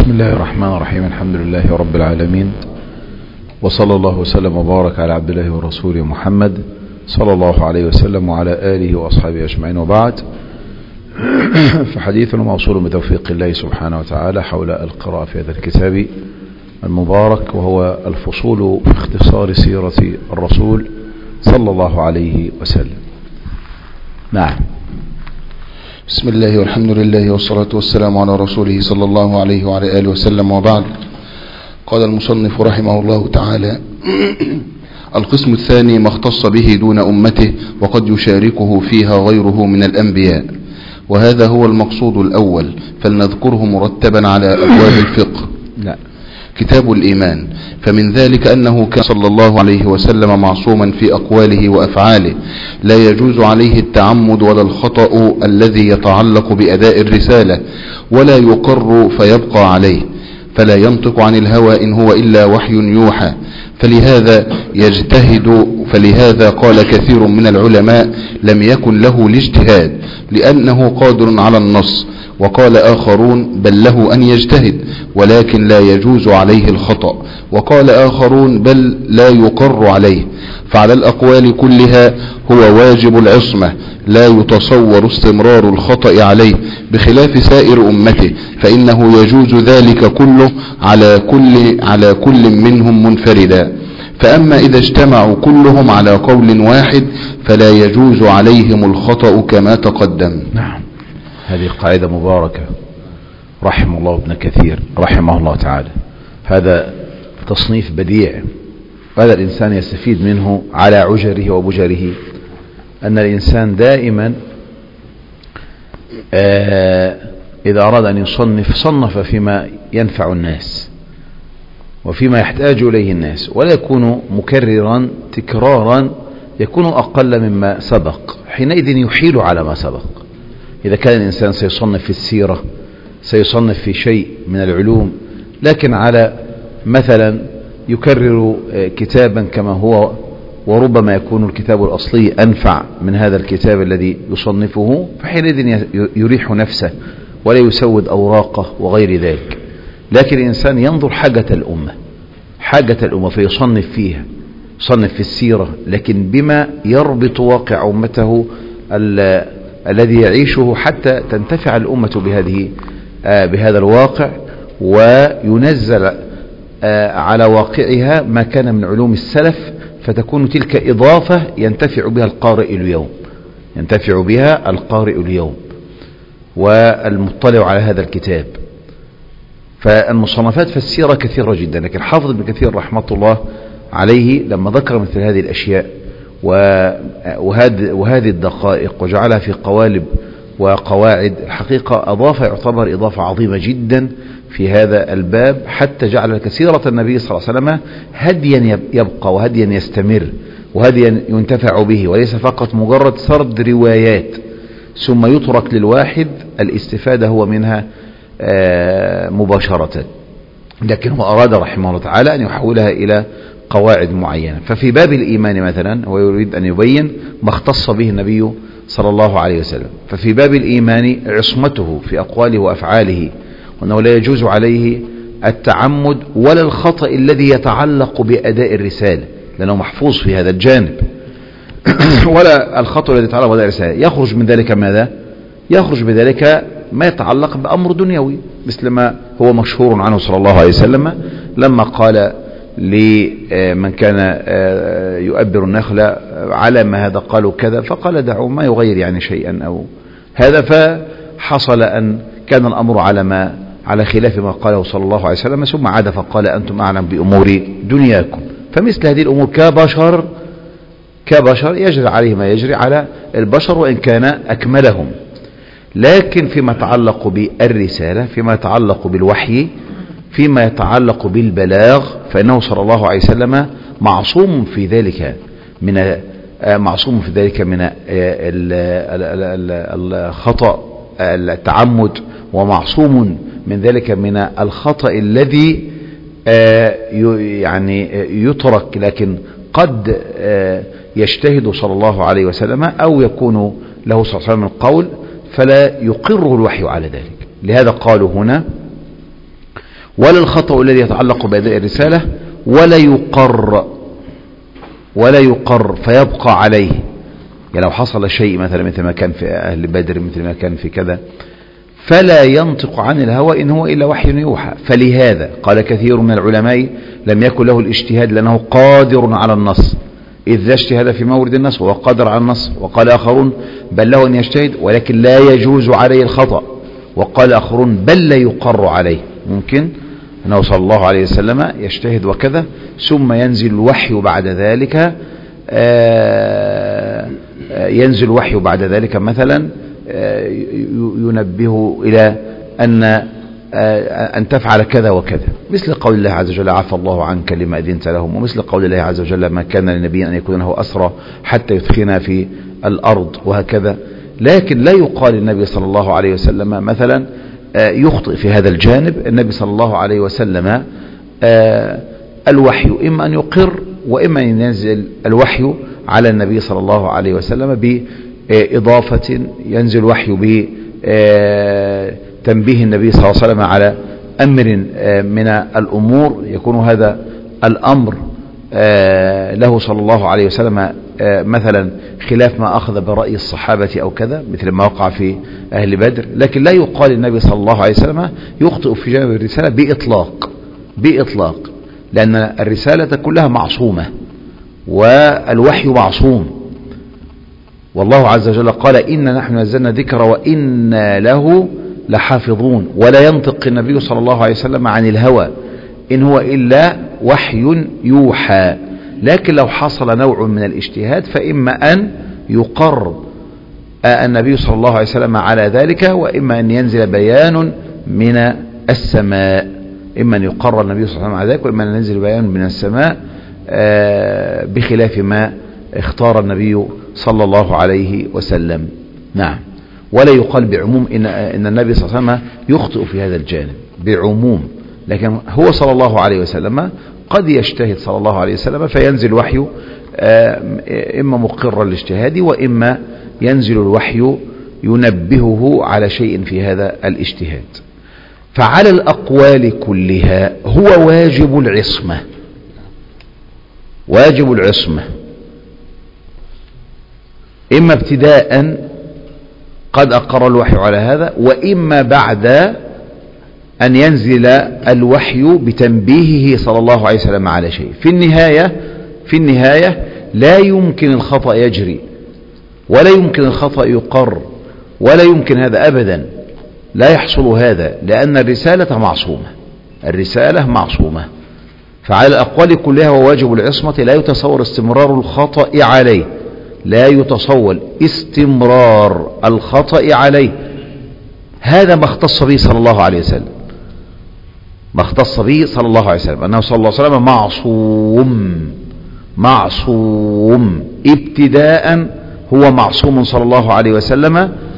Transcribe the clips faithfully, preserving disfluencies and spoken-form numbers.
بسم الله الرحمن الرحيم. الحمد لله رب العالمين، وصلى الله وسلم وبارك على عبد الله ورسوله محمد صلى الله عليه وسلم وعلى آله وأصحابه أجمعين، وبعد. فحديثنا موصول بتوفيق الله سبحانه وتعالى حول القراءة في هذا الكتاب المبارك، وهو الفصول في اختصار سيرة الرسول صلى الله عليه وسلم. نعم. بسم الله والحمد لله والصلاة والسلام على رسوله صلى الله عليه وعلى آله وسلم، وبعد. قال المصنف رحمه الله تعالى: القسم الثاني ما اختص به دون أمته وقد يشاركه فيها غيره من الأنبياء، وهذا هو المقصود الأول، فلنذكره مرتبا على أبواب الفقه. لا. كتاب الإيمان، فمن ذلك أنه كان صلى الله عليه وسلم معصوما في أقواله وأفعاله، لا يجوز عليه التعمد ولا الخطأ الذي يتعلق بأداء الرسالة، ولا يقر فيبقى عليه، فلا ينطق عن الهوى إن هو إلا وحي يوحى، فلهذا يجتهد فلهذا قال كثير من العلماء لم يكن له الاجتهاد لأنه قادر على النص، وقال آخرون بل له أن يجتهد ولكن لا يجوز عليه الخطأ، وقال آخرون بل لا يقر عليه. فعلى الأقوال كلها هو واجب العصمة، لا يتصور استمرار الخطأ عليه، بخلاف سائر أمته فإنه يجوز ذلك كله على كل, على كل منهم منفردا. فأما إذا اجتمعوا كلهم على قول واحد فلا يجوز عليهم الخطأ كما تقدم. نعم. هذه قاعدة مباركة رحمه الله ابن كثير رحمه الله تعالى. هذا تصنيف بديع، وهذا الإنسان يستفيد منه على عجره وبجره، أن الإنسان دائما آه إذا أراد أن يصنف صنف فيما ينفع الناس وفيما يحتاج إليه الناس، ولا يكون مكررا تكرارا يكون أقل مما سبق، حينئذ يحيل على ما سبق. إذا كان الإنسان سيصنف في السيرة، سيصنف في شيء من العلوم، لكن على مثلا يكرر كتابا كما هو، وربما يكون الكتاب الأصلي أنفع من هذا الكتاب الذي يصنفه، فحينئذ يريح نفسه ولا يسود أوراقه وغير ذلك. لكن الإنسان ينظر حاجة الأمة حاجة الأمة فيصنف فيها، يصنف في السيرة لكن بما يربط واقع أمته الذي يعيشه حتى تنتفع الأمة بهذه آه بهذا الواقع، وينزل آه على واقعها ما كان من علوم السلف، فتكون تلك إضافة ينتفع بها القارئ اليوم ينتفع بها القارئ اليوم والمطلع على هذا الكتاب. فالمصنفات في السيرة كثيرة جدا، لكن حافظ ابن كثير رحمة الله عليه لما ذكر مثل هذه الأشياء وهذه الدقائق وجعلها في قوالب وقواعد، الحقيقة أضاف يعتبر إضافة عظيمة جدا في هذا الباب، حتى جعل كثيرة النبي صلى الله عليه وسلم هديا يبقى وهديا يستمر وهديا ينتفع به، وليس فقط مجرد سرد روايات ثم يترك للواحد الاستفادة هو منها مباشرة، لكن هو أراد رحمه الله تعالى أن يحولها إلى قواعد معينة. ففي باب الإيمان مثلا هو يريد أن يبين ما اختص به النبي صلى الله عليه وسلم. ففي باب الإيمان عصمته في أقواله وأفعاله، وأنه لا يجوز عليه التعمد ولا الخطأ الذي يتعلق بأداء الرسالة، لأنه محفوظ في هذا الجانب ولا الخطأ الذي يتعلق بأداء الرسالة. يخرج من ذلك ماذا؟ يخرج بذلك ما يتعلق بأمر دنيوي، مثل ما هو مشهور عنه صلى الله عليه وسلم لما قال لمن كان يؤبر النخل على ما هذا قالوا كذا، فقال دعوا ما يغير يعني شيئا أو هذا، فحصل أن كان الأمر على ما على خلاف ما قاله صلى الله عليه وسلم، ثم عاد فقال أنتم أعلم بأمور دنياكم. فمثل هذه الأمور كبشر كبشر يجري عليه ما يجري على البشر وإن كان أكملهم، لكن فيما يتعلق بالرسالة، فيما يتعلق بالوحي، فيما يتعلق بالبلاغ، فإنه صلى الله عليه وسلم معصوم في ذلك من معصوم في ذلك من الخطأ التعمد، ومعصوم من ذلك من الخطأ الذي يعني يترك، لكن قد يجتهد صلى الله عليه وسلم أو يكون له صلى الله عليه وسلم القول فلا يقر الوحي على ذلك. لهذا قالوا هنا ولا الخطأ الذي يتعلق بأداء الرسالة، ولا يقر ولا يقر فيبقى عليه. يعني لو حصل شيء مثلا مثل ما كان في أهل بدر، مثل ما كان في كذا، فلا ينطق عن الهوى إن هو إلا وحي يوحى. فلهذا قال كثير من العلماء لم يكن له الاجتهاد لأنه قادر على النص، إذ لا اجتهاد في مورد النص وهو قادر على النص. وقال آخرون بل له أن يجتهد ولكن لا يجوز عليه الخطأ. وقال آخرون بل لا يقر عليه، ممكن أنه صلى الله عليه وسلم يجتهد وكذا، ثم ينزل الوحي بعد ذلك ينزل الوحي بعد ذلك مثلا ينبه إلى أن أن تفعل كذا وكذا، مثل قول الله عز وجل عفى الله عنك لما أذنت لهم، ومثل قول الله عز وجل ما كان للنبي أن يكون له أسرى حتى يثخن في الأرض، وهكذا. لكن لا يقال النبي صلى الله عليه وسلم مثلا يخطئ في هذا الجانب. النبي صلى الله عليه وسلم الوحي إما أن يقر وإما أن ينزل الوحي على النبي صلى الله عليه وسلم بإضافة، ينزل الوحي بتنبيه النبي صلى الله عليه وسلم على أمر من الأمور، يكون هذا الأمر له صلى الله عليه وسلم مثلا خلاف ما أخذ برأي الصحابة أو كذا، مثل ما وقع في أهل بدر. لكن لا يقال النبي صلى الله عليه وسلم يخطئ في جانب الرسالة بإطلاق بإطلاق لأن الرسالة كلها معصومة والوحي معصوم، والله عز وجل قال إنا نحن نزلنا ذكر وإنا له لحافظون. ولا ينطق النبي صلى الله عليه وسلم عن الهوى إن هو إلا وحي يوحى. لكن لو حصل نوع من الاجتهاد فإما أن يقر النبي صلى الله عليه وسلم على ذلك، وإما أن ينزل بيان من السماء. إما أن يقر النبي صلى الله عليه وسلم على ذلك، وإما أن ينزل بيان من السماء بخلاف ما اختار النبي صلى الله عليه وسلم. نعم. ولا يقال بعموم إن, إن النبي صلى الله عليه وسلم يخطئ في هذا الجانب بعموم، لكن هو صلى الله عليه وسلم قد يجتهد صلى الله عليه وسلم فينزل الوحي إما مقر الاجتهاد، وإما ينزل الوحي ينبهه على شيء في هذا الاجتهاد. فعلى الأقوال كلها هو واجب العصمة، واجب العصمة إما ابتداء قد أقر الوحي على هذا، وإما بعد أن ينزل الوحي بتنبيهه صلى الله عليه وسلم على شيء. في النهاية في النهاية لا يمكن الخطأ يجري، ولا يمكن الخطأ يقر، ولا يمكن هذا أبدا، لا يحصل هذا، لأن الرسالة معصومة، الرسالة معصومة. فعلى الأقوال كلها وواجب العصمة لا يتصور استمرار الخطأ عليه، لا يتصور استمرار الخطأ عليه. هذا ما اختص به صلى الله عليه وسلم، ما اختص به صلى الله عليه وسلم، أنه صلى الله عليه وسلم معصوم معصوم ابتداء، هو معصوم صلى الله عليه وسلم،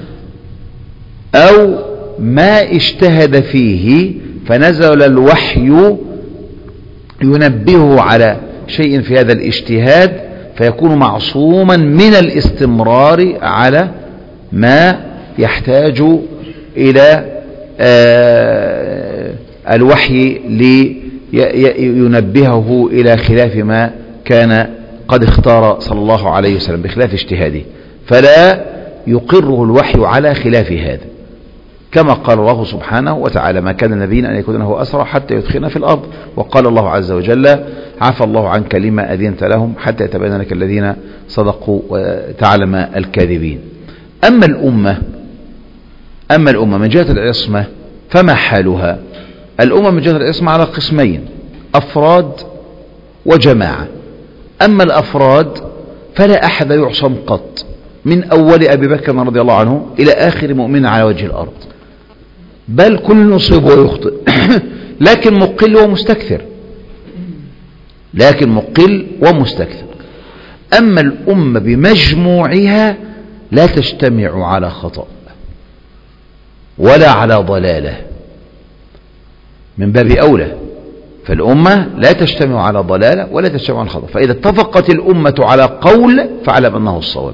أو ما اجتهد فيه فنزل الوحي ينبهه على شيء في هذا الاجتهاد، فيكون معصوما من الاستمرار على ما يحتاج إلى الوحي لينبهه إلى خلاف ما كان قد اختار صلى الله عليه وسلم بخلاف اجتهاده، فلا يقره الوحي على خلاف هذا، كما قال الله سبحانه وتعالى ما كان النبي أن يكون له أسرى حتى يدخن في الأرض. وقال الله عز وجل عفى الله عنك لما أذنت لهم حتى يتبين لك الذين صدقوا وتعلم الكاذبين. أما الأمة أما الأمة من جهة العصمة فما حالها؟ الأمة من جهة العصمة على قسمين، أفراد وجماعة. أما الأفراد فلا أحد يعصم قط، من أول أبي بكر رضي الله عنه إلى آخر مؤمن على وجه الأرض، بل كل يصيب ويخطئ لكن مقل ومستكثر لكن مقل ومستكثر. أما الأمة بمجموعها لا تجتمع على خطأ ولا على ضلالة، من باب أولى، فالأمة لا تجتمع على ضلالة ولا تجتمع على خطأ. فإذا اتفقت الأمة على قول فاعلم أنه الصواب،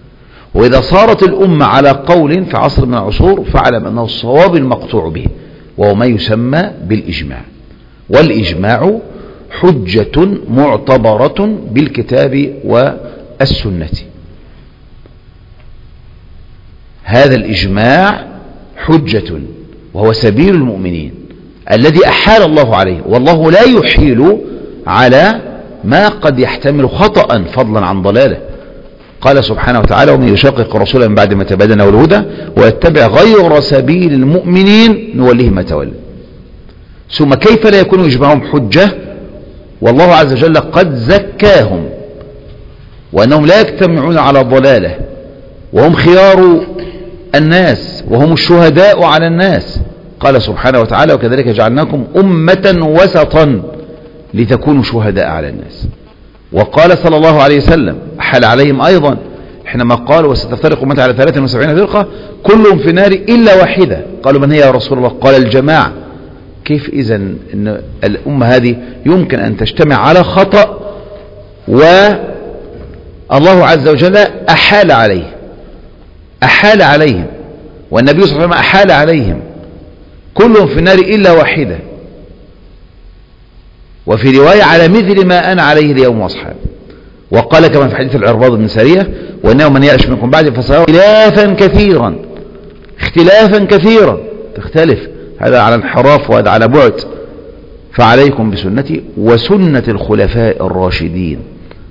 وإذا صارت الأمة على قول في عصر من العصور فاعلم أنه الصواب المقطوع به، وهو ما يسمى بالإجماع. والإجماع حجة معتبرة بالكتاب والسنة. هذا الإجماع حجة وهو سبيل المؤمنين الذي أحال الله عليه، والله لا يحيل على ما قد يحتمل خطأ فضلا عن ضلاله. قال سبحانه وتعالى: ومن يشقق رسولا من بعد ما تبين له الهدى ويتبع غير سبيل المؤمنين نوليه ما تولى. ثم كيف لا يكون إجماعهم حجة والله عز وجل قد زكاهم وأنهم لا يجتمعون على ضلاله وهم خيار الناس وهم الشهداء على الناس. قال سبحانه وتعالى: وكذلك جعلناكم أمة وسطا لتكونوا شهداء على الناس. وقال صلى الله عليه وسلم أحال عليهم أيضا حينما قال: وستفترق أمتي على ثلاث وسبعين فرقة كلهم في النار إلا واحدة. قالوا: من هي يا رسول الله؟ قال: الجماعة. كيف إذن أن الأمة هذه يمكن أن تجتمع على خطأ والله عز وجل أحال عليه أحال عليهم والنبي صلى الله عليه وسلم أحال عليهم كلهم في النار إلا واحدة، وفي رواية على مثل ما أنا عليه اليوم وأصحابي. وقال كما في حديث العرباض بن سارية: وإنه من يعش منكم بعد فسيرى اختلافا كثيرا اختلافا كثيرا تختلف، هذا على انحراف وهذا على بعد، فعليكم بسنتي وسنة الخلفاء الراشدين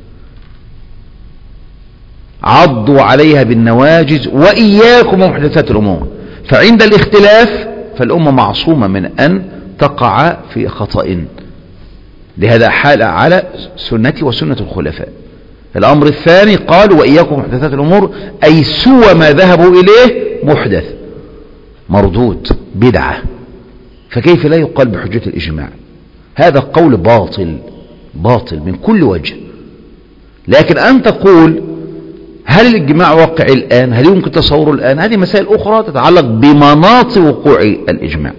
عضوا عليها بالنواجز وإياكم ومحدثات الأمور. فعند الاختلاف فالأمة معصومة من أن تقع في خطأ، لهذا حال على سنتي وسنة الخلفاء. الأمر الثاني قال: وإياكم محدثات الأمور، أي سوى ما ذهبوا إليه محدث مردود بدعة. فكيف لا يقال بحجة الإجماع؟ هذا قول باطل باطل من كل وجه. لكن أن تقول هل الإجماع واقع الآن؟ هل يمكن تصوره الآن؟ هذه مسائل أخرى تتعلق بمناط وقوع الإجماع.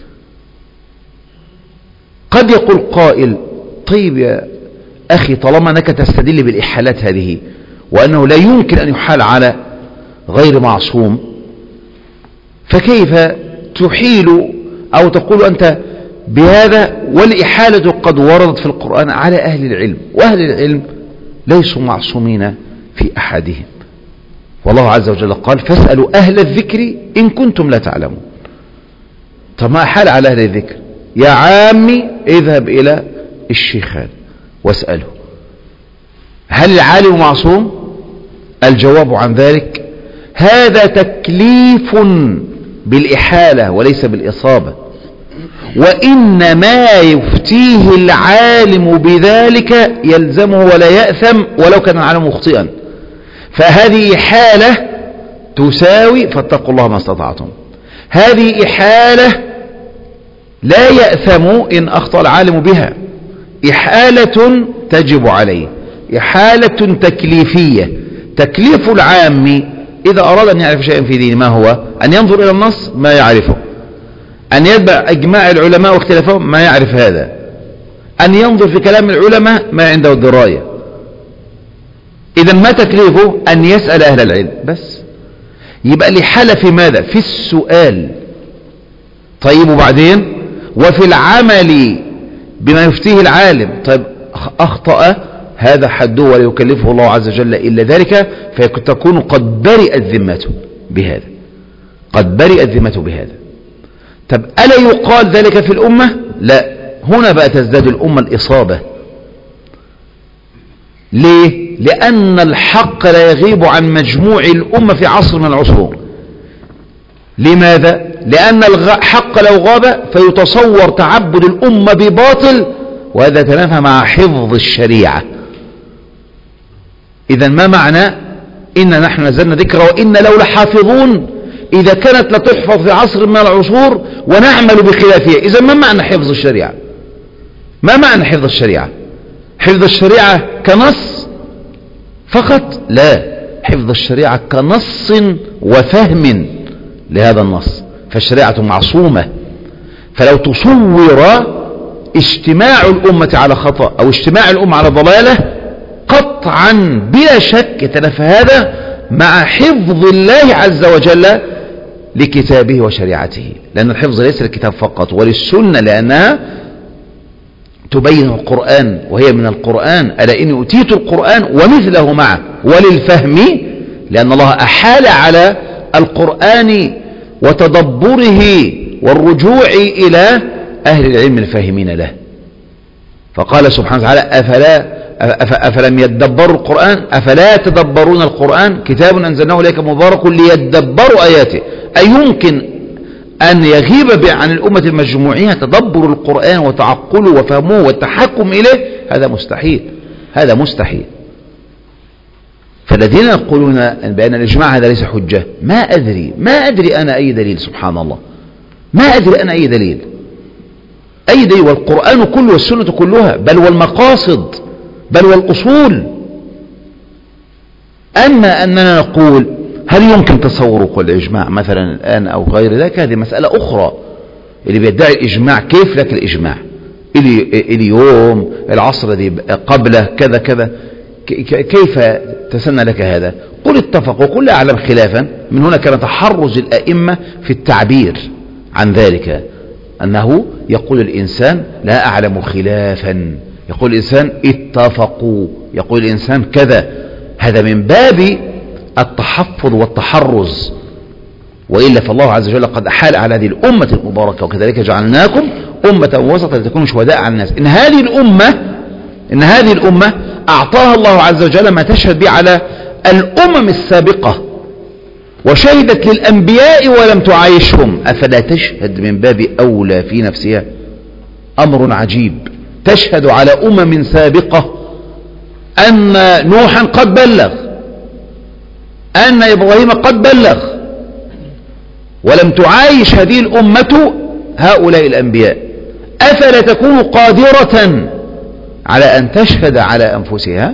قد يقول قائل: طيب يا أخي، طالما أنك تستدل بالإحالات هذه وأنه لا يمكن أن يحال على غير معصوم، فكيف تحيل أو تقول أنت بهذا والإحالة قد وردت في القرآن على أهل العلم، وأهل العلم ليسوا معصومين في أحدهم، والله عز وجل قال: فاسألوا أهل الذكر إن كنتم لا تعلمون. طب ما أحال على أهل الذكر؟ يا عامي اذهب إلى الشيخان واسأله هل العالم معصوم؟ الجواب عن ذلك: هذا تكليف بالإحالة وليس بالإصابة، وإن ما يفتيه العالم بذلك يلزمه ولا يأثم ولو كان العالم مخطئا. فهذه إحالة تساوي فاتقوا الله ما استطعتم. هذه إحالة لا يأثم إن أخطأ العالم بها، إحالة تجب عليه، إحالة تكليفية. تكليف العام إذا أراد أن يعرف شيئا في دين ما هو؟ أن ينظر إلى النص ما يعرفه، أن يتبع إجماع العلماء واختلافهم ما يعرف هذا، أن ينظر في كلام العلماء ما عنده الدراية. إذا ما تكليفه؟ أن يسأل أهل العلم بس. يبقى الإحالة في ماذا؟ في السؤال. طيب وبعدين؟ وفي العمل بما يفتيه العالم. طيب أخطأ، هذا حده ولا يكلفه الله عز وجل إلا ذلك، فتكون قد برئت ذمته بهذا، قد برئت ذمته بهذا. طب ألا يقال ذلك في الأمة؟ لا، هنا بقى تزداد الأمة الإصابة. ليه؟ لأن الحق لا يغيب عن مجموع الأمة في عصر من العصور. لماذا؟ لأن الحق لو غاب فيتصور تعبد الأمة بباطل، وهذا تنافى مع حفظ الشريعة. إذا ما معنى إن نحن نزلنا ذكر وإن لو لحافظون؟ إذا كانت لا تحفظ في عصر من العصور ونعمل بخلافها، إذا ما معنى حفظ الشريعة؟ ما معنى حفظ الشريعة؟ حفظ الشريعة كنص فقط؟ لا، حفظ الشريعة كنص وفهم لهذا النص. فالشريعة معصومة. فلو تصور اجتماع الأمة على خطأ أو اجتماع الأمة على ضلالة، قطعا بلا شك يتنافى هذا مع حفظ الله عز وجل لكتابه وشريعته، لأن الحفظ ليس للكتاب فقط، وللسنة لأنها تبين القرآن وهي من القرآن. ألا إني أتيت القرآن ومثله معه. وللفهم لأن الله أحال على القرآن وتدبره والرجوع إلى أهل العلم الفاهمين له، فقال سبحانه وتعالى أفلا أفلم يدبروا القرآن أفلا يتدبرون القرآن كتاب أنزلناه إليك مبارك ليدبروا آياته. أي يمكن أن يغيب عن الأمة المجموعية تدبر القرآن وتعقله وفهمه والتحكم إليه؟ هذا مستحيل، هذا مستحيل. فالذين يقولون بأن الإجماع هذا ليس حجة، ما أدري ما أدري أنا أي دليل، سبحان الله، ما أدري أنا أي دليل أي دليل والقرآن كله والسنة كلها، بل والمقاصد، بل والأصول. أما أننا نقول هل يمكن تصور الإجماع مثلا الآن أو غير ذلك، هذه مسألة أخرى. اللي بيدعي الإجماع كيف لك الإجماع؟ اليوم العصر الذي قبله كذا كذا، كيف تسنى لك هذا؟ قل اتفقوا، قل لا أعلم خلافا. من هنا كان تحرز الأئمة في التعبير عن ذلك، أنه يقول الإنسان لا أعلم خلافا، يقول الإنسان اتفقوا، يقول الإنسان كذا. هذا من باب التحفظ والتحرز، وإلا فالله عز وجل قد أحال على هذه الأمة المباركة وكذلك جعلناكم أمة وسطا لتكونوا شهداء على الناس. إن هذه الأمة إن هذه الأمة أعطاها الله عز وجل ما تشهد به على الأمم السابقة، وشهدت للأنبياء ولم تعايشهم، أفلا تشهد من باب أولى في نفسها؟ أمر عجيب. تشهد على أمم سابقة أن نوحا قد بلغ، أن إبراهيم قد بلغ، ولم تعايش هذه الأمة هؤلاء الأنبياء. أفلا تكون قادرة على أن تشهد على أنفسها؟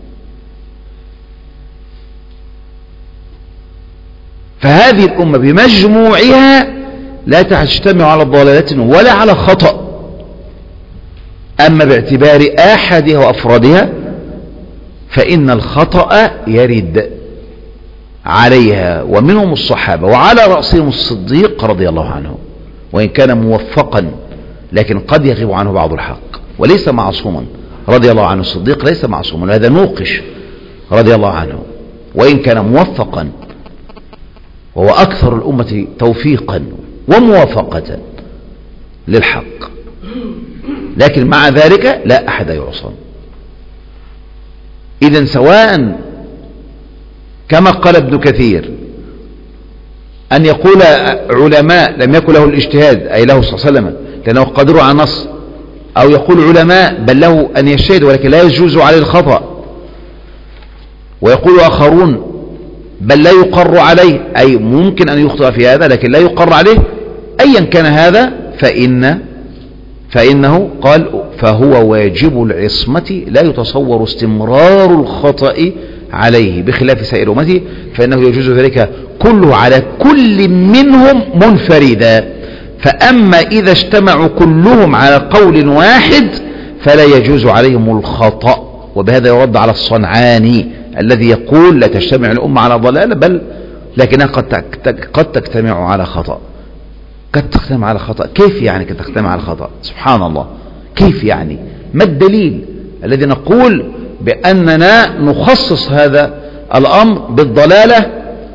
فهذه الأمة بمجموعها لا تجتمع على ضلالة ولا على خطأ. أما باعتبار آحادها وأفرادها فإن الخطأ يرد عليها، ومنهم الصحابة وعلى رأسهم الصديق رضي الله عنه، وإن كان موفقا لكن قد يغيب عنه بعض الحق، وليس معصوما رضي الله عنه. الصديق ليس معصوما، وهذا نوقش رضي الله عنه، وإن كان موفقا وهو أكثر الأمة توفيقا وموافقة للحق، لكن مع ذلك لا أحد يعصم. إذن سواء كما قال ابن كثير أن يقول علماء لم يكن له الاجتهاد، أي له صلى الله عليه وسلم لأنه قادر على النص، أو يقول علماء بل له أن يجتهد ولكن لا يجوز عليه الخطأ، ويقول آخرون بل لا يقر عليه، أي ممكن أن يخطئ في هذا لكن لا يقر عليه. أيا كان هذا فإن فإنه قال فهو واجب العصمة لا يتصور استمرار الخطأ عليه، بخلاف سائر أمته فإنه يجوز ذلك كله على كل منهم منفردا. فأما إذا اجتمعوا كلهم على قول واحد فلا يجوز عليهم الخطأ. وبهذا يرد على الصنعاني الذي يقول لا تجتمع الأمة على ضلالة، بل لكنها قد قد تجتمع على خطأ. قد تجتمع على خطأ، كيف يعني قد تجتمع على خطأ؟ سبحان الله، كيف يعني؟ ما الدليل الذي نقول بأننا نخصص هذا الأمر بالضلالة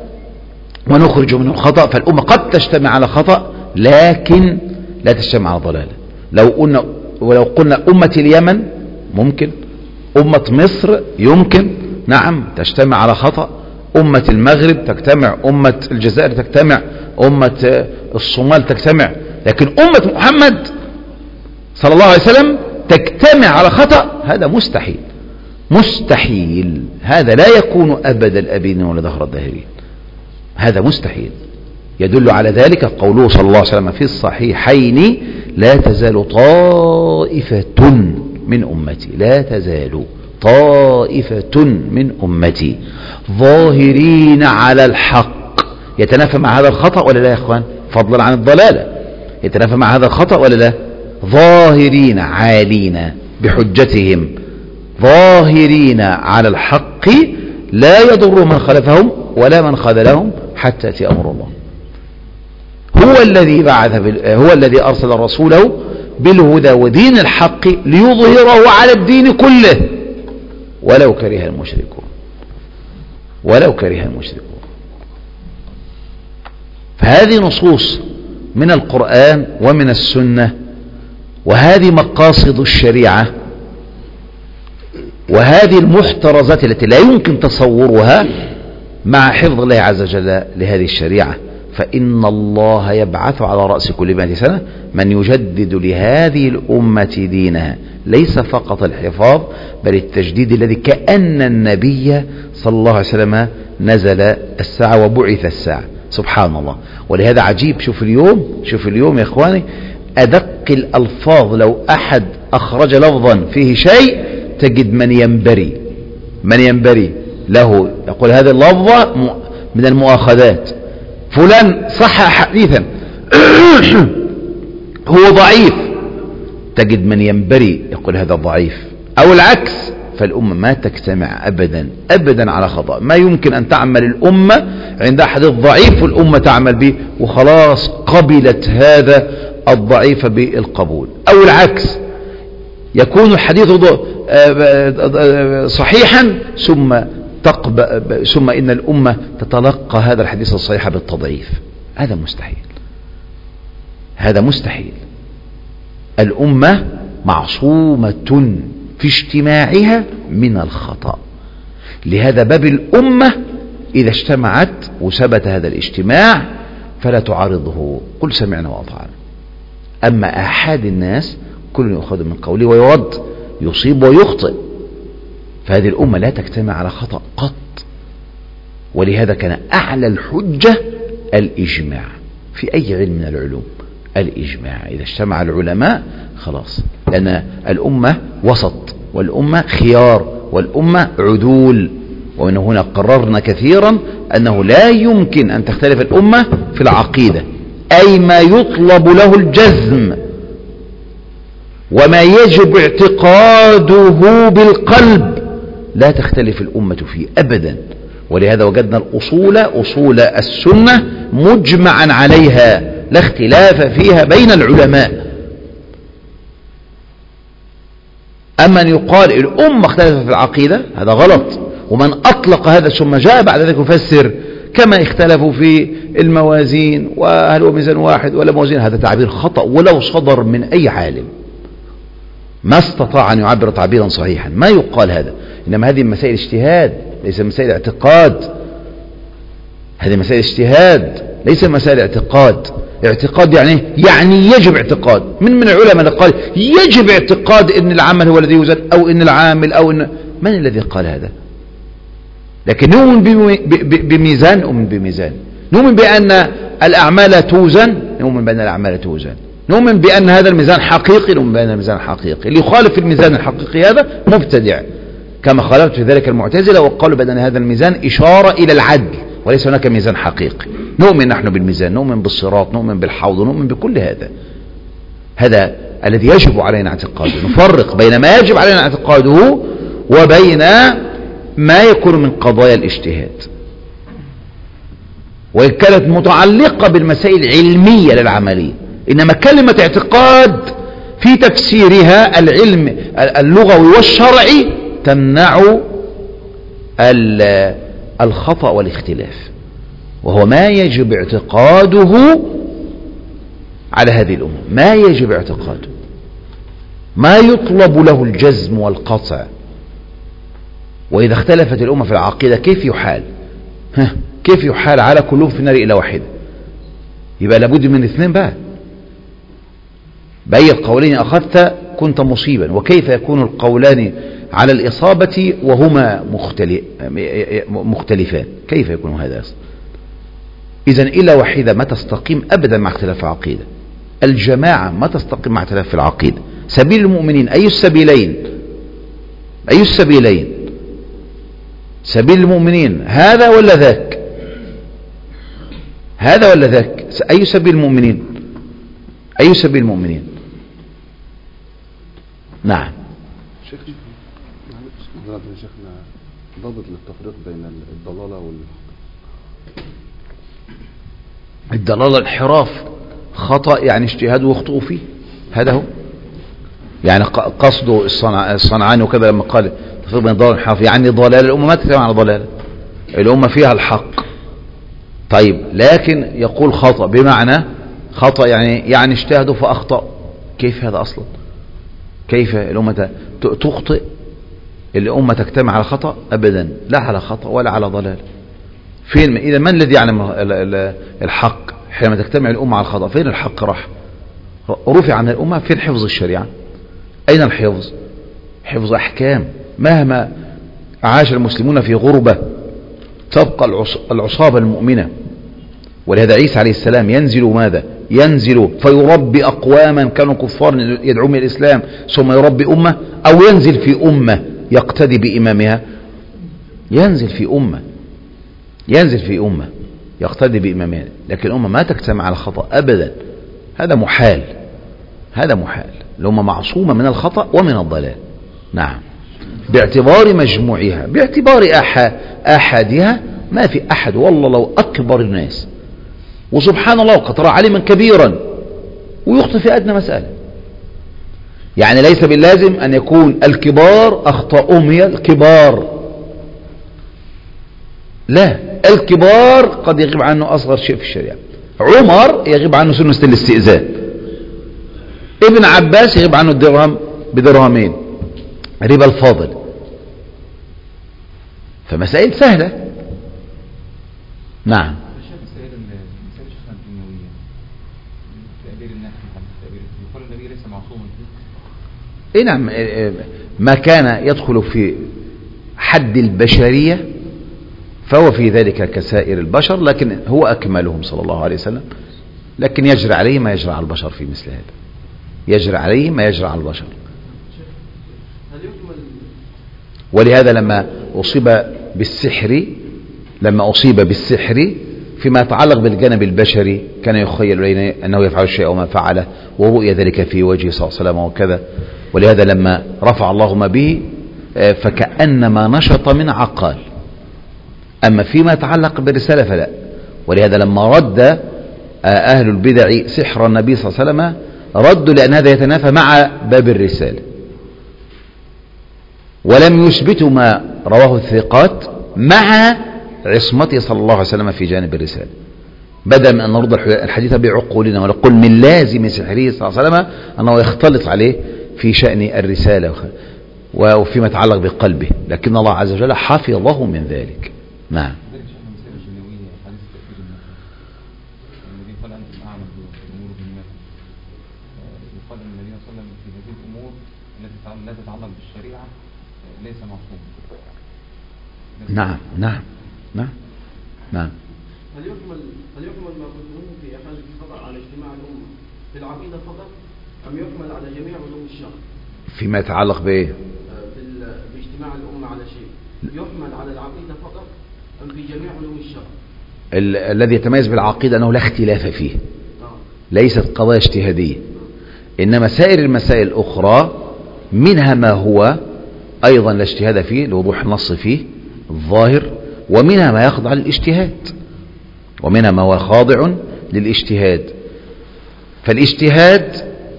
ونخرج منه الخطأ؟ فالأمة قد تجتمع على خطأ لكن لا تجتمع على ضلالة. لو قلنا ولو قلنا أمة اليمن ممكن، أمة مصر يمكن، نعم تجتمع على خطأ، أمة المغرب تجتمع، أمة الجزائر تجتمع، أمة الصومال تجتمع، لكن أمة محمد صلى الله عليه وسلم تجتمع على خطأ؟ هذا مستحيل، مستحيل. هذا لا يكون أبد الأبين ولا دهر الداهرين، هذا مستحيل. يدل على ذلك قوله صلى الله عليه وسلم في الصحيحين لا تزال طائفة من أمتي، لا تزال طائفة من أمتي ظاهرين على الحق. يتنافى مع هذا الخطأ ولا لا يا أخوان؟ فضلا عن الضلالة، يتنافى مع هذا الخطأ ولا لا؟ ظاهرين عالين بحجتهم، ظاهرين على الحق لا يضر من خلفهم ولا من خذلهم حتى يأتي أمر الله. هو الذي بعث هو الذي أرسل رسوله بالهدى ودين الحق ليظهره على الدين كله ولو كره المشركون ولو كره المشركون. فهذه نصوص من القرآن ومن السنة، وهذه مقاصد الشريعة، وهذه المحترزات التي لا يمكن تصورها مع حفظ الله عز وجل لهذه الشريعة. فإن الله يبعث على رأس كل مئة سنة من يجدد لهذه الأمة دينها، ليس فقط الحفاظ بل التجديد الذي كأن النبي صلى الله عليه وسلم نزل الساعة وبعث الساعة. سبحان الله. ولهذا عجيب، شوف اليوم شوف اليوم يا إخواني أدق الألفاظ لو أحد أخرج لفظا فيه شيء تجد من ينبري من ينبري له يقول هذه اللفظة من المؤاخذات، فلان صح حديثا هو ضعيف، تجد من ينبري يقول هذا ضعيف، أو العكس. فالأمة ما تجتمع أبدا أبدا على خطأ. ما يمكن أن تعمل الأمة عند حديث ضعيف والأمة تعمل به وخلاص قبلت هذا الضعيف بالقبول، أو العكس يكون الحديث صحيحا ثم تقبل ثم إن الأمة تتلقى هذا الحديث الصحيح بالتضعيف. هذا مستحيل، هذا مستحيل. الأمة معصومة في اجتماعها من الخطأ. لهذا باب الأمة إذا اجتمعت وثبت هذا الاجتماع فلا تعارضه، قل سمعنا وأطعنا. أما آحاد الناس كل يأخذ من قوله ويرد، يصيب ويخطئ. فهذه الأمة لا تجتمع على خطأ قط. ولهذا كان أعلى الحجة الإجماع في أي علم من العلوم. الإجماع إذا اجتمع العلماء خلاص، لأن الأمة وسط، والأمة خيار، والأمة عدول. ومن هنا قررنا كثيرا أنه لا يمكن أن تختلف الأمة في العقيدة، أي ما يطلب له الجزم وما يجب اعتقاده بالقلب لا تختلف الأمة فيه أبدا. ولهذا وجدنا الأصول أصول السنة مجمعا عليها لا اختلاف فيها بين العلماء. أما أن يقال الأمة اختلفت في العقيدة هذا غلط. ومن أطلق هذا ثم جاء بعد ذلك يفسر كما اختلفوا في الموازين وهل هو ميزان واحد ولا موازين، هذا تعبير خطأ ولو صدر من أي عالم ما استطاع أن يعبر تعبيرا صحيحا. ما يقال هذا، إنما هذه مسائل اجتهاد ليس مسائل اعتقاد. هذه مسائل اجتهاد ليس مسائل اعتقاد. اعتقاد يعني يعني يجب اعتقاد. من من العلماء اللي قال يجب اعتقاد ان العمل هو الذي يوزن او ان العامل او ان من الذي قال هذا؟ لكن نؤمن بميزان نؤمن بميزان نؤمن بأن الأعمال توزن نؤمن بأن الأعمال توزن نؤمن بأن هذا الميزان حقيقي نؤمن بأن الميزان حقيقي. اللي يخالف الميزان الحقيقي هذا مبتدع، كما خالفت في ذلك المعتزلة وقالوا بأن هذا الميزان إشارة إلى العدل وليس هناك ميزان حقيقي. نؤمن نحن بالميزان، نؤمن بالصراط، نؤمن بالحوض، نؤمن بكل هذا. هذا الذي يجب علينا اعتقاده. نفرق بين ما يجب علينا اعتقاده وبين ما يكون من قضايا الاجتهاد، وإن كانت متعلقة بالمسائل العلمية للعملية. إنما كلمة اعتقاد في تفسيرها العلم اللغوي والشرعي تمنع الخطأ والاختلاف، وهو ما يجب اعتقاده على هذه الأمة، ما يجب اعتقاده، ما يطلب له الجزم والقطع. وإذا اختلفت الأمة في العقيدة كيف يحال؟ ها كيف يحال على كلهم في النار إلا واحدة؟ يبقى لابد من اثنين بقى. بأي القولين أخذت كنت مصيبا. وكيف يكون القولان على الإصابة وهما مختلفان؟ كيف يكون هذا أصلا؟ إذن إلا واحدة ما تستقيم أبدا مع اختلاف العقيدة. الجماعة ما تستقيم مع اختلاف العقيدة. سبيل المؤمنين أي السبيلين؟ أي السبيلين؟ سبيل المؤمنين هذا ولا ذاك؟ هذا ولا ذاك؟ أي سبيل المؤمنين؟ أي سبيل المؤمنين؟ نعم. شيخنا شيخنا ضابط للتفريق بين الضلالة والحق. الضلالة الانحراف خطأ يعني اجتهاد واخطئوا فيه، هذا هو يعني قصده الصنعاني وكذا لما قال تفريق بين ضلال وانحراف، يعني ضلال الأمة ما تتكلم عن ضلال، الأمة فيها الحق. طيب لكن يقول خطأ بمعنى خطأ يعني يعني اجتهدوا فأخطأ، كيف هذا أصلا؟ كيف الأمة تخطئ؟ الأمة تجتمع على خطأ؟ أبدا، لا على خطأ ولا على ضلال. فين إذا من الذي يعلم الحق حينما تجتمع الأمة على الخطأ؟ فين الحق راح؟ رفع عن الأمة. فين حفظ الشريعة؟ أين الحفظ؟ حفظ أحكام. مهما عاش المسلمون في غربة تبقى العصابة المؤمنة. ولهذا عيسى عليه السلام ينزل ماذا؟ ينزل فيربي أقواما كانوا كفار يدعون إلى الإسلام ثم يربي أمة، أو ينزل في أمة يقتدي بإمامها؟ ينزل في أمة ينزل في أمة يقتدي بإمامها، لكن الأمة ما تجتمع على خطأ أبدا، هذا محال، هذا محال. الأمة معصومة من الخطأ ومن الضلال. نعم، باعتبار مجموعها، باعتبار أحدها ما في أحد والله لو أكبر الناس وسبحان الله وقد رأى علما كبيرا ويخطئ في أدنى مسألة. يعني ليس باللازم أن يكون الكبار أخطأهم هي الكبار، لا، الكبار قد يغيب عنه أصغر شيء في الشريعة. عمر يغيب عنه سنة الاستئذان، ابن عباس يغيب عنه الدرهم بدرهمين، ربا الفاضل، فمسائل سهلة. نعم. اي نعم، ما كان يدخل في حد البشرية فهو في ذلك كسائر البشر، لكن هو أكملهم صلى الله عليه وسلم، لكن يجري عليه ما يجري على البشر في مثل هذا، يجري عليه ما يجري على البشر. ولهذا لما أصيب بالسحر لما أصيب بالسحر فيما يتعلق بالجانب البشري كان يخيل إليه أنه يفعل الشيء وما فعله، ورؤي ذلك في وجهه صلى الله عليه وسلم وكذا. ولهذا لما رفع الله ما به فكأنما نشط من عقال. أما فيما يتعلق بالرسالة فلا. ولهذا لما رد أهل البدع سحر النبي صلى الله عليه وسلم ردوا لأن هذا يتنافى مع باب الرسالة، ولم يثبتوا ما رواه الثقات مع عصمته صلى الله عليه وسلم في جانب الرسالة، بدل من أن نرد الحديث بعقولنا ونقول من لازم سحره صلى الله عليه وسلم أنه يختلط عليه في شأن الرسالة وفيما يتعلق بقلبه، لكن الله عز وجل حفظه من ذلك. نعم. نعم نعم نعم نعم. هل يحمل هل يحمل ما قلته في إحالة الخطأ على اجتماع الأمة في العقيدة فقط، أم يحمل على جميع علوم الشرع؟ فيما يتعلق بإيه؟ باجتماع الأمة على شيء، يحمل على العقيدة فقط أم في جميع علوم الشرع؟ ال الذي يتميز بالعقيدة أنه لا اختلاف فيه، ليست قضايا اجتهادية، إنما سائر المسائل الأخرى منها ما هو أيضا لا اجتهاد فيه لوضوح النص فيه الظاهر، ومنها ما يخضع للاجتهاد، ومنها ما هو خاضع للاجتهاد. فالاجتهاد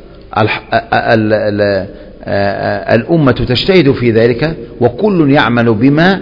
الأمة تجتهد في ذلك، وكل يعمل بما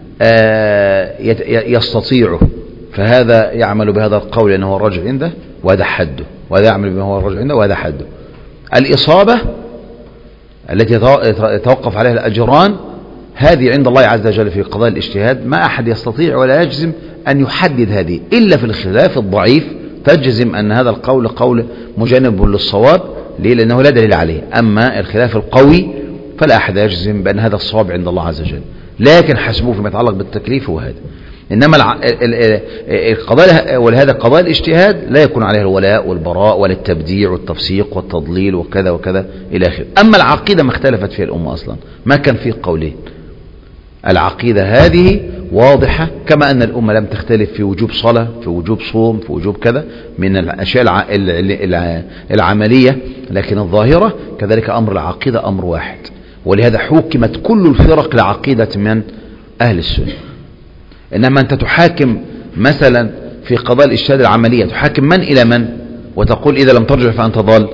يستطيعه، فهذا يعمل بهذا القول أنه هو الرجل عنده وهذا حده، وهذا يعمل بما هو الرجل عنده وهذا حده. الإصابة التي يتوقف عليها الأجران هذه عند الله عز وجل في قضاء الاجتهاد، ما أحد يستطيع ولا يجزم أن يحدد هذه إلا في الخلاف الضعيف تجزم أن هذا القول قول مجانب للصواب، ليه؟ لأنه لا دليل عليه. أما الخلاف القوي فلا أحد يجزم بأن هذا الصواب عند الله عز وجل، لكن حسبه فيما يتعلق بالتكليف هو هذا. إنما القضاء، ولهذا قضاء الاجتهاد لا يكون عليه الولاء والبراء ولا التبديع والتفسيق والتضليل وكذا وكذا إلى آخره. أما العقيدة ما اختلفت فيها الأمة أصلا، ما كان فيه قولين. العقيدة هذه واضحة، كما أن الأمة لم تختلف في وجوب صلاة، في وجوب صوم، في وجوب كذا من الأشياء العملية، لكن الظاهرة كذلك أمر العقيدة أمر واحد. ولهذا حكمت كل الفرق لعقيدة من أهل السنة. إنما أنت تحاكم مثلا في قضاء الاجتهاد العملية، تحاكم من إلى من؟ وتقول إذا لم ترجع فأنت ضال.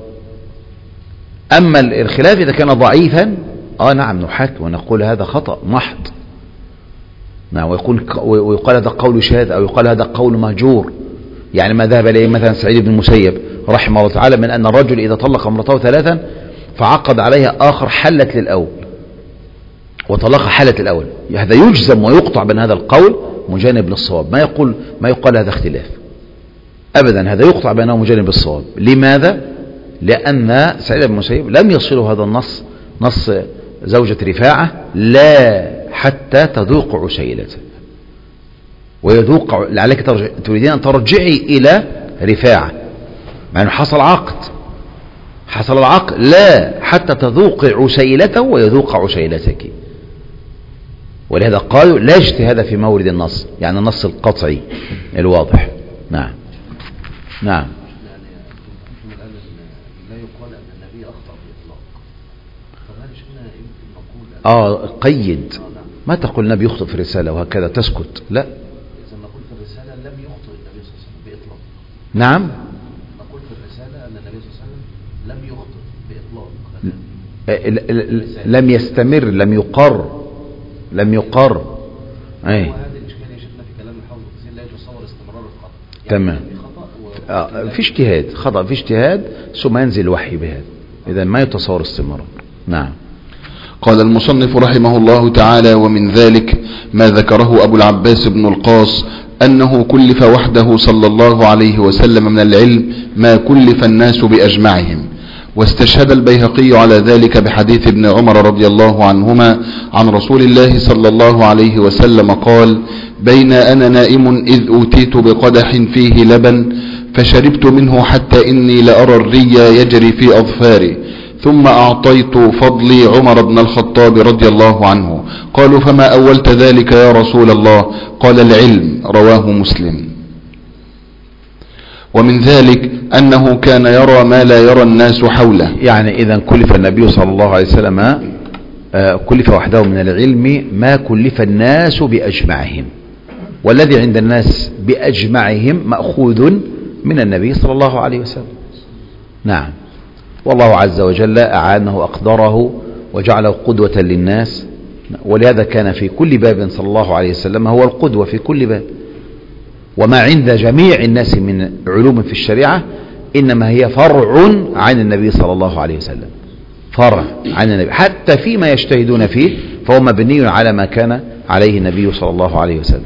أما الخلاف إذا كان ضعيفا آه نعم نحاكم ونقول هذا خطأ محض، نعم، ويقول ويقال هذا قول شاذ أو يقال هذا قول مهجور. يعني ما ذهب إليه مثلا سعيد بن المسيب رحمه الله تعالى من أن الرجل إذا طلق امرأته ثلاثا فعقد عليها آخر حلت للأول وطلق حلت الأول، هذا يجزم ويقطع بين هذا القول مجانب للصواب، ما يقول ما يقال هذا اختلاف أبدا، هذا يقطع بينه مجانب للصواب. لماذا؟ لأن سعيد بن المسيب لم يصله هذا النص نص زوجة رفاعة لا حتى تذوق عسيلته ويذوق لعلك ترجع تريدين أن ترجعي إلى رفاعة مع أنه حصل عقد حصل العقد لا حتى تذوق عسيلته ويذوق عسيلتك. ولهذا قالوا لا اجتهاد في مورد النص، يعني النص القطعي الواضح. نعم نعم. اه قيد، ما تقول النبي يخطئ في الرسالة وهكذا تسكت، لا. إذا نقول في الرسالة لم يخطئ النبي صلى الله عليه وسلم بإطلاق. نعم. نقول في الرسالة أن النبي صلى الله عليه وسلم لم يخطئ بإطلاق. لم يستمر، لم يقر، لم يقر. أي. وهذه الإشكالية يا شيخنا في كلام الحافظ كثير لا يتصور استمرار الخطأ. تمام. آه في اجتهاد، خطأ في اجتهاد ثم ينزل الوحي بهذا، إذا ما يتصور استمرار. نعم. قال المصنف رحمه الله تعالى: ومن ذلك ما ذكره أبو العباس بن القاص أنه كلف وحده صلى الله عليه وسلم من العلم ما كلف الناس بأجمعهم. واستشهد البيهقي على ذلك بحديث ابن عمر رضي الله عنهما عن رسول الله صلى الله عليه وسلم قال: بين أنا نائم إذ أوتيت بقدح فيه لبن فشربت منه حتى إني لأرى الري يجري في أظفاري، ثم أعطيت فضلي عمر بن الخطاب رضي الله عنه. قالوا: فما أولت ذلك يا رسول الله؟ قال: العلم. رواه مسلم. ومن ذلك أنه كان يرى ما لا يرى الناس حوله. يعني إذا كلف النبي صلى الله عليه وسلم كلف وحده من العلم ما كلف الناس بأجمعهم، والذي عند الناس بأجمعهم مأخوذ من النبي صلى الله عليه وسلم. نعم. والله عز وجل أعانه وأقدره وجعله قدوة للناس، ولهذا كان في كل باب صلى الله عليه وسلم هو القدوة في كل باب. وما عند جميع الناس من علوم في الشريعة إنما هي فرع عن النبي صلى الله عليه وسلم، فرع عن النبي، حتى فيما يجتهدون فيه فهو مبني على ما كان عليه النبي صلى الله عليه وسلم.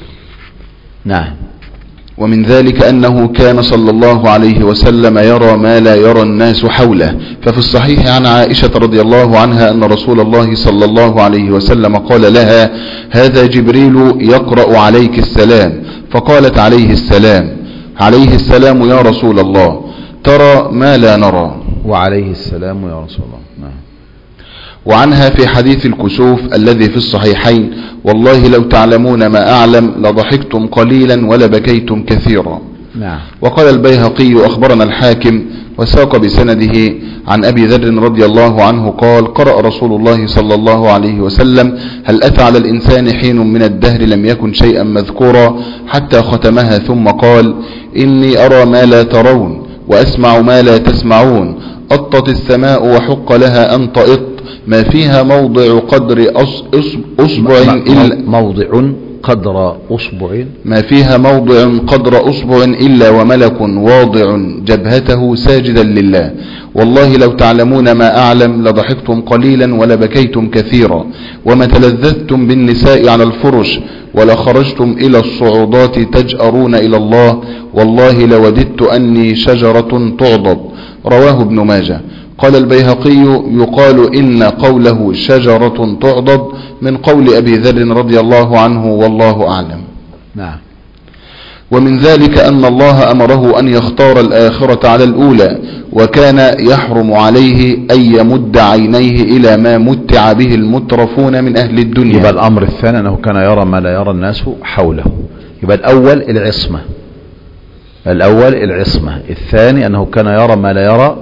نعم. ومن ذلك أنه كان صلى الله عليه وسلم يرى ما لا يرى الناس حوله. ففي الصحيح عن عائشة رضي الله عنها أن رسول الله صلى الله عليه وسلم قال لها: هذا جبريل يقرأ عليك السلام. فقالت: عليه السلام. عليه السلام يا رسول الله، ترى ما لا نرى. وعليه السلام يا رسول الله. نعم. وعنها في حديث الكسوف الذي في الصحيحين: والله لو تعلمون ما أعلم لضحكتم قليلا ولبكيتم كثيرا. نعم. وقال البيهقي: أخبرنا الحاكم وساق بسنده عن أبي ذر رضي الله عنه قال: قرأ رسول الله صلى الله عليه وسلم: هل أتى على الإنسان حين من الدهر لم يكن شيئا مذكورا، حتى ختمها، ثم قال: إني أرى ما لا ترون وأسمع ما لا تسمعون. أطت السماء وحق لها أن تئط، ما فيها موضع قدر أصبع إلا موضع قدر أصبع ما فيها موضع قدر أصبع إلا وملك واضع جبهته ساجدا لله. والله لو تعلمون ما أعلم لضحكتم قليلا ولبكيتم كثيرا، وما تلذذتم بالنساء على الفرش، ولخرجتم إلى الصعودات تجأرون إلى الله. والله لوددت أني شجرة تعضد. رواه ابن ماجه. قال البيهقي: يقال إن قوله شجرة تعضد من قول أبي ذر رضي الله عنه، والله أعلم. نعم. ومن ذلك أن الله أمره أن يختار الآخرة على الأولى، وكان يحرم عليه أن يمد عينيه إلى ما متع به المترفون من أهل الدنيا. يبقى الأمر الثاني أنه كان يرى ما لا يرى الناس حوله. يبقى الأول العصمة، الأول العصمة، الثاني أنه كان يرى ما لا يرى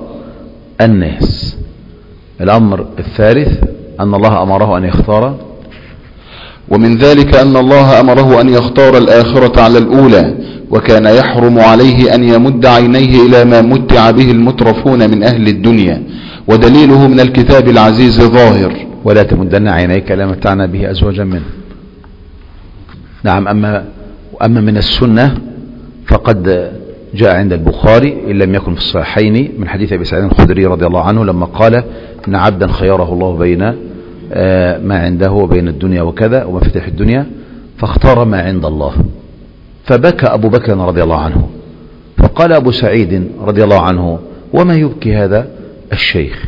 الناس. الأمر الثالث أن الله أمره أن يختار ومن ذلك أن الله أمره أن يختار الآخرة على الأولى، وكان يحرم عليه أن يمد عينيه إلى ما متع به المترفون من أهل الدنيا، ودليله من الكتاب العزيز ظاهر. ولا تمدن عينيك إلى ما متعنا به أزواجا منه. نعم. أما, أما من السنة فقد جاء عند البخاري إن لم يكن في الصحيحين من حديث أبي سعيد الخدري رضي الله عنه لما قال إن عبدا خيره الله بين ما عنده وبين الدنيا وكذا ومفاتيح الدنيا فاختار ما عند الله، فبكى أبو بكر رضي الله عنه، فقال أبو سعيد رضي الله عنه وما يبكي هذا الشيخ؟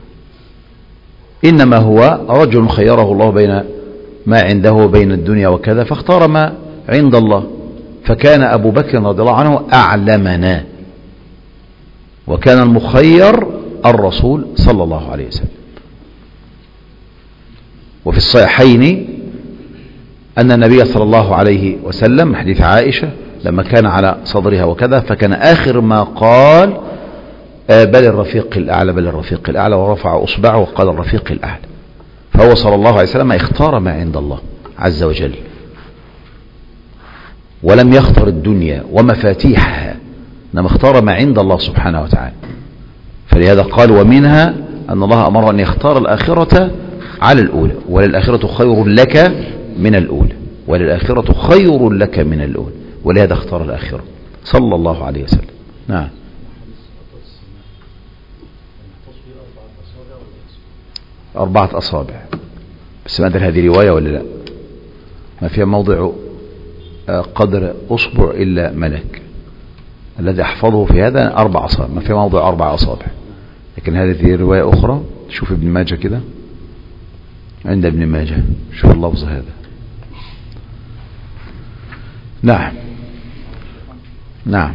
إنما هو رجل خيره الله بين ما عنده وبين الدنيا وكذا فاختار ما عند الله. فكان أبو بكر رضي الله عنه أعلمنا، وكان المخير الرسول صلى الله عليه وسلم. وفي الصحيحين أن النبي صلى الله عليه وسلم حديث عائشة لما كان على صدرها وكذا فكان آخر ما قال بل الرفيق الأعلى بل الرفيق الأعلى، ورفع أصبعه وقال الرفيق الأعلى. فهو صلى الله عليه وسلم اختار ما عند الله عز وجل، ولم يختار الدنيا ومفاتيحها، إنما اختار ما عند الله سبحانه وتعالى. فلهذا قال ومنها أن الله أمر أن يختار الآخرة على الأولى، وللآخرة خير لك من الأولى، وللآخرة خير لك من الأولى، ولهذا اختار الآخرة صلى الله عليه وسلم. نعم. أربعة أصابع، بس ما أدري هذه رواية ولا لا، ما فيها موضع قدر أصبع إلا ملك، الذي أحفظه في هذا أربع أصابع، ما فيها موضع أربع أصابع، لكن هذه رواية أخرى. شوف ابن ماجه كده، عند ابن ماجه شوف اللفظ هذا. نعم نعم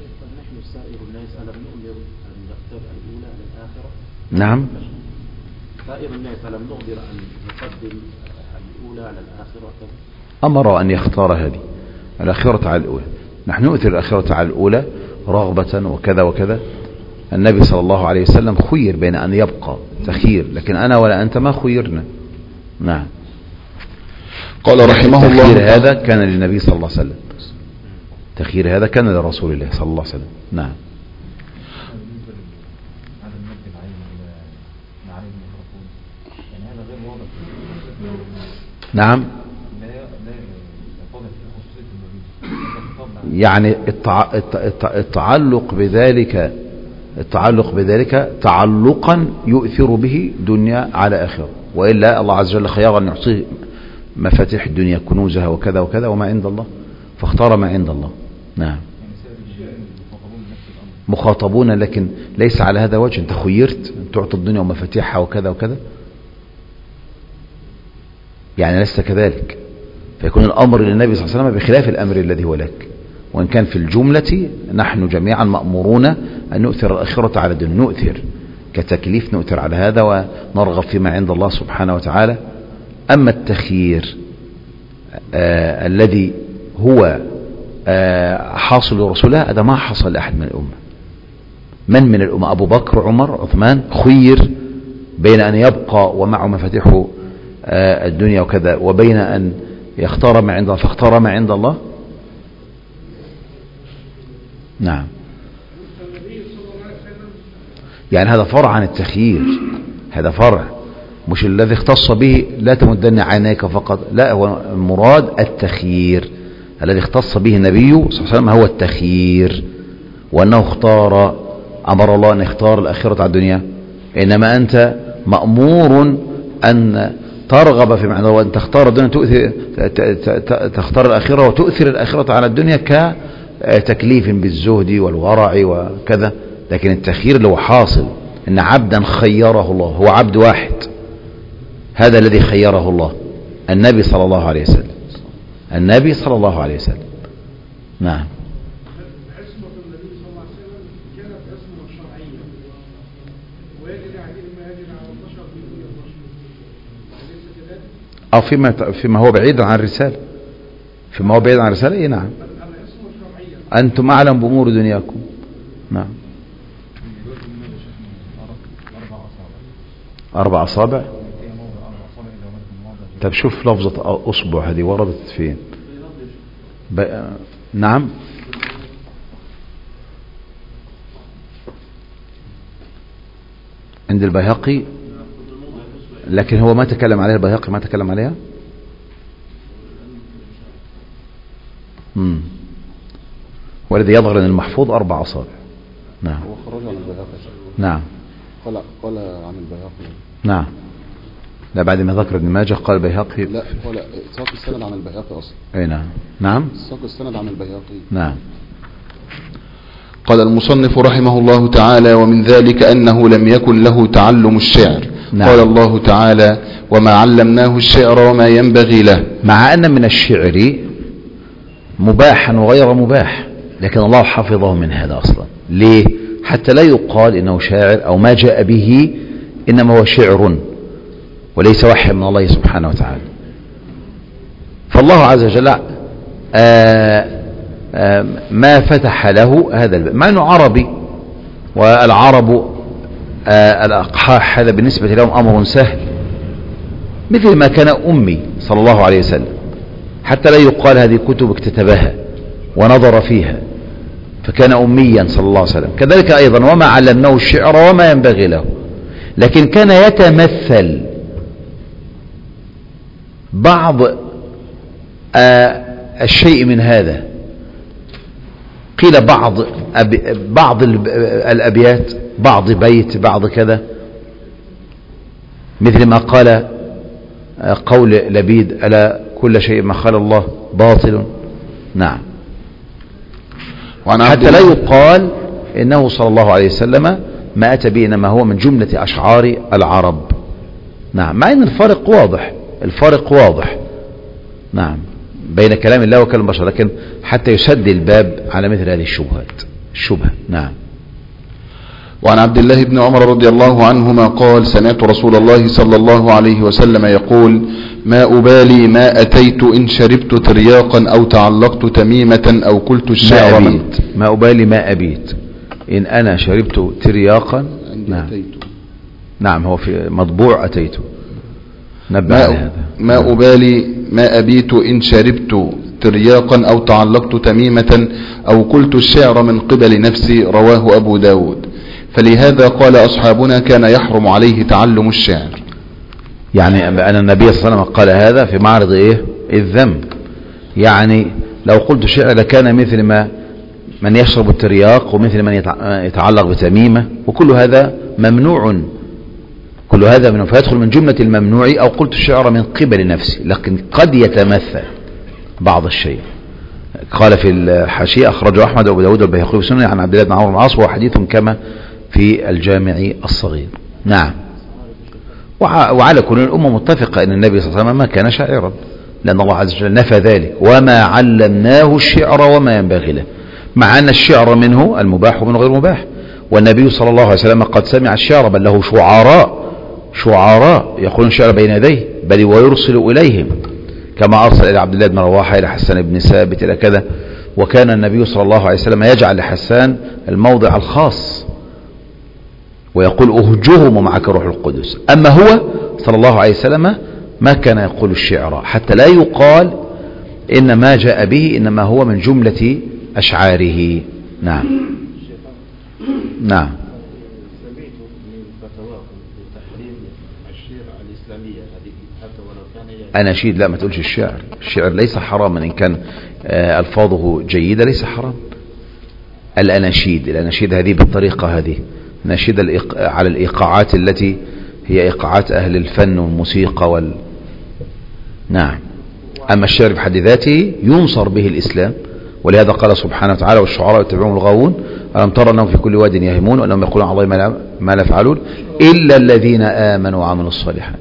نعم. سائر الناس لم نقدر أن نقدم الأولى على الآخرة، أمر أن يختار هذه الآخرة على الأولى. نحن نؤثر الآخرة على الأولى رغبة وكذا وكذا. النبي صلى الله عليه وسلم خير بين أن يبقى تخير، لكن أنا ولا أنت ما خيرنا. نعم. قال رحمه الله تخير هذا كان للنبي صلى الله عليه وسلم، تخير هذا كان لرسول الله صلى الله عليه وسلم. نعم. نعم. يعني التع... التعلق بذلك التعلق بذلك تعلقا يؤثر به دنيا على آخرة، وإلا الله عز وجل خيار أن يعطيه مفاتيح الدنيا كنوزها وكذا وكذا وما عند الله، فاختار ما عند الله. نعم. مخاطبون، لكن ليس على هذا وجه. انت خيرت أن تعطي الدنيا ومفاتيحها وكذا وكذا، يعني لست كذلك، فيكون الأمر للنبي صلى الله عليه وسلم بخلاف الأمر الذي هو لك. وإن كان في الجملة نحن جميعا مأمورون أن نؤثر الآخرة على الدنيا، نؤثر كتكليف، نؤثر على هذا ونرغب فيما عند الله سبحانه وتعالى. أما التخيير آه الذي هو آه حاصل لرسول الله، هذا ما حصل لأحد من الأمة. من من الأمة؟ أبو بكر، عمر، عثمان، خير بين أن يبقى ومعه مفاتيح آه الدنيا وكذا، وبين أن يختار ما عند الله، فاختار ما عند الله. نعم. يعني هذا فرع عن التخيير، هذا فرع، مش الذي اختص به لا تمدن عينيك فقط، لا، هو المراد التخيير الذي اختص به النبي صلى الله عليه وسلم هو التخيير، وأنه اختار، أمر الله أن يختار الآخرة على الدنيا. إنما أنت مأمور أن ترغب في معنى وأن تختار الدنيا، تؤثر تختار الآخرة وتؤثر الآخرة على الدنيا كتكليف بالزهد والورع وكذا. لكن التخيير اللي هو حاصل إن عبدا خيره الله، هو عبد واحد، هذا الذي خيره الله، النبي صلى الله عليه وسلم، النبي صلى الله عليه وسلم. نعم. عصمة النبي صلى الله عليه وسلم كانت عصمة شرعية، ويجري عليه ما يجري على البشر بدون البشر، أليس كذلك؟ أو فيما فيما هو بعيد عن الرسالة، فيما هو بعيد عن الرسالة. إيه نعم. العصمة شرعية. أنتم أعلم بأمور دنياكم. نعم. أربع أصابع. طب شوف لفظة أصبع هذه وردت فين؟ ب... نعم عند البيهقي، لكن هو ما تكلم عليها البيهقي، ما تكلم عليها. امم والذي يظهر ان المحفوظ اربع اصابع. نعم. هو خرج عن البيهقي. نعم. قال قال عن البيهقي. نعم. لا بعد ما ذكر ابن ماجه قال البيهقي. لا قال ساق السند عن البيهقي اصلا. اي نعم. نعم. ساق السند عن البيهقي. نعم. قال المصنف رحمه الله تعالى: ومن ذلك أنه لم يكن له تعلم الشعر. نعم. قال الله تعالى: وما علمناه الشعر وما ينبغي له. مع أن من الشعر مباحا وغير مباح، لكن الله حفظه من هذا أصلا. ليه؟ حتى لا يقال إنه شاعر أو ما جاء به إنما هو شعر وليس وحي من الله سبحانه وتعالى. فالله عز وجل آه آه ما فتح له هذا الباب، مع أنه عربي، والعرب آه الأقحاح هذا بالنسبة لهم أمر سهل، مثل ما كان أمي صلى الله عليه وسلم، حتى لا يقال هذه كتب اكتتبها ونظر فيها، فكان أميا صلى الله عليه وسلم. كذلك أيضا وما علمناه الشعر وما ينبغي له، لكن كان يتمثل بعض آه الشيء من هذا. قيل بعض أبي بعض الأبيات، بعض بيت، بعض كذا، مثل ما قال قول لبيد: ألا كل شيء ما خلا الله باطل. نعم. حتى لا يقال إنه صلى الله عليه وسلم ما أتى به إنما هو من جملة أشعار العرب. نعم. مع أن الفارق واضح، الفارق واضح نعم بين كلام الله وكلام البشر، لكن حتى يسد الباب على مثل هذه الشبهات الشبهة. نعم. وعن عبد الله بن عمر رضي الله عنهما قال: سمعت رسول الله صلى الله عليه وسلم يقول: ما أبالي ما أتيت إن شربت ترياقا أو تعلقت تميمة أو قلت الشعر. ما أبيت، ما أبالي ما أبيت إن أنا شربت ترياقا. نعم. أتيت. نعم هو في مطبوع أتيت. نبه على هذا. ما أبالي ما أبيت إن شربت ترياقا أو تعلقت تميمة أو قلت الشعر من قبل نفسي. رواه أبو داود. فلهذا قال أصحابنا كان يحرم عليه تعلم الشعر. يعني أن النبي صلى الله عليه وسلم قال هذا في معرض إيه؟ الذنب. يعني لو قلت الشعر لكان مثل ما من يشرب الترياق، ومثل من يتعلق بتميمة، وكل هذا ممنوع، كل هذا من فيدخل من جملة الممنوع. أو قلت الشعر من قبل نفسي، لكن قد يتمثل بعض الشيء. قال في الحاشية: أخرجه أحمد وأبو داود والبيهقي في السنن عن عبد الله بن عمرو بن العاص، وهو حديث كما في الجامع الصغير. نعم. وعلى كل الأمة متفقة أن النبي صلى الله عليه وسلم ما كان شاعرا، لأن الله عز وجل نفى ذلك: وما علمناه الشعر وما ينبغي له، مع أن الشعر منه المباح ومنه غير مباح. والنبي صلى الله عليه وسلم قد سمع الشعر، بل له شعراء شعراء يقولون الشعر بين يديه، بل ويرسل إليهم، كما أرسل إلى عبد الله بن رواحة، إلى حسان بن ثابت، إلى كذا. وكان النبي صلى الله عليه وسلم يجعل لحسان الموضع الخاص ويقول: أهجهم معك روح القدس. أما هو صلى الله عليه وسلم ما كان يقول الشعر، حتى لا يقال إن ما جاء به إنما هو من جملة أشعاره. نعم. نعم. سمعت من فتواكم بتحريم الشعر الإسلامية هذه حتى ولو كان أناشيد. لا ما تقولش الشعر، الشعر ليس حراما إن كان ألفاظه جيدة، ليس حرام. الأناشيد، الأناشيد هذه بالطريقة هذه، ناشد على الإيقاعات التي هي إيقاعات أهل الفن والموسيقى وال... نعم. أما الشعر بحد ذاته ينصر به الإسلام، ولهذا قال سبحانه وتعالى: والشعراء يتبعهم الغاوون ألم ترى أنهم في كل واد يهيمون وأنهم يقولون على الله ما لا يفعلون إلا الذين آمنوا وعملوا الصالحات.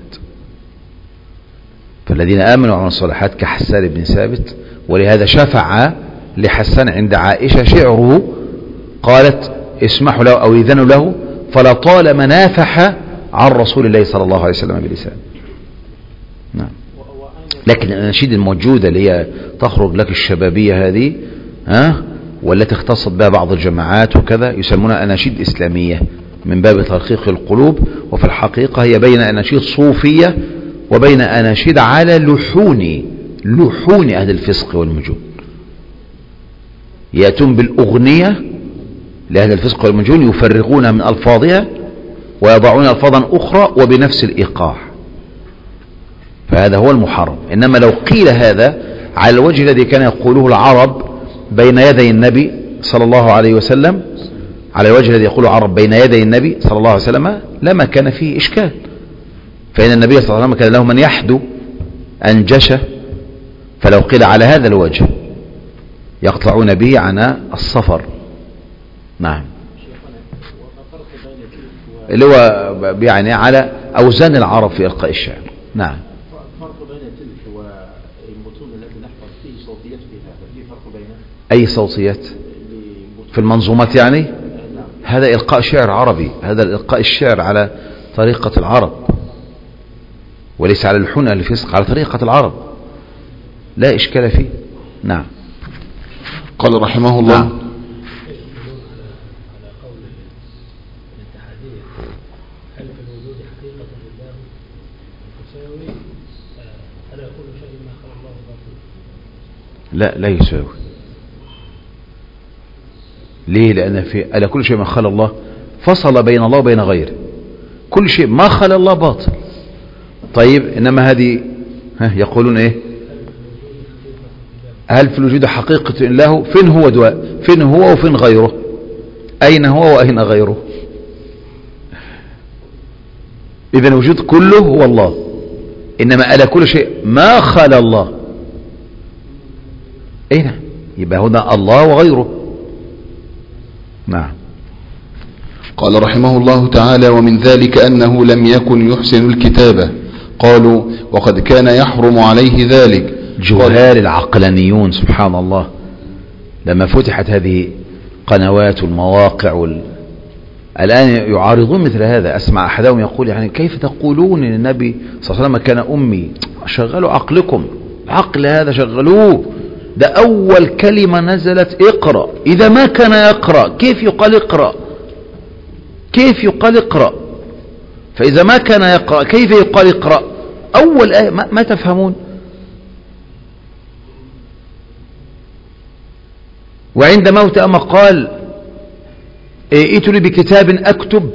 فالذين آمنوا وعملوا الصالحات كحسان بن ثابت، ولهذا شفع لحسان عند عائشة شعره، قالت: اسمحوا له أو إذنوا له، فلطالما نافح عن رسول الله صلى الله عليه وسلم بلسان. نعم. لكن الأناشيد الموجودة اللي هي تخرج لك الشبابية هذه، ها، والتي اختصت بها بعض الجماعات وكذا، يسمونها أناشيد إسلامية من باب ترقيق القلوب، وفي الحقيقة هي بين أناشيد صوفية وبين أناشيد على لحون لحون أهل الفسق والمجون. يأتون بالأغنية لأهل الفسق والمجون يفرغون من ألفاظها ويضعون ألفاظا أخرى وبنفس الإيقاع، فهذا هو المحرم. إنما لو قيل هذا على الوجه الذي كان يقوله العرب بين يدي النبي صلى الله عليه وسلم، على الوجه الذي يقوله العرب بين يدي النبي صلى الله عليه وسلم، لما كان فيه إشكال. فإن النبي صلى الله عليه وسلم كان له من يحدو أنجشه، فلو قيل على هذا الوجه يقطعون به عن الصفر. نعم، اللي هو يعني على أوزان العرب في إلقاء الشعر. نعم. فرق بين تلك والمتون التي نحفظ فيه صوتيات فيها، في فرق بينها؟ أي صوتيات؟ في المنظومات يعني؟ هذا إلقاء شعر عربي، هذا إلقاء الشعر على طريقة العرب وليس على اللحون الفسق، على طريقة العرب، لا إشكال فيه. نعم. قال رحمه الله. نعم. لا لا يساوي. ليه؟ لأن في ألا كل شيء ما خلى الله فصل بين الله وبين غيره، كل شيء ما خلى الله باطل. طيب إنما هذه ها يقولون إيه؟ هل في الوجود حقيقة له؟ فين هو دواء؟ فين هو وفين غيره؟ أين هو وأين غيره؟ إذن الوجود كله هو الله، إنما ألا كل شيء ما خلى الله. ايه؟ يبقى هنا الله وغيره. نعم. قال رحمه الله تعالى: ومن ذلك أنه لم يكن يحسن الكتابة. قالوا: وقد كان يحرم عليه ذلك. جهال العقلانيون سبحان الله لما فتحت هذه قنوات والمواقع وال... الآن يعارضون مثل هذا. أسمع أحدهم يقول: يعني كيف تقولون إن النبي صلى الله عليه وسلم كان أمي؟ شغلوا عقلكم، عقل هذا شغلوه، ده أول كلمة نزلت اقرأ. إذا ما كان يقرأ كيف يقال اقرأ؟ كيف يقال اقرأ؟ فإذا ما كان يقرأ كيف يقال اقرأ؟ أول آية ما, ما تفهمون. وعند موت أما قال: ائتوا لي بكتاب أكتب.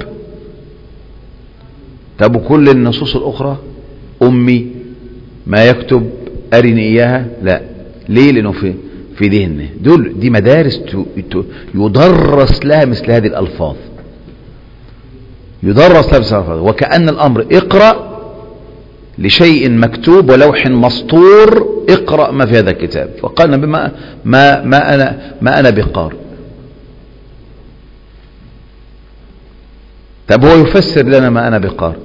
طب كل النصوص الأخرى أمي ما يكتب أرني إياها؟ لا. ليه؟ لأنه في في ذهنه دول دي مدارس يدرس لها مثل هذه الألفاظ، يدرس لها مثل الألفاظ، وكأن الأمر اقرأ لشيء مكتوب ولوح مسطور، اقرأ ما في هذا الكتاب. فقال بما ما ما أنا ما أنا بقارئ. طب هو يفسر لنا ما أنا بقارئ،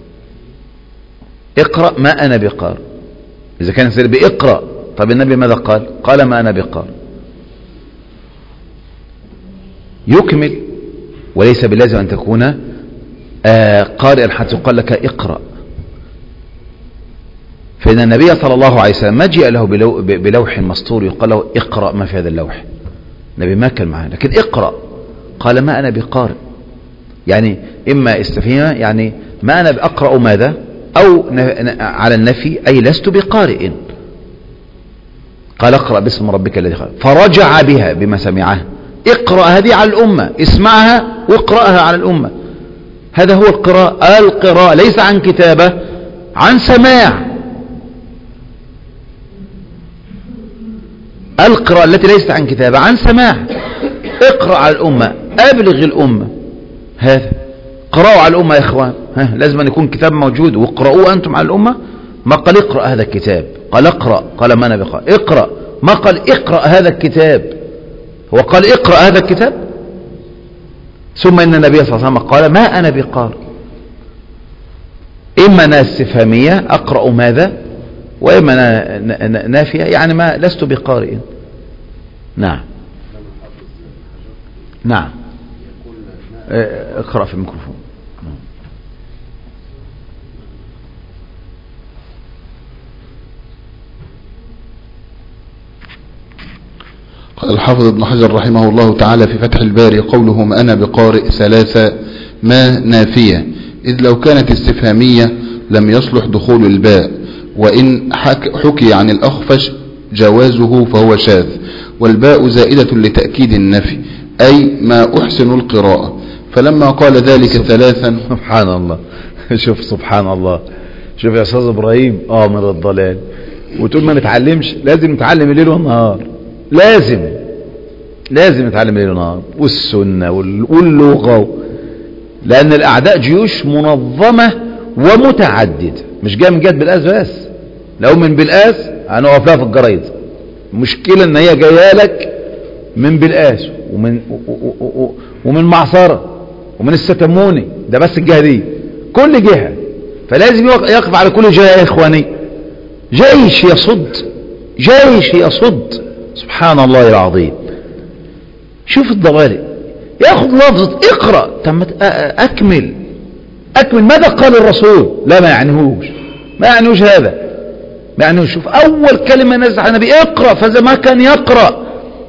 اقرأ ما أنا بقارئ. إذا كان يفسر بإقرأ، طب النبي ماذا قال؟ قال ما أنا بقارئ. يكمل، وليس باللازم أن تكون آه قارئا حتى يقال لك اقرأ. فإن النبي صلى الله عليه وسلم ما جاء له بلو بلوح مسطور يقال له اقرأ ما في هذا اللوح. النبي ما كان معه، لكن اقرأ قال ما أنا بقارئ. يعني إما استفهام، يعني ما أنا بأقرأ ماذا، أو على النفي أي لست بقارئ. قال اقرأ باسم ربك الذي خلق، فرجع بها بما سمعها. اقرأ هذه على الأمة، اسمعها واقرأها على الأمة. هذا هو القراءة. القراءة ليس عن كتابة، عن سماع. القراءة التي ليست عن كتابة عن سماع. اقرأ على الأمة، أبلغ الأمة. هذا قرأوا على الأمة يا إخوان. ها لازم أن يكون كتاب موجود واقرأوه أنتم على الأمة. ما قال اقرأ هذا الكتاب، قال اقرأ، قال ما أنا بقرأ. اقرأ، ما قال اقرأ هذا الكتاب، هو قال اقرأ هذا الكتاب. ثم إن النبي صلى الله عليه وسلم قال ما أنا بقارئ. إما ناس استفهامية أقرأ ماذا، وإما نافية يعني ما لست بقارئ. نعم نعم. اقرأ في الميكروفون. قال الحافظ ابن حجر رحمه الله تعالى في فتح الباري: قوله ما أنا بقارئ ثلاثة: ما نافية، إذ لو كانت استفهامية لم يصلح دخول الباء، وإن حك حكي عن الأخفش جوازه فهو شاذ. والباء زائدة لتأكيد النفي، أي ما أحسن القراءة. فلما قال ذلك ثلاثا. سبحان الله. شوف سبحان الله. شوف يا أستاذ إبراهيم، آه من الضلال وتقول ما نتعلمش. لازم نتعلم الليل والنهار، لازم لازم نتعلم الليل والنهار والسنة واللغة، لأن الأعداء جيوش منظمة ومتعددة، مش جاية من جهة بالقاس بس. لو من بالقاس هنقف لها في الجرايد. مشكلة ان هي جاية لك من بالقاس ومن ومن معصرة ومن الستموني، ده بس الجهة دي، كل جهة. فلازم يقف على كل جهة يا اخواني. جيش يصد، جيش يصد. سبحان الله العظيم. شوف الضوالي ياخذ لفظة اقرأ، تم اكمل اكمل ماذا قال الرسول. لا ما يعنيهوش، ما يعنيهوش هذا، ما يعنيهوش. شوف اول كلمة نزل على النبي اقرأ، فاذا ما كان يقرأ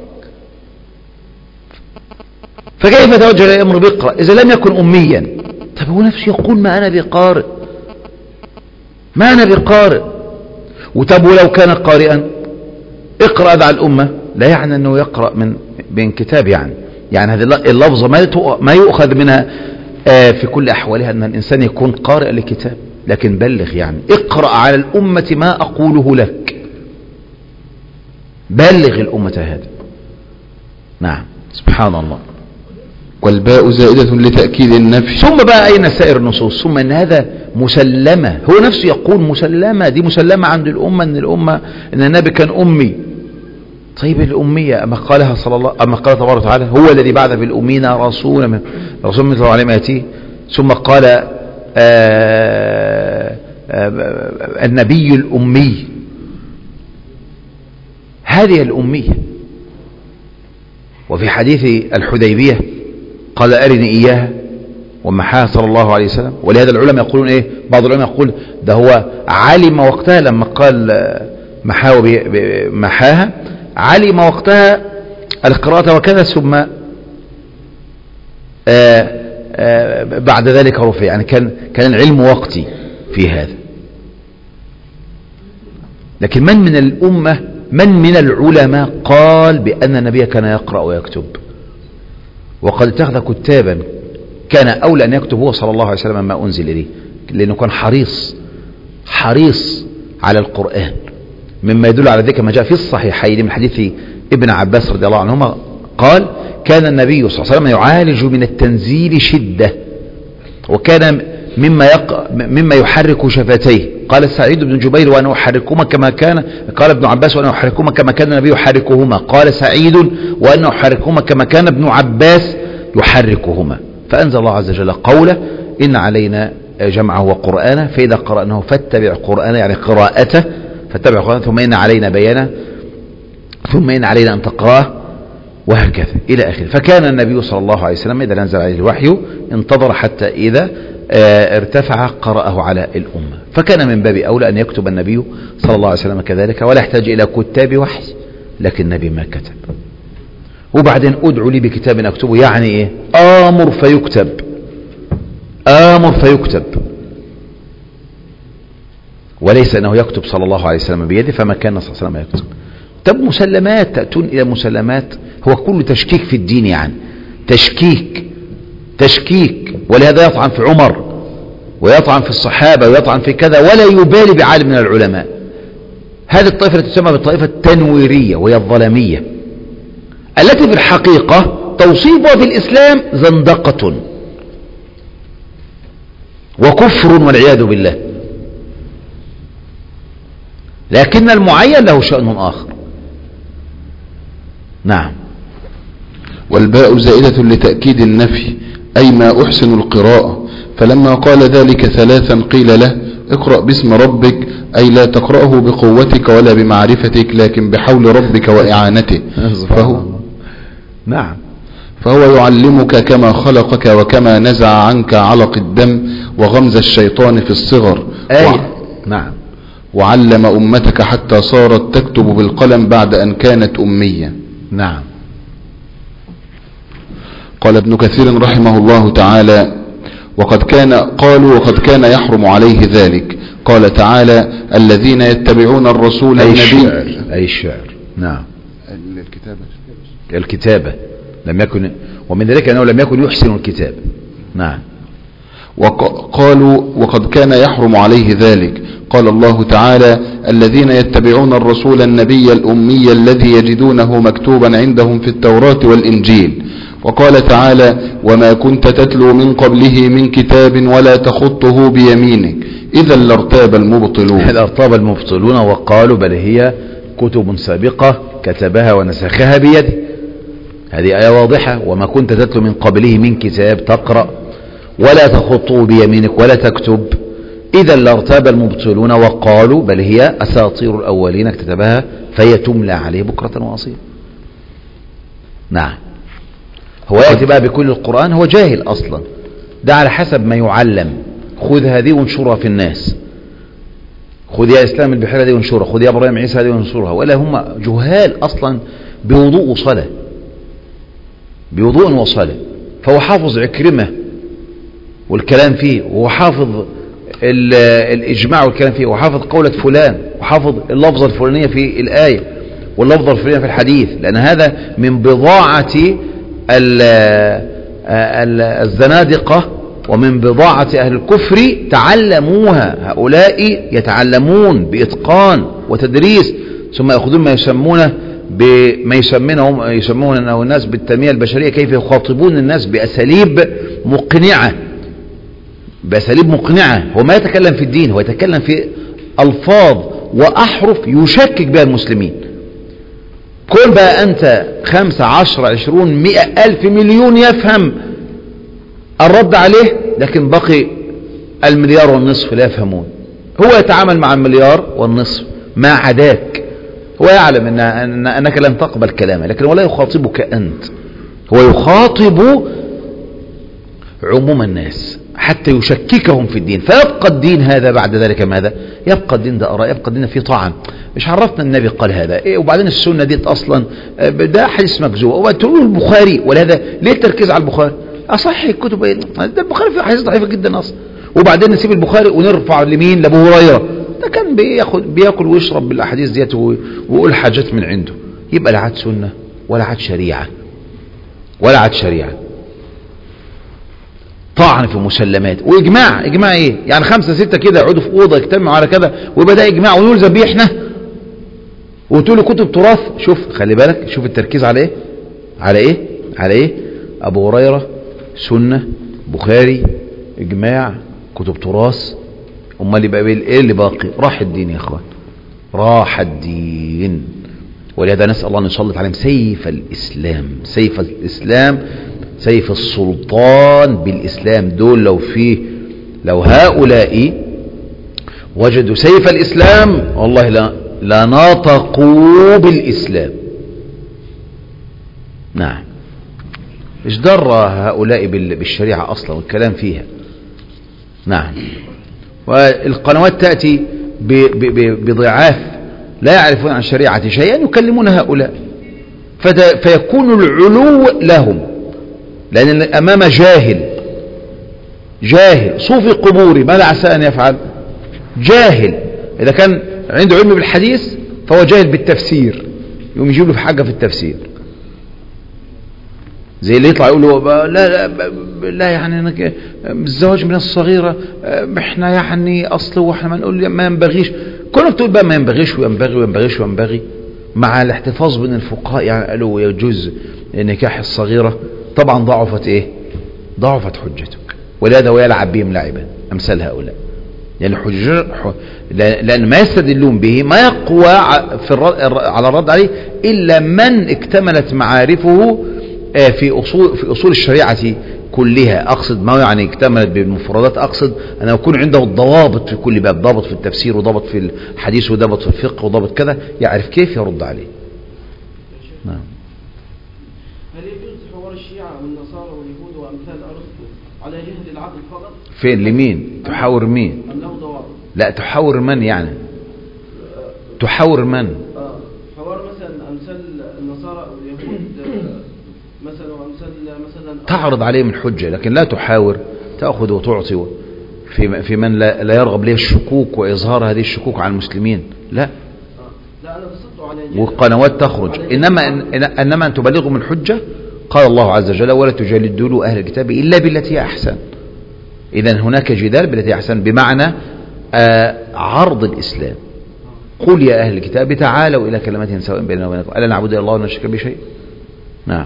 فكيف توجه الامر بيقرأ اذا لم يكن اميا؟ طب هو نفسه يقول ما انا بقارئ، ما انا بقارئ. وطب ولو كان قارئا اقرأ دع الامة، لا يعني انه يقرأ من بين كتاب. يعني يعني هذه اللفظة ما يؤخذ منها في كل احوالها ان الانسان يكون قارئ لكتاب، لكن بلغ، يعني اقرأ على الامة ما اقوله لك، بلغ الامة هذا. نعم سبحان الله. والباء زائدة لتأكيد النفي. ثم بقى اين سائر النصوص؟ ثم ان هذا مسلمة، هو نفسه يقول مسلمة، دي مسلمة عند الامة ان الامة ان النبي كان امي. طيب الأمية أما قالها صلى الله أما قال تبارك وتعالى هو الذي بعث في الأمين رسولا من رسول مثل عليه ما يأتيه. ثم قال آآ آآ النبي الأمي، هذه الأمية. وفي حديث الحديبية قال أرني إياها ومحاها صلى الله عليه وسلم. ولهذا العلماء يقولون إيه، بعض العلماء يقول ده هو علم وقتها لما قال محاها، علم وقتها القراءة وكذا، ثم آآ آآ بعد ذلك رفع. يعني كان كان العلم وقتي في هذا. لكن من من الأمة، من من العلماء قال بأن النبي كان يقرأ ويكتب، وقد اتخذ كتابا كان أولى أن يكتب هو صلى الله عليه وسلم ما أنزل إليه، لأنه كان حريص حريص على القرآن، مما يدل على ذلك ما جاء في الصحيحين من حديث ابن عباس رضي الله عنهما قال كان النبي صلى الله عليه وسلم يعالج من التنزيل شدة، وكان مما يق... مما يحرك شفتيه. قال سعيد بن جبير وأنا أحركهما كما كان، قال ابن عباس وأنا أحركهما كما كان النبي يحركهما. قال سعيد وأنا أحركهما كما كان ابن عباس يحركهما. فأنزل الله عز وجل قوله إن علينا جمعه وقرآنه فإذا قرأناه فاتبع قرآنه، يعني قراءته فاتبع قرآنه، ثم إن علينا بيانه، ثم إن علينا أن تقراه، وهكذا إلى آخره. فكان النبي صلى الله عليه وسلم إذا نزل عليه الوحي انتظر حتى إذا ارتفع قرأه على الأمة. فكان من باب أولى أن يكتب النبي صلى الله عليه وسلم كذلك، ولا يحتاج إلى كتاب وحي، لكن النبي ما كتب. وبعدين أدعو لي بكتاب أكتبه، يعني إيه؟ آمر فيكتب، آمر فيكتب، وليس أنه يكتب صلى الله عليه وسلم بيده، فما كان صلى الله عليه وسلم يكتب. طب مسلمات، تأتون إلى مسلمات، هو كل تشكيك في الدين، يعني تشكيك تشكيك ولهذا يطعن في عمر ويطعن في الصحابة ويطعن في كذا، ولا يبالي بعالم من العلماء. هذه الطائفة تسمى بالطائفة التنويرية، وهي الظلمية، التي في الحقيقة توصيفها في الإسلام زندقة وكفر والعياذ بالله، لكن المعين له شأن آخر. نعم. والباء زائدة لتأكيد النفي، أي ما أحسن القراءة. فلما قال ذلك ثلاثا قيل له اقرأ باسم ربك، أي لا تقرأه بقوتك ولا بمعرفتك، لكن بحول ربك وإعانته. فهو نعم فهو يعلمك كما خلقك وكما نزع عنك علق الدم وغمز الشيطان في الصغر. أي و... نعم. وعلم أمتك حتى صارت تكتب بالقلم بعد أن كانت أمية. نعم. قال ابن كثير رحمه الله تعالى: وقد كان قالوا وقد كان يحرم عليه ذلك. قال تعالى الذين يتبعون الرسول أي النبي الشعر أي الشعر نعم الكتابة الكتابة لم يكن، ومن ذلك أنه لم يكن يحسن الكتاب. نعم. وقالوا وقد كان يحرم عليه ذلك. قال الله تعالى الذين يتبعون الرسول النبي الأمي الذي يجدونه مكتوبا عندهم في التوراة والإنجيل. وقال تعالى وما كنت تتلو من قبله من كتاب ولا تخطه بيمينك إذا لارتاب المبطلون. الارتاب المبطلون وقالوا بل هي كتب سابقة كتبها ونسخها بيده. هذه آية واضحة. وما كنت تتلو من قبله من كتاب تقرأ ولا تخطه بيمينك ولا تكتب إذا لارتاب المبطلون وقالوا بل هي أساطير الأولين اكتتبها فهي تملى عليه بكرة وأصيلا. نعم. هو يأتي بقى بكل القرآن، هو جاهل أصلا، ده على حسب ما يعلم. خذ هذه وانشرها في الناس، خذ يا إسلام البحيرة دي وانشرها، خذ يا إبراهيم عيسى هذه وانشرها، ولا هم جهال أصلا بوضوء وصلاة، بوضوء وصلاة. فهو حافظ عكرمة والكلام فيه، وهو حافظ الإجماع والكلام فيه، وحافظ قولة فلان، وحافظ اللفظة الفلانية في الآية واللفظة الفلانية في الحديث، لأن هذا من بضاعة الزنادقة ومن بضاعة أهل الكفر تعلموها. هؤلاء يتعلمون بإتقان وتدريس ثم يأخذون ما يسمونه بما يسمونه يسمونه الناس بالتنمية البشرية، كيف يخاطبون الناس بأساليب مقنعة، بأساليب مقنعة. هو ما يتكلم في الدين، هو يتكلم في ألفاظ وأحرف يشكك بها المسلمين. كل بقى أنت خمسة عشر عشرون مئة ألف مليون يفهم الرد عليه، لكن بقي المليار والنصف لا يفهمون. هو يتعامل مع المليار والنصف ما عداك، هو يعلم إن أن أنك لن تقبل كلامه، لكن ولا يخاطبك أنت، هو يخاطب عموم الناس حتى يشككهم في الدين. فيبقى الدين هذا بعد ذلك ماذا؟ يبقى الدين ده أراء، يبقى الدين فيه طعن. مش عرفنا النبي قال هذا إيه؟ وبعدين السنة دي أصلا ده حديث مكذوب، وتقول البخاري، ولهذا ليه التركيز على البخاري؟ أصح الكتب إيه؟ ده البخاري فيه حديث ضعيفة جدا أصلا، وبعدين نسيب البخاري ونرفع لمين؟ لأبو هريرة. ده كان بياخد بياكل ويشرب بالأحاديث ديت ويقول حاجات من عنده. يبقى لا عاد سنة ولا عاد شريعة ولا عاد شريعة، طعن في مسلمات واجماع. اجماع ايه يعني؟ خمسة ستة كده يقعدوا في اوضه يجتمعوا على كذا ويبقى ده اجماع ونلزم بيه احنا، وتقول لي كتب تراث. شوف خلي بالك، شوف التركيز على ايه على ايه على ايه ابو هريره، سنه، بخاري، اجماع، كتب تراث. امال يبقى ايه اللي باقي؟ راح الدين يا اخوان، راح الدين. ولهذا نسال الله ان يسلط عليهم سيف الاسلام، سيف الاسلام، سيف السلطان بالإسلام. دول لو فيه لو هؤلاء وجدوا سيف الإسلام والله لا, لا ناطقوا بالإسلام. نعم. ايش در هؤلاء بالشريعة أصلا والكلام فيها؟ نعم. والقنوات تأتي بضعاف لا يعرفون عن شريعة شيئا يكلمون هؤلاء، فيكون العلو لهم، لأن أمام جاهل جاهل صوفي قبوري ماذا عسى أن يفعل؟ جاهل. إذا كان عنده علم بالحديث فهو جاهل بالتفسير، يقوم يجيب له في حاجة في التفسير، زي اللي يطلع يقول له لا لا, لا يعني الزواج من الصغيرة احنا يعني أصله واحنا ما نقول ما ينبغيش. كنا بتقول بقى ما ينبغيش وينبغي وينبغيش وينبغي، مع الاحتفاظ بين الفقهاء يعني قالوا يجوز نكاح الصغيرة. طبعا ضعفت ايه؟ ضعفت حجتك، ولهذا ويلعب بهم لعبا امثال هؤلاء، يعني حجر لان ما يستدلون به ما يقوى في الرد على الرد عليه الا من اكتملت معارفه في اصول في اصول الشريعه كلها. اقصد ما يعني اكتملت بالمفردات، اقصد ان يكون عنده الضوابط في كل باب، ضابط في التفسير وضابط في الحديث وضابط في الفقه وضابط كذا، يعرف كيف يرد عليه. نعم. هل يجوز حوار الشيعة والنصارى واليهود وأمثال أرسطو على جهة العقل فقط؟ فين لمين؟ تحاور مين؟ أم له ضوابط؟ لا تحاور من يعني؟ تحاور من؟ آه حوار مثلا أمثال النصارى أو اليهود مثلا، وأمثال مثلا تعرض عليهم الحجة، لكن لا تحاور. تأخذ وتعطي في في من لا, لا يرغب له الشكوك وإظهار هذه الشكوك على المسلمين، لا. لا أنا بصدته على وقنوات تخرج، إنما إن إنما أن تبلغوا من حجة. قال الله عز وجل: ولا تجادلوا أهل الكتاب إلا بالتي أحسن. إذن هناك جدال بالتي أحسن بمعنى آه عرض الإسلام. قل يا أهل الكتاب تعالوا إلى كلمة سواء بيننا وبينكم ألا نعبد إلا الله ولا نشرك به شيء. نعم.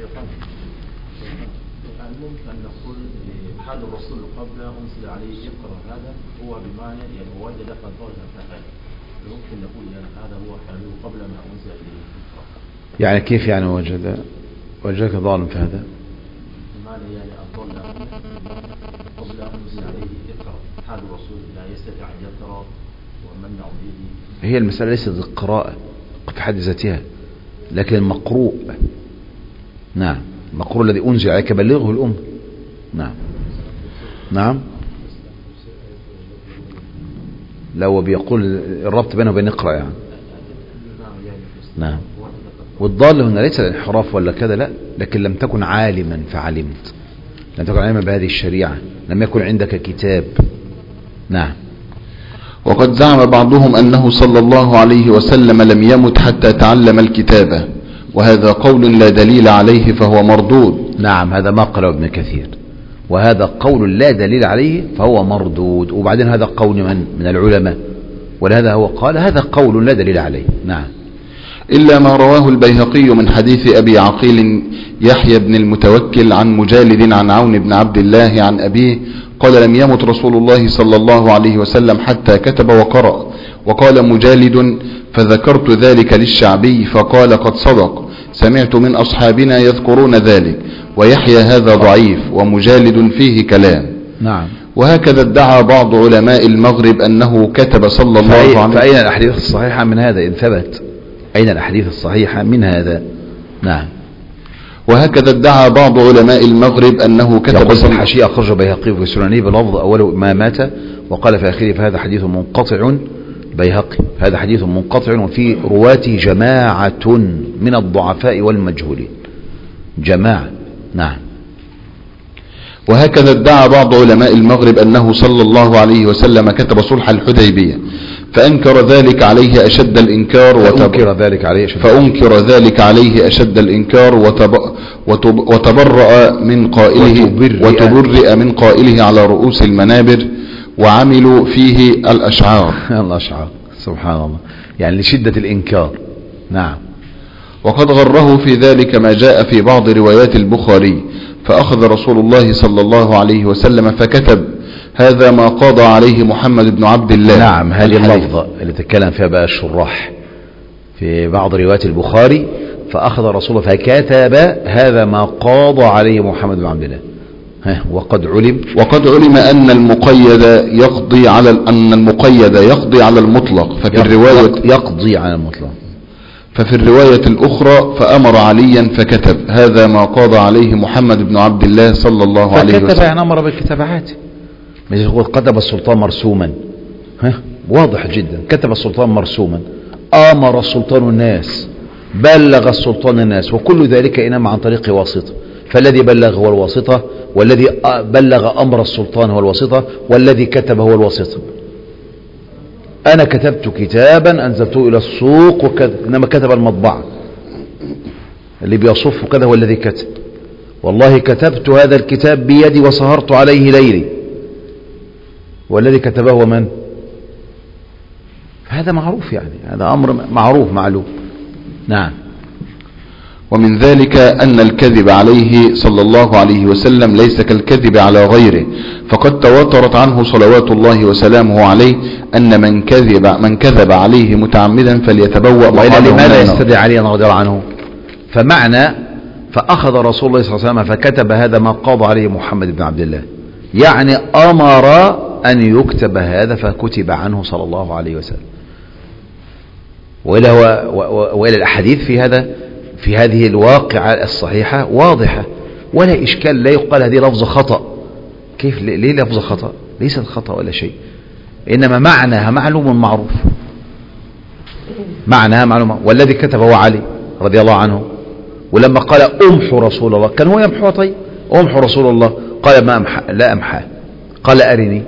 ممكن نقول حال الرسول قبل أنزل عليه يقرأ هذا هو بمعنى يعني وجد فضل فعل، ممكن نقول يعني هذا هو حاله قبل ما أنزل عليه يقرأ. يعني كيف يعني وجد وجدك ظالم في هذا؟ بمعنى يعني أضل قبل أنزل عليه يقرأ، حال الرسول لا يستطيع أن يقرأ ومنع به. هي المسألة ليست القراءة في حد ذاتها، لكن المقروء. نعم، المقروء الذي أنزل عليك بلغه الأم. نعم نعم. لا هو بيقول الربط بينه وبين اقرأ يعني. نعم. والضال هنا ليس الانحراف ولا كذا، لا، لكن لم تكن عالما فعلمت، لم تكن عالما بهذه الشريعة، لم يكن عندك كتاب. نعم. وقد زعم بعضهم أنه صلى الله عليه وسلم لم يمت حتى تعلم الكتابة، وهذا قول لا دليل عليه فهو مردود. نعم، هذا ما قاله ابن كثير، وهذا قول لا دليل عليه فهو مردود. وبعدين هذا قول من من العلماء، ولهذا هو قال هذا قول لا دليل عليه. نعم. إلا ما رواه البيهقي من حديث أبي عقيل يحيى بن المتوكل عن مجالد عن عون بن عبد الله عن أبيه قال: لم يمت رسول الله صلى الله عليه وسلم حتى كتب وقرأ. وقال مجالد: فذكرت ذلك للشعبي فقال: قد صدق، سمعت من أصحابنا يذكرون ذلك، ويحيى هذا ضعيف ومجالد فيه كلام. نعم. وهكذا ادعى بعض علماء المغرب أنه كتب صلى الله عليه وسلم. فأين الأحاديث الصحيحة من هذا إن ثبت؟ أين الأحاديث الصحيحة من هذا؟ نعم. وهكذا ادعى بعض علماء المغرب أنه كتب صلى الحاشية أخرج بيهقي في سننه بلفظ أوله ما مات، وقال في آخره فهذا حديث منقطع. بيهقي هذا حديث منقطع وفي رواته جماعة من الضعفاء والمجهولين، جماعة. نعم. وهكذا ادعى بعض علماء المغرب أنه صلى الله عليه وسلم كتب صلح الحديبية، فأنكر ذلك عليه أشد الإنكار فأنكر ذلك عليه أشد, فأنكر ذلك عليه أشد الإنكار وتب وتب وتبرأ من قائله وتبرئ, وتبرئ من قائله على رؤوس المنابر، وعملوا فيه الأشعار. الأشعار سبحان الله، يعني لشدة الإنكار. نعم. وقد غره في ذلك ما جاء في بعض روايات البخاري، فأخذ رسول الله صلى الله عليه وسلم فكتب: هذا ما قاضى عليه محمد بن عبد الله. نعم، هذه اللفظة اللي تتكلم فيها بقى الشراح في بعض روايات البخاري، فأخذ رسوله فكتب هذا ما قاضى عليه محمد بن عبد الله. وقد علم وقد علم أن المقيد يقضي على أن المقيد يقضي على المطلق، ففي الرواية يقضي على المطلق. ففي الرواية الأخرى فأمر عليا فكتب: هذا ما قاضى عليه محمد بن عبد الله صلى الله عليه وسلم. فكتب يعني أمر بالكتابات، مش يقول كتب السلطان مرسوما. ها واضح جدا، كتب السلطان مرسوما، أمر السلطان الناس، بلغ السلطان الناس، وكل ذلك إنما عن طريق واسطة. فالذي بلغ هو الواسطة، والذي بلغ أمر السلطان هو الواسطة، والذي كتب هو الواسطة. أنا كتبت كتابا أنزلته إلى السوق وكذا، إنما كتب المطبعة اللي بيصف كذا هو الذي كتب. والله كتبت هذا الكتاب بيدي وسهرت عليه ليلي، والذي كتبه هو من؟ هذا معروف، يعني هذا أمر معروف معلوم. نعم. ومن ذلك أن الكذب عليه صلى الله عليه وسلم ليس كالكذب على غيره، فقد تواترت عنه صلوات الله وسلامه عليه أن من كذب من كذب عليه متعمدا فليتبوأ مقعده. لماذا يستدعي علي رضي الله عنه؟ فمعنى فأخذ رسول الله صلى الله عليه وسلم فكتب هذا ما قاضى عليه محمد بن عبد الله، يعني أمر أن يكتب هذا فكتب عنه صلى الله عليه وسلم. وإلى, وإلى الأحاديث في هذا في هذه الواقعة الصحيحة واضحة ولا إشكال. لا يقال هذه لفظ خطأ. كيف؟ ليه لفظ خطأ؟ ليست خطأ ولا شيء، إنما معناها معلوم معروف، معناها معلوم. والذي كتبه علي رضي الله عنه، ولما قال أمحو رسول الله كان هو يمحو؟ طيب أمحو رسول الله، قال ما أمحى لا أمحاه، قال أرني،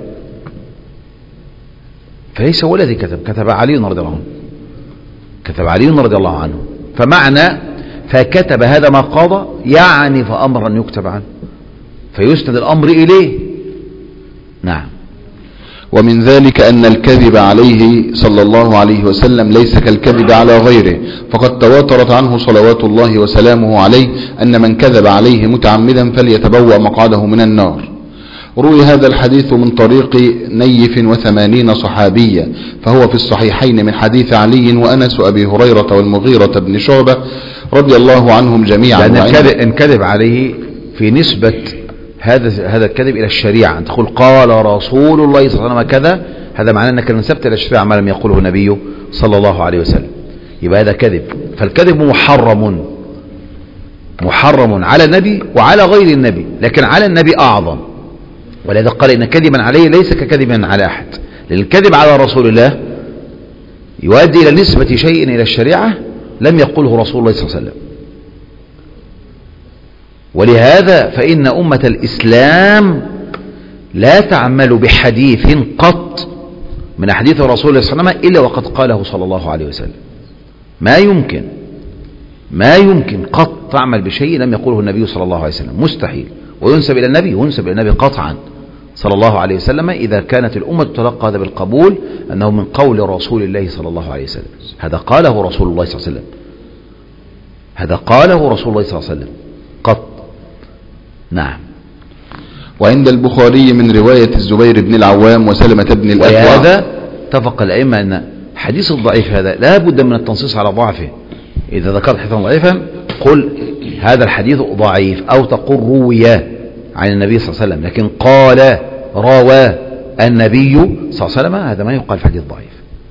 فليس هو الذي كتب، كتب علي رضي الله عنه، كتب علي رضي الله عنه. فمعنى فكتب هذا ما قضى يعني فأمر أن يكتب عنه، فيسند الأمر إليه. نعم. ومن ذلك أن الكذب عليه صلى الله عليه وسلم ليس كالكذب على غيره، فقد تواترت عنه صلوات الله وسلامه عليه أن من كذب عليه متعمدا فليتبوأ مقعده من النار. روي هذا الحديث من طريق نيف وثمانين صحابية، فهو في الصحيحين من حديث علي وأنس وأبي هريرة والمغيرة بن شعبة رضي الله عنهم جميعا. لأن انكذب عليه في نسبة هذا هذا الكذب إلى الشريعة، أن تقول قال رسول الله صلى الله عليه وسلم كذا، هذا معناه أنك نسبت إلى الشريعة ما لم يقوله النبي صلى الله عليه وسلم، يبقى هذا كذب. فالكذب محرم، محرم على النبي وعلى غير النبي، لكن على النبي أعظم، ولذا قال إن كذبا عليه ليس ككذبا على أحد، لأن الكذب على رسول الله يؤدي إلى نسبة شيء إلى الشريعة لم يقوله رسول الله صلى الله عليه وسلم. ولهذا فإن أمة الإسلام لا تعمل بحديث قط من أحاديث رسول الله صلى الله عليه وسلم إلا وقد قاله صلى الله عليه وسلم. ما يمكن ما يمكن قط تعمل بشيء لم يقوله النبي صلى الله عليه وسلم، مستحيل. وينسب إلى النبي ينسب إلى النبي قطعا صلى الله عليه وسلم إذا كانت الأمة تتلقى هذا بالقبول أنه من قول رسول الله صلى الله عليه وسلم. هذا قاله رسول الله صلى الله عليه وسلم، هذا قاله رسول الله صلى الله عليه وسلم قط. نعم. وعند البخاري من رواية الزبير بن العوام وسلمة بن الأكوع. وهذا اتفق الأئمة أن حديث الضعيف هذا لا بد من التنصيص على ضعفه. إذا ذكرت حديثا ضعيفا قل هذا الحديث ضعيف، أو تقول روي عن النبي صلى الله عليه وسلم، لكن قال روى النبي صلى الله عليه وسلم هذا ما يقال في حديث ضعيف،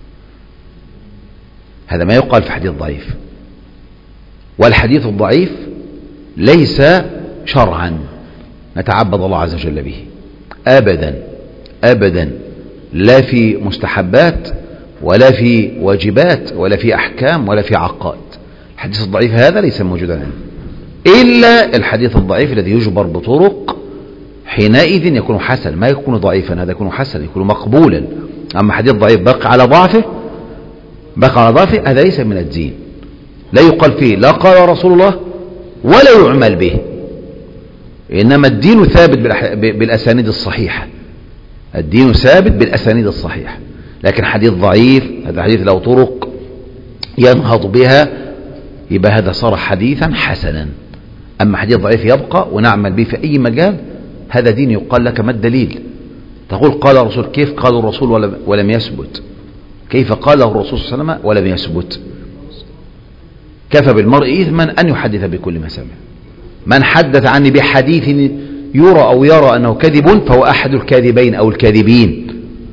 هذا ما يقال في حديث ضعيف. والحديث الضعيف ليس شرعا نتعبد الله عز وجل به أبدا أبدا، لا في مستحبات ولا في واجبات ولا في أحكام ولا في عقائد. الحديث الضعيف هذا ليس موجودا عنه، إلا الحديث الضعيف الذي يجبر بطرق، حينئذ يكون حسن، ما يكون ضعيفا، هذا يكون حسن، يكون مقبولا. أما حديث ضعيف بقى على ضعفه بقى على ضعفه هذا ليس من الدين، لا يقال فيه لا قال رسول الله ولا يعمل به، إنما الدين ثابت بالأسانيد الصحيحة، الدين ثابت بالأسانيد الصحيحة. لكن حديث ضعيف هذا حديث له طرق ينهض بها يبقى هذا صار حديثا حسنا. أما حديث ضعيف يبقى ونعمل به في أي مجال هذا دين يقال لك ما الدليل؟ تقول قال الرسول، كيف قال الرسول ولم يثبت؟ كيف قاله الرسول صلى الله عليه وسلم ولم يثبت؟ كفى بالمرء إثما أن يحدث بكل ما سمع. من حدث عني بحديث يرى أو يرى أنه كذب فهو أحد الكاذبين أو الكاذبين،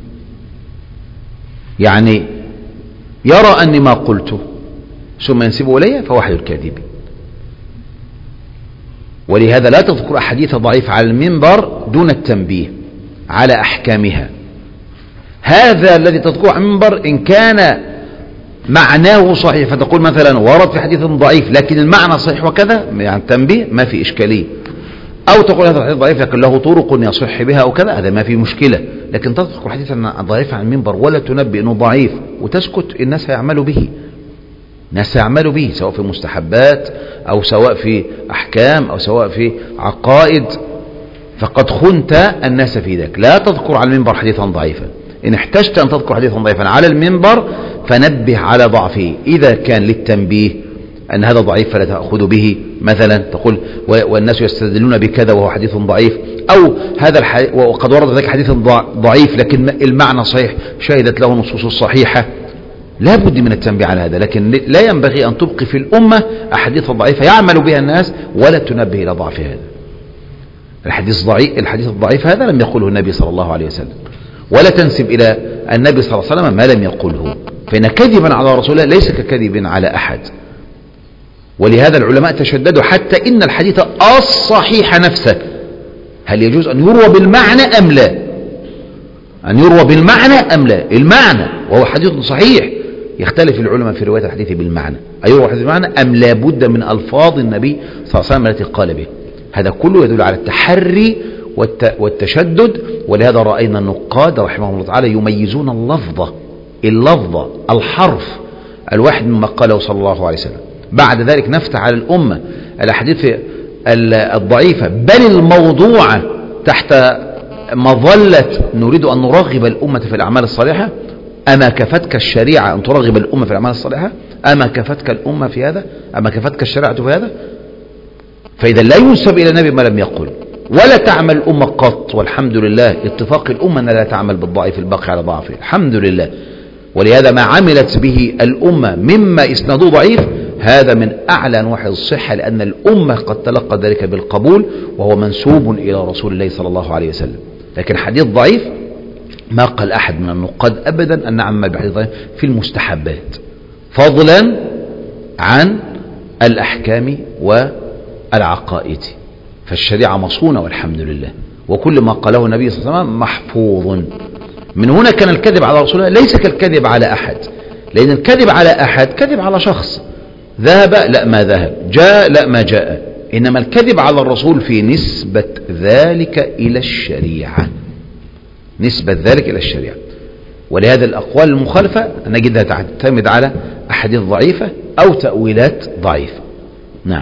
يعني يرى أني ما قلته ثم ينسبه إلي فهو أحد الكاذبين. ولهذا لا تذكر أحاديث ضعيفة على المنبر دون التنبيه على أحكامها. هذا الذي تذكره على المنبر إن كان معناه صحيح فتقول مثلا ورد في حديث ضعيف لكن المعنى صحيح وكذا، يعني تنبيه ما في إشكالية. أو تقول هذا الحديث ضعيف لكن له طرق يصح بها أو كذا، هذا ما في مشكلة. لكن تذكر حديثا ضعيف عن المنبر ولا تنبئ أنه ضعيف وتسكت، الناس هيعملوا به، الناس هيعملوا به سواء في مستحبات أو سواء في أحكام أو سواء في عقائد، فقد خنت الناس في ذلك. لا تذكر على المنبر حديثا ضعيفا. إن احتجت أن تذكر حديثا ضعيفا على المنبر فنبه على ضعفه، إذا كان للتنبيه أن هذا ضعيف فلا تأخذ به، مثلا تقول والناس يستدلون بكذا وهو حديث ضعيف، أو هذا الحديث وقد ورد ذلك حديث ضعيف لكن المعنى صحيح شهدت له النصوص الصحيحة، لا بد من التنبيه على هذا. لكن لا ينبغي أن تبقي في الأمة أحاديث ضعيفة يعمل بها الناس ولا تنبه إلى ضعف هذا. الحديث ضعيف الحديث الضعيف هذا لم يقوله النبي صلى الله عليه وسلم، ولا تنسب إلى النبي صلى الله عليه وسلم ما لم يقوله، فإن كذبا على رسول الله ليس ككذب على أحد. ولهذا العلماء تشددوا حتى إن الحديث الصحيح نفسه هل يجوز أن يروى بالمعنى أم لا؟ أن يروى بالمعنى أم لا؟ المعنى وهو حديث صحيح يختلف العلماء في رواية الحديث بالمعنى، أيروى الحديث بالمعنى أم لا بد من ألفاظ النبي صلى الله عليه وسلم التي قال به. هذا كله يدل على التحري والتشدد. ولهذا رأينا النقاد رحمه الله تعالى يميزون اللفظة اللفظة الحرف الواحد مما قاله صلى الله عليه وسلم. بعد ذلك نفتح على الأمة الأحاديث الضعيفة بل الموضوعة تحت مظلة نريد أن نرغب الأمة في الأعمال الصالحة. أما كفتك الشريعة أن ترغب الأمة في الأعمال الصالحة؟ أما كفتك الأمة في هذا؟ أما كفتك الشريعة في هذا؟ فإذا لا ينسب إلى النبي ما لم يقل. ولا تعمل الأمة قط، والحمد لله اتفاق الأمة أن لا تعمل بالضعيف الباقي على ضعفه، الحمد لله. ولهذا ما عملت به الأمة مما إسناده ضعيف هذا من أعلى أنواع الصحة، لأن الأمة قد تلقى ذلك بالقبول وهو منسوب إلى رسول الله صلى الله عليه وسلم. لكن حديث ضعيف ما قال أحد من النقاد أبدا أن نعمل بحديث ضعيف في المستحبات فضلا عن الأحكام والعقائد. فالشريعة مصونة والحمد لله، وكل ما قاله النبي صلى الله عليه وسلم محفوظ. من هنا كان الكذب على رسول الله ليس كالكذب على أحد، لأن الكذب على أحد كذب على شخص، ذهب لا ما ذهب، جاء لا ما جاء. إنما الكذب على الرسول في نسبة ذلك إلى الشريعة، نسبة ذلك إلى الشريعة. ولهذا الأقوال المخالفة نجدها تعتمد على أحاديث ضعيفة أو تأويلات ضعيفة. نعم.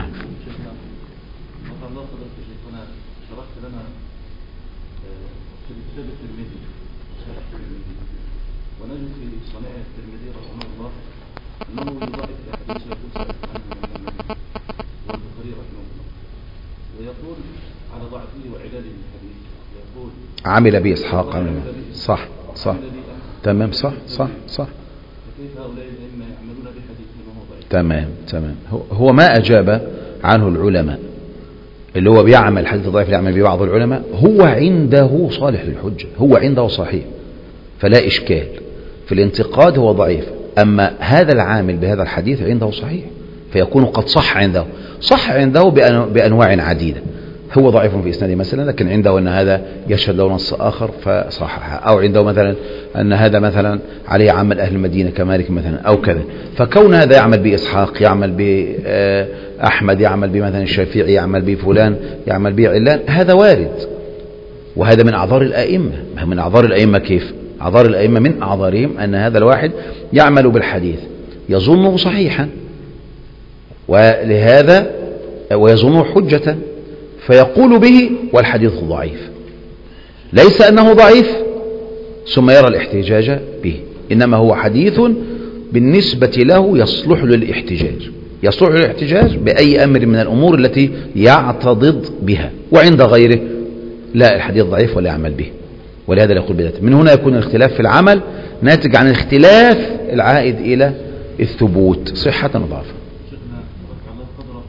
ونجد في صنيع الترمذي رحمه الله أنه يضاعف الأحاديث يقول والبخاري رحمه الله ويقول على ضعفه وعلال الحديث يقول عمل به إسحاق عمل صح صح تمام صح صح صح. فكيف هؤلاء الأئمة يعملون بحديث وهو ضعيف؟ تمام تمام. هو ما أجاب عنه العلماء اللي هو بيعمل الحديث الضعيف اللي يعمل به بعض العلماء هو عنده صالح للحجة، هو عنده صحيح فلا إشكال في الانتقاد، هو ضعيف. أما هذا العامل بهذا الحديث عنده صحيح فيكون قد صح عنده، صح عنده بأنواع عديدة. هو ضعيف في إسناده مثلا، لكن عنده أن هذا يشهد له نص آخر فصححه، أو عنده مثلا أن هذا مثلا عليه عمل أهل المدينة كمالك مثلا أو كذا. فكون هذا يعمل بإسحاق، يعمل بأحمد، يعمل بمثلا الشافعي، يعمل بفلان، يعمل بعلان، هذا وارد. وهذا من أعذار الأئمة. من أعذار الأئمة كيف؟ أعذار الأئمة من أعذارهم أن هذا الواحد يعمل بالحديث يظنه صحيحا ولهذا ويظنه حجة فيقول به والحديث ضعيف، ليس أنه ضعيف ثم يرى الاحتجاج به، إنما هو حديث بالنسبة له يصلح للاحتجاج، يصلح للاحتجاج بأي أمر من الأمور التي يعتضد بها، وعند غيره لا، الحديث ضعيف ولا يعمل به. ولهذا لا يقول بذاته. من هنا يكون الاختلاف في العمل ناتج عن الاختلاف العائد إلى الثبوت صحة وضعفا. شيخنا رفع الله قدره،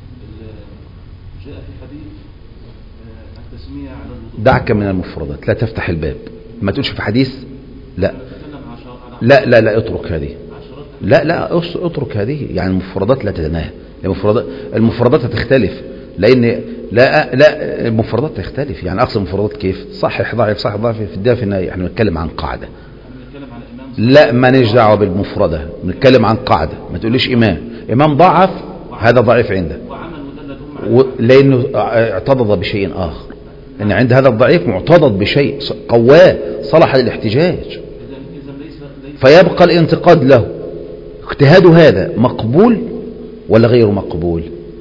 جاء في حديث التسمية على الوضوء. دعك من المفردات، لا تفتح الباب، ما تقولش في حديث لا لا لا لا اترك هذه، لا لا اترك هذه، يعني المفردات لا تتناهى، المفردات المفردات هتختلف، لأن لا لا المفردات تختلف. يعني أقصد المفردات كيف؟ صحيح ضعيف صحيح ضعيف في الدافع، في النهاية احنا بنتكلم عن قاعدة. لا ما نيجي دعوه بالمفردة، بنتكلم عن قاعدة. ما تقوليش إمام إمام ضعف هذا ضعيف عنده لأنه اعتضد بشيء آخر، إن عند هذا الضعيف معتضد بشيء قواه صلح للاحتجاج، فيبقى الانتقاد له. اجتهاد هذا مقبول ولا غير مقبول؟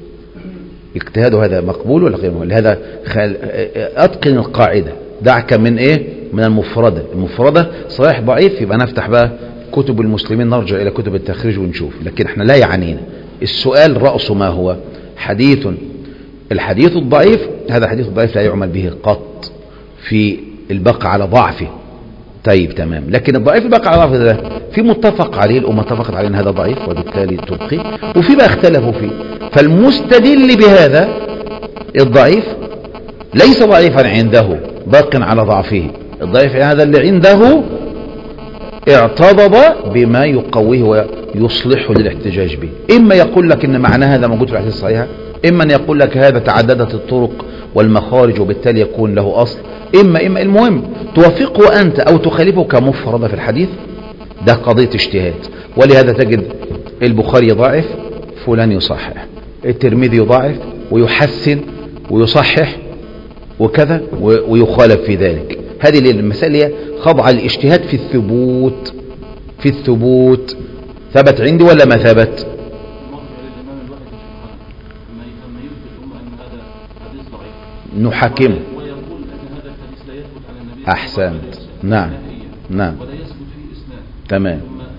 اجتهاد هذا مقبول ولا غير مقبول؟ لهذا أتقن القاعدة، دعك من إيه؟ من المفردة. المفردة صحيح ضعيف يبقى نفتح بقى كتب المسلمين، نرجع إلى كتب التخريج ونشوف، لكن احنا لا يعنينا السؤال رأسه ما هو حديث. الحديث الضعيف هذا حديث الضعيف لا يعمل به قط في البقاء على ضعفه. طيب تمام، لكن الضعيف البقاء على ضعفه ده في متفق عليه، الأمة اتفقت عليه أن هذا ضعيف وبالتالي تبقي، وفي بقى اختلفوا فيه. فالمستدل بهذا الضعيف ليس ضعيفا عنده باق على ضعفه، الضعيف هذا اللي عنده اعتضد بما يقويه ويصلحه للاحتجاج به. إما يقول لك إن معنى هذا موجود في الأحاديث الصحيحة، إما أن يقول لك هذا تعددت الطرق والمخارج وبالتالي يكون له أصل، إما إما المهم توافقه أنت أو تخالفه كمفردة في الحديث، ده قضية اجتهاد. ولهذا تجد البخاري ضعف فلان يصحح، الترمذي ضعف ويحسن ويصحح، وكذا ويخالف في ذلك. هذه المسألة خضع الاجتهاد في الثبوت، في الثبوت ثبت عندي ولا ما ثبت؟ نحكمه. أحسنت. نعم نعم تمام.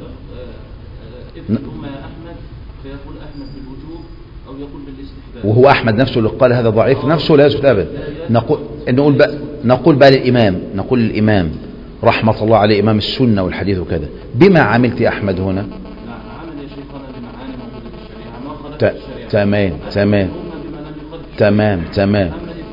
وهو أحمد نفسه اللي قال هذا ضعيف نفسه لا يثبت أبدا. نقول نقول بقى نقول بقى للإمام، نقول للإمام رحمة الله عليه إمام السنة والحديث وكذا، بما عملت أحمد هنا؟ تمام تمام تمام تمام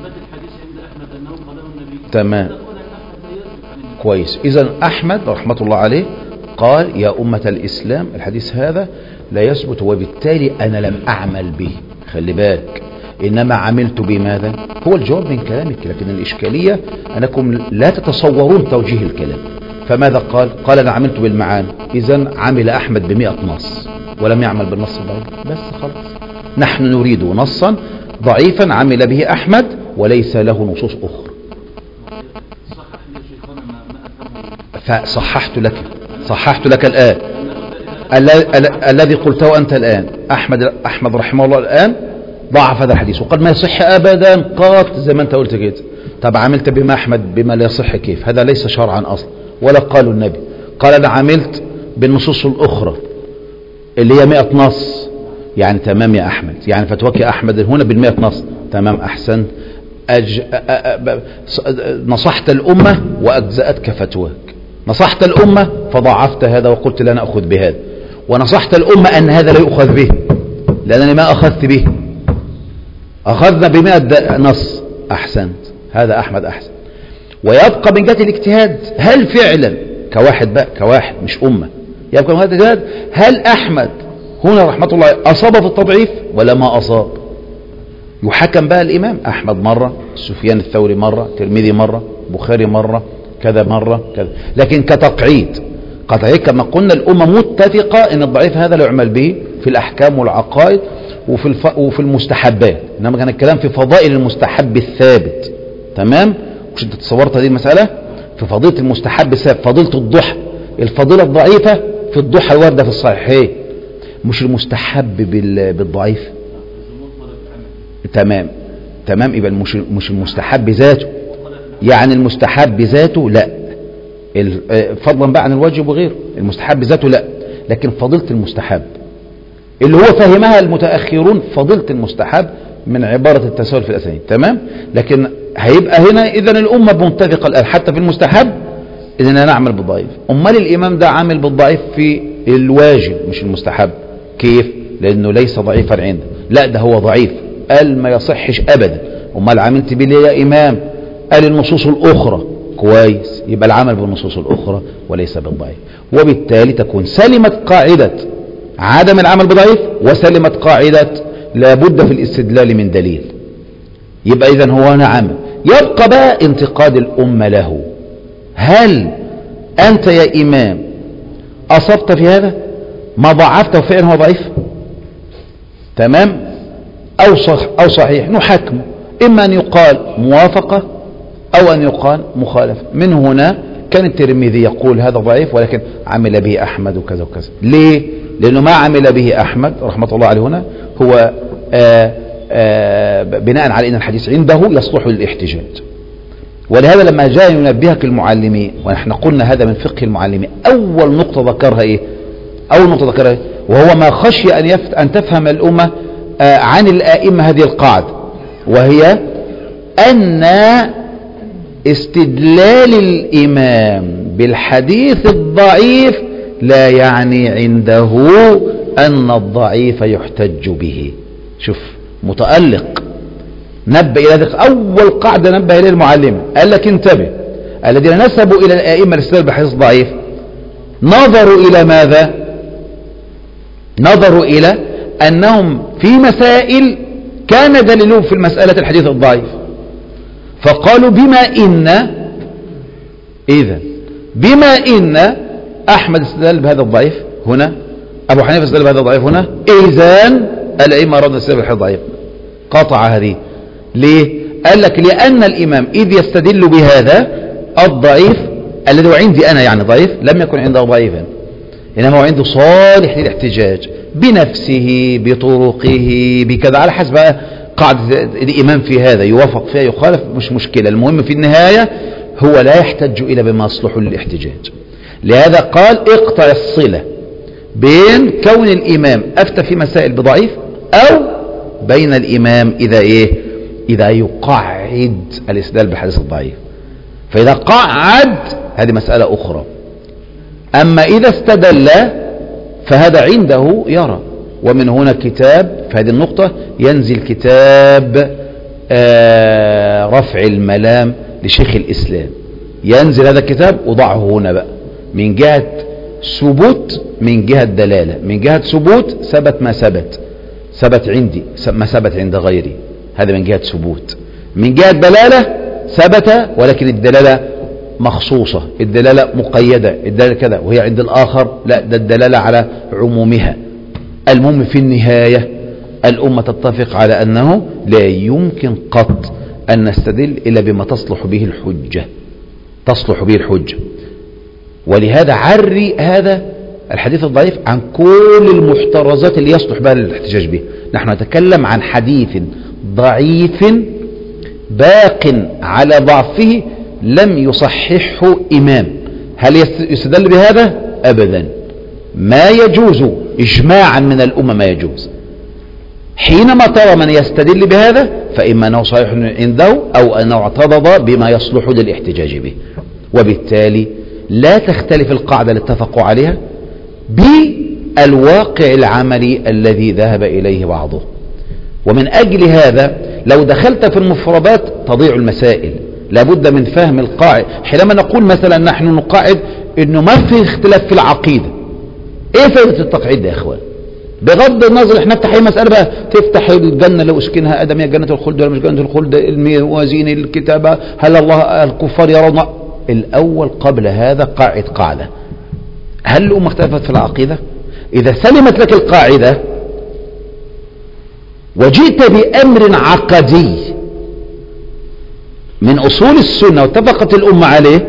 تمام كويس. إذن أحمد رحمة الله عليه قال يا أمة الإسلام الحديث هذا لا يثبت، وبالتالي أنا لم أعمل به. خلي بالك، إنما عملت بماذا؟ هو الجواب من كلامك، لكن الإشكالية أنكم لا تتصورون توجيه الكلام. فماذا قال؟ قال أنا عملت بالمعاني. إذن عمل أحمد بمئة نص ولم يعمل بالنص الضعيف، بس خلاص. نحن نريد نصا ضعيفا عمل به أحمد وليس له نصوص أخرى. فصححت لك صححت لك الآن الذي قلته أنت الآن. أحمد أحمد رحمه الله الآن ضعف هذا الحديث وقال ما يصح أبدا قط زي ما أنت قلت كده. طب عملت بما أحمد بما لا يصح كيف؟ هذا ليس شرعا أصلا ولا قالوا النبي. قال أنا عملت بالنصوص الأخرى اللي هي مئة نص. يعني تمام يا أحمد، يعني فتوك يا أحمد هنا بالمئة نص. تمام أحسن. أج... أ... أ... نصحت الأمة وأجزأتك فتواك. نصحت الأمة فضعفت هذا وقلت لا نأخذ بهذا، ونصحت الأمة أن هذا لا يؤخذ به لأنني ما أخذت به. أخذنا بمئة نص. أحسنت. هذا أحمد أحسن. ويبقى من جهة الاجتهاد، هل فعلا كواحد بقى كواحد مش أمة، يبقى من جهة الاجتهاد هل أحمد هنا رحمة الله أصاب في التضعيف ولا ما أصاب؟ يحكم بقى الإمام أحمد مرة، سفيان الثوري مرة، ترمذي مرة، بخاري مرة، كذا مرة كذا. لكن كتقعيد قطعي كما قلنا الأمة متفقة أن الضعيف هذا لا يعمل به في الأحكام والعقائد وفي الف... وفي المستحبات. إنما كان الكلام في فضائل المستحب الثابت. تمام؟ مش أنت تصورت هذه المسألة في فضيلة المستحب الثابت، فضيلة الضحى. الفضيلة الضعيفة في الضحى الواردة في الصحيحين، مش المستحب بال... بالضعيف. تمام تمام. يبقى مش مش المستحب ذاته، يعني المستحب ذاته لا، فضلا بقى عن الواجب وغيره. المستحب ذاته لا، لكن فضيلة المستحب اللي هو فهمها المتأخرون فضيلة المستحب من عبارة التساهل في الأسانيد. تمام. لكن هيبقى هنا إذن الأمة متفقة الآن حتى في المستحب إذن نعمل بالضعيف. أمال الإمام ده عامل بالضعيف في الواجب مش المستحب. كيف؟ لأنه ليس ضعيفا عنده، لا ده هو ضعيف قال ما يصحش أبدا. أمال عملت بيه يا إمام؟ قال النصوص الأخرى. كويس، يبقى العمل بالنصوص الأخرى وليس بالضعيف، وبالتالي تكون سلمت قاعدة عدم العمل بضعيف وسلمت قاعدة لابد في الاستدلال من دليل. يبقى إذن هو هنا عمل. يبقى بقى انتقاد الأمة له، هل أنت يا إمام أصبت في هذا ما ضعفته فعلا هو ضعيف؟ تمام أو, صح أو صحيح؟ نحكمه إما أن يقال موافقة أو أن يقال مخالفة. من هنا كان الترمذي يقول هذا ضعيف ولكن عمل به أحمد وكذا وكذا. ليه؟ لأنه ما عمل به أحمد رحمة الله عليه هنا هو آآ آآ بناء على أن الحديث عنده يصلح للاحتجاج. ولهذا لما جاء ينبهك المعلمين، ونحن قلنا هذا من فقه المعلمين، أول نقطة ذكرها إيه؟ أول نقطة ذكرها إيه؟ وهو ما خشي أن, يفت أن تفهم الأمة عن الآئمة هذه القاعدة، وهي أن استدلال الإمام بالحديث الضعيف لا يعني عنده أن الضعيف يحتج به. شوف متألق نبه إلى ذلك. أول قاعدة نبه إليه المعلم قال لك انتبه، الذين نسبوا إلى الآئمة الاستدلال بحديث ضعيف نظروا إلى ماذا؟ نظروا إلى أنهم في مسائل كان دليلهم في المسألة الحديث الضعيف، فقالوا بما إن إذا بما إن أحمد استدل بهذا الضعيف هنا، أبو حنيفة استدل بهذا الضعيف هنا، إذن الأئمة أرادوا الاستدلال بالحديث الضعيف. قطع هذه. ليه؟ قال لك لأن الإمام إذ يستدل بهذا الضعيف الذي هو عندي أنا يعني ضعيف لم يكن عنده ضعيفا، إنما هو عنده صالح للاحتجاج بنفسه بطرقه بكذا، على حسب قاعدة الإمام في هذا يوافق فيها يخالف مش مشكلة، المهم في النهاية هو لا يحتج إلا بما يصلح للاحتجاج. لهذا قال اقطع الصلة بين كون الإمام أفتى في مسائل بضعيف أو بين الإمام إذا إيه إذا يقعد الاستدلال بالحديث الضعيف. فإذا قعد هذه مسألة أخرى، أما إذا استدل فهذا عنده يرى. ومن هنا كتاب في هذه النقطة ينزل كتاب آه رفع الملام لشيخ الإسلام، ينزل هذا الكتاب وضعه هنا بقى من جهة ثبوت من جهة دلالة. من جهة ثبوت ثبت ما ثبت ثبت عندي ما ثبت عند غيري، هذا من جهة ثبوت. من جهة دلالة ثبت ولكن الدلالة مخصوصة، الدلالة مقيدة، الدلالة كذا، وهي عند الآخر لا، ده الدلالة على عمومها. المهم في النهاية الأمة تتفق على أنه لا يمكن قط أن نستدل إلا بما تصلح به الحجة تصلح به الحجة. ولهذا عري هذا الحديث الضعيف عن كل المحترزات اللي يصلح بها للاحتجاج به. نحن نتكلم عن حديث ضعيف باق على ضعفه لم يصححه إمام. هل يستدل بهذا؟ أبدا، ما يجوز إجماعا من الأمة، ما يجوز. حينما ترى من يستدل بهذا فإما أنه صحيح عنده أو أنه اعترض بما يصلح للاحتجاج به، وبالتالي لا تختلف القاعدة اللي اتفقوا عليها بالواقع العملي الذي ذهب إليه بعضه. ومن أجل هذا لو دخلت في المفردات تضيع المسائل، لابد من فهم القاعدة. حينما نقول مثلا نحن نقاعد انه ما في اختلاف في العقيدة، ايه فائدة التقعيد يا اخوان؟ بغض النظر احنا نفتح اي مسألة بقى، تفتح الجنة لو اسكنها ادم هي جنة الخلد ولا مش جنة الخلد، الموازين الكتابة، هل الله الكفار يرون؟ الاول قبل هذا قاعد قاعدة، هل الأمة اختلفت في العقيدة؟ اذا سلمت لك القاعدة وجئت بأمر عقدي من أصول السنة واتفقت الأمة عليه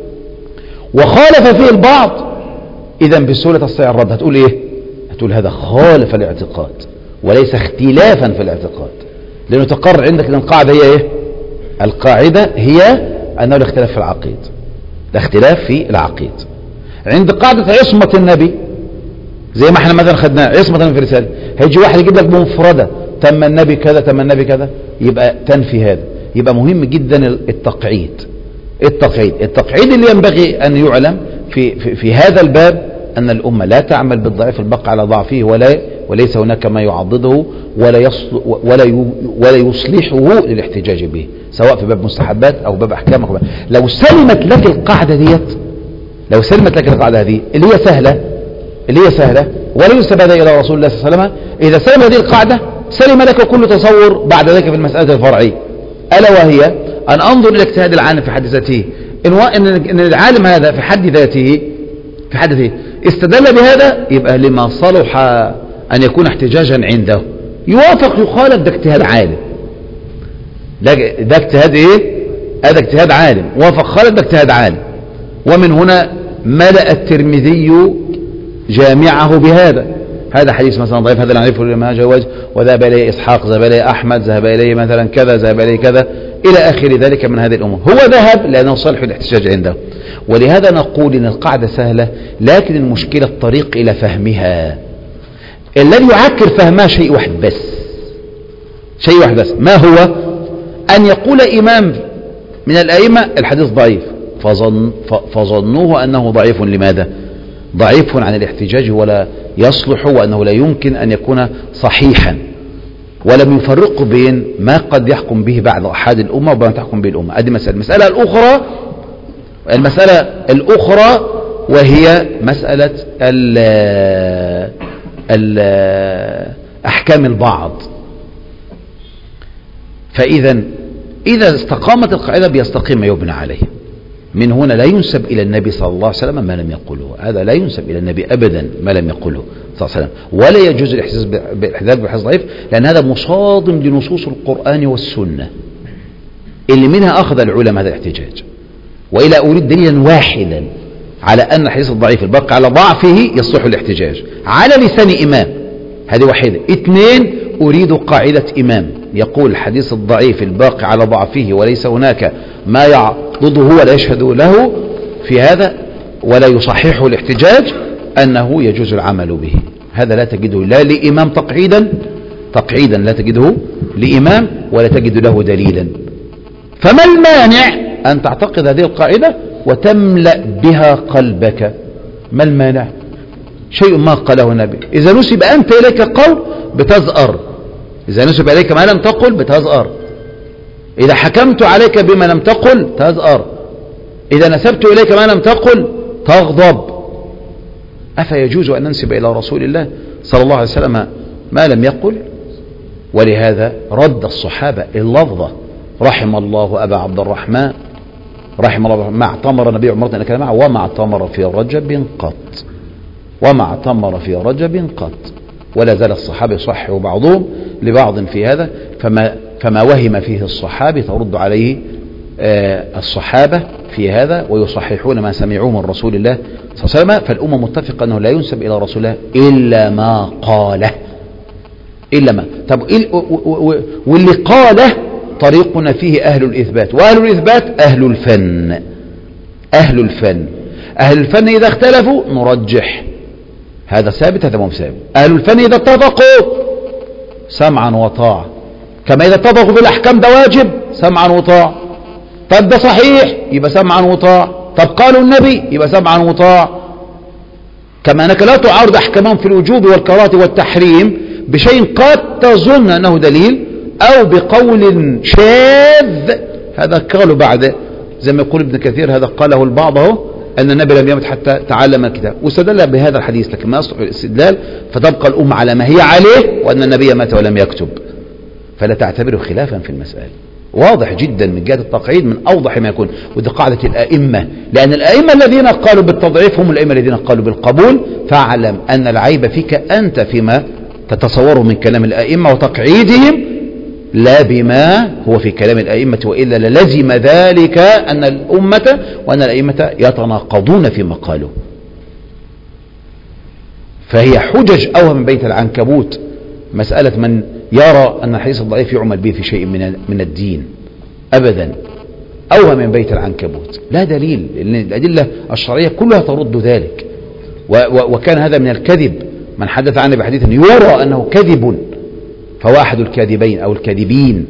وخالف فيه البعض، إذا بسهولة تستطيع الرد. هتقول إيه؟ هتقول هذا خالف الاعتقاد وليس اختلافا في الاعتقاد، لأنه تقرر عندك أن القاعدة هي إيه؟ القاعدة هي أنه الاختلاف في العقيد، الاختلاف في العقيد. عند قاعدة عصمة النبي زي ما احنا مثلا خدناه عصمة النبي في رسالة، هيجي واحد يجيب لك بمفردة تم النبي كذا تم النبي كذا، يبقى تنفي هذا. يبقى مهم جدا التقعيد التقعيد التقعيد اللي ينبغي أن يعلم في, في, في هذا الباب أن الأمة لا تعمل بالضعيف البقى على ضعفه، ولا وليس هناك ما يعضده ولا يصل ولا ولا يصلحه للاحتجاج به، سواء في باب مستحبات أو باب أحكام. لو سلمت لك القاعدة ديت لو سلمت لك القاعدة هذه اللي هي سهلة اللي هي سهلة ولا ينسب هذا إلى رسول الله صلى الله عليه وسلم، إذا سلم هذه القاعدة سلم لك كل تصور بعد ذلك في المسألة الفرعية، ألا وهي أن أنظر إلى اجتهاد العالم في حد ذاته. إن العالم هذا في حد ذاته في حد ذاته استدل بهذا، يبقى لما صلح أن يكون احتجاجا عنده يوافق يخالف، ده اجتهاد عالم، ده, ده اجتهاد إيه؟ هذا اجتهاد عالم، وافق خالف، ده اجتهاد عالم. ومن هنا ملأ الترمذي جامعه بهذا. هذا حديث مثلا ضعيف، هذا نعرفه لما جواز، وذهب إليه إسحاق، ذهب إليه أحمد، ذهب إليه مثلا كذا، ذهب إليه كذا إلى آخر ذلك من هذه الأمور. هو ذهب لأنه صالح الاحتجاج عنده. ولهذا نقول إن القاعدة سهلة، لكن المشكلة الطريق إلى فهمها. الذي يعكر فهمها شيء واحد بس شيء واحد بس ما هو؟ أن يقول إمام من الأئمة الحديث ضعيف، فظن فظنوه أنه ضعيف. لماذا؟ ضعيف عن الاحتجاج ولا يصلح، وأنه لا يمكن أن يكون صحيحا، ولم يفرقوا بين ما قد يحكم به بعض أحد الأمة وما تحكم به الأمة. هذه مسألة. المسألة الأخرى المسألة الأخرى وهي مسألة ال ال أحكام البعض. فإذا إذا استقامت القاعدة بيستقيم ما يبنى عليه. من هنا لا ينسب إلى النبي صلى الله عليه وسلم ما لم يقله، هذا لا ينسب إلى النبي أبدا ما لم يقله صلى الله عليه وسلم، ولا يجوز الاحتجاج بالحديث ضعيف، لأن هذا مصادم لنصوص القرآن والسنة. اللي منها أخذ العلماء هذا الاحتجاج. وإلى أريد دليلا واحدا على أن الحديث الضعيف الباقي على ضعفه يصلح الاحتجاج على لسان إمام، هذه واحدة. اثنين، أريد قاعدة إمام يقول الحديث الضعيف الباقي على ضعفه وليس هناك ما يعضده ولا يشهد له في هذا ولا يصححه الاحتجاج، أنه يجوز العمل به. هذا لا تجده لا لإمام تقعيدا تقعيدا لا تجده لإمام ولا تجد له دليلا. فما المانع أن تعتقد هذه القاعدة وتملأ بها قلبك؟ ما المانع؟ شيء ما قاله النبي. إذا نسب أنت إليك قول بتزأر، إذا نسب إليك ما لم تقل بتزأر، إذا حكمت عليك بما لم تقل تزأر، إذا نسبت إليك ما لم تقل تغضب. أفيجوز أن ننسب إلى رسول الله صلى الله عليه وسلم ما لم يقل؟ ولهذا رد الصحابة اللفظة رحم الله أبا عبد الرحمن رحم الله ما اعتمر النبي عمرة أن كان معه وما اعتمر في رجب قط وما اعتمر في رجب قط. ولا زال الصحابة يصحح بعضهم لبعض في هذا، فما, فما وهم فيه الصحابة ترد عليه آه الصحابة في هذا ويصححون ما سمعوه من رسول الله صلى الله عليه وسلم. فالأمة متفقة أنه لا ينسب إلى رسول الله إلا ما قاله إلا ما طب واللي قاله طريقنا فيه أهل الإثبات، وأهل الإثبات أهل الفن أهل الفن أهل الفن إذا اختلفوا نرجح هذا ثابت هذا مو ثابت. أهل الفن إذا اتفقوا سمعا وطاعة، كما إذا اتفقوا في الأحكام ده واجب سمعا وطاعة. طب ده صحيح يبقى سمعا وطاعة، طب قالوا النبي يبقى سمعا وطاعة. كما أنك لا تعارض أحكامهم في الوجوب والكراهة والتحريم بشيء قد تظن أنه دليل أو بقول شاذ. هذا قالوا بعد زي ما يقول ابن كثير، هذا قاله البعض اهو أن النبي لم يمت حتى تعلم الكتاب، واستدل بهذا الحديث لكن ما يصلح الاستدلال، فتبقى الأمة على ما هي عليه وأن النبي مات ولم يكتب، فلا تعتبره خلافا في المسألة. واضح جدا من جهة التقعيد من أوضح ما يكون. ودي قاعدة الأئمة، لأن الأئمة الذين قالوا بالتضعيف هم الأئمة الذين قالوا بالقبول. فاعلم أن العيب فيك أنت فيما تتصوره من كلام الأئمة وتقعيدهم لا بما هو في كلام الأئمة، وإلا للزم ذلك أن الأمة وأن الأئمة يتناقضون فيما قالوا. فهي حجج أوهم من بيت العنكبوت مسألة من يرى أن الحديث الضعيف يعمل به في شيء من من الدين. أبدا، أوهم من بيت العنكبوت، لا دليل، لأن الأدلة الشرعية كلها ترد ذلك. وكان هذا من الكذب، من حدث عنه بحديث يرى أنه كذب فهو أحد الكاذبين أو الكاذبين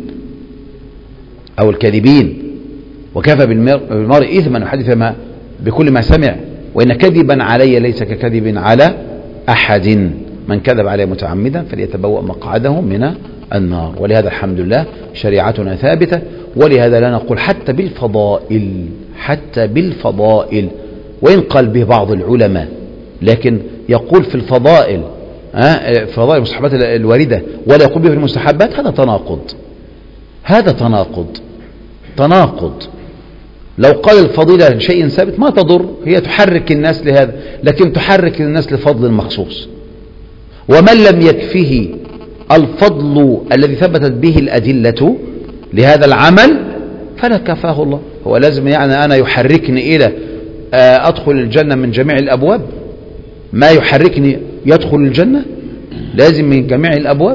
أو الكاذبين. وكفى بالمرء إثما أن يحدث ما بكل ما سمع، وإن كذبا علي ليس ككذب على أحد، من كذب عليه متعمدا فليتبوأ مقعده من النار. ولهذا الحمد لله شريعتنا ثابتة. ولهذا لا نقول حتى بالفضائل حتى بالفضائل وإن قال به بعض العلماء، لكن يقول في الفضائل آه فضائل المستحبات الواردة ولا يقول به في المستحبات، هذا تناقض هذا تناقض تناقض. لو قال الفضيلة شيء ثابت ما تضر، هي تحرك الناس لهذا، لكن تحرك الناس لفضل مخصوص. ومن لم يكفه الفضل الذي ثبتت به الأدلة لهذا العمل فلا كفاه الله. هو لازم يعني أنا يحركني إلى أدخل الجنة من جميع الأبواب؟ ما يحركني يدخل الجنة لازم من جميع الأبواب؟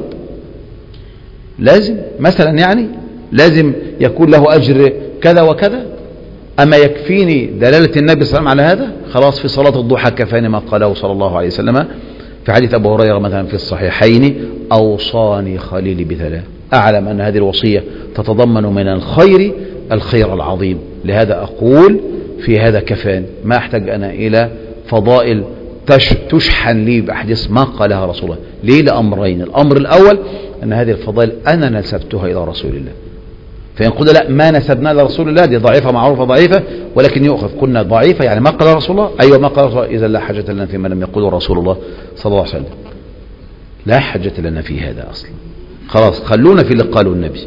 لازم مثلا يعني لازم يكون له أجر كذا وكذا؟ أما يكفيني دلالة النبي صلى الله عليه وسلم على هذا؟ خلاص في صلاة الضحى كفاني ما قاله صلى الله عليه وسلم في حديث أبو هريرة مثلا في الصحيحين: أوصاني خليلي بثلاث. أعلم أن هذه الوصية تتضمن من الخير الخير العظيم. لهذا أقول في هذا كفان، ما أحتاج أنا إلى فضائل تشحن لي بأحاديث ما قالها رسول الله. ليه؟ لأمرين: الأمر الأول أن هذه الفضائل أنا نسبتها إلى رسول الله، فإن قلنا لا ما نسبنا لرسول الله دي ضعيفة معروفة ضعيفة، ولكن يؤخذ قلنا ضعيفة يعني ما قال رسول الله، أيوة ما قال رسول الله، إذا لا حاجة لنا فيما لم يقول رسول الله صلى الله عليه وسلم. لا حاجة لنا في هذا أصلا، خلاص خلونا في اللي قالوا النبي.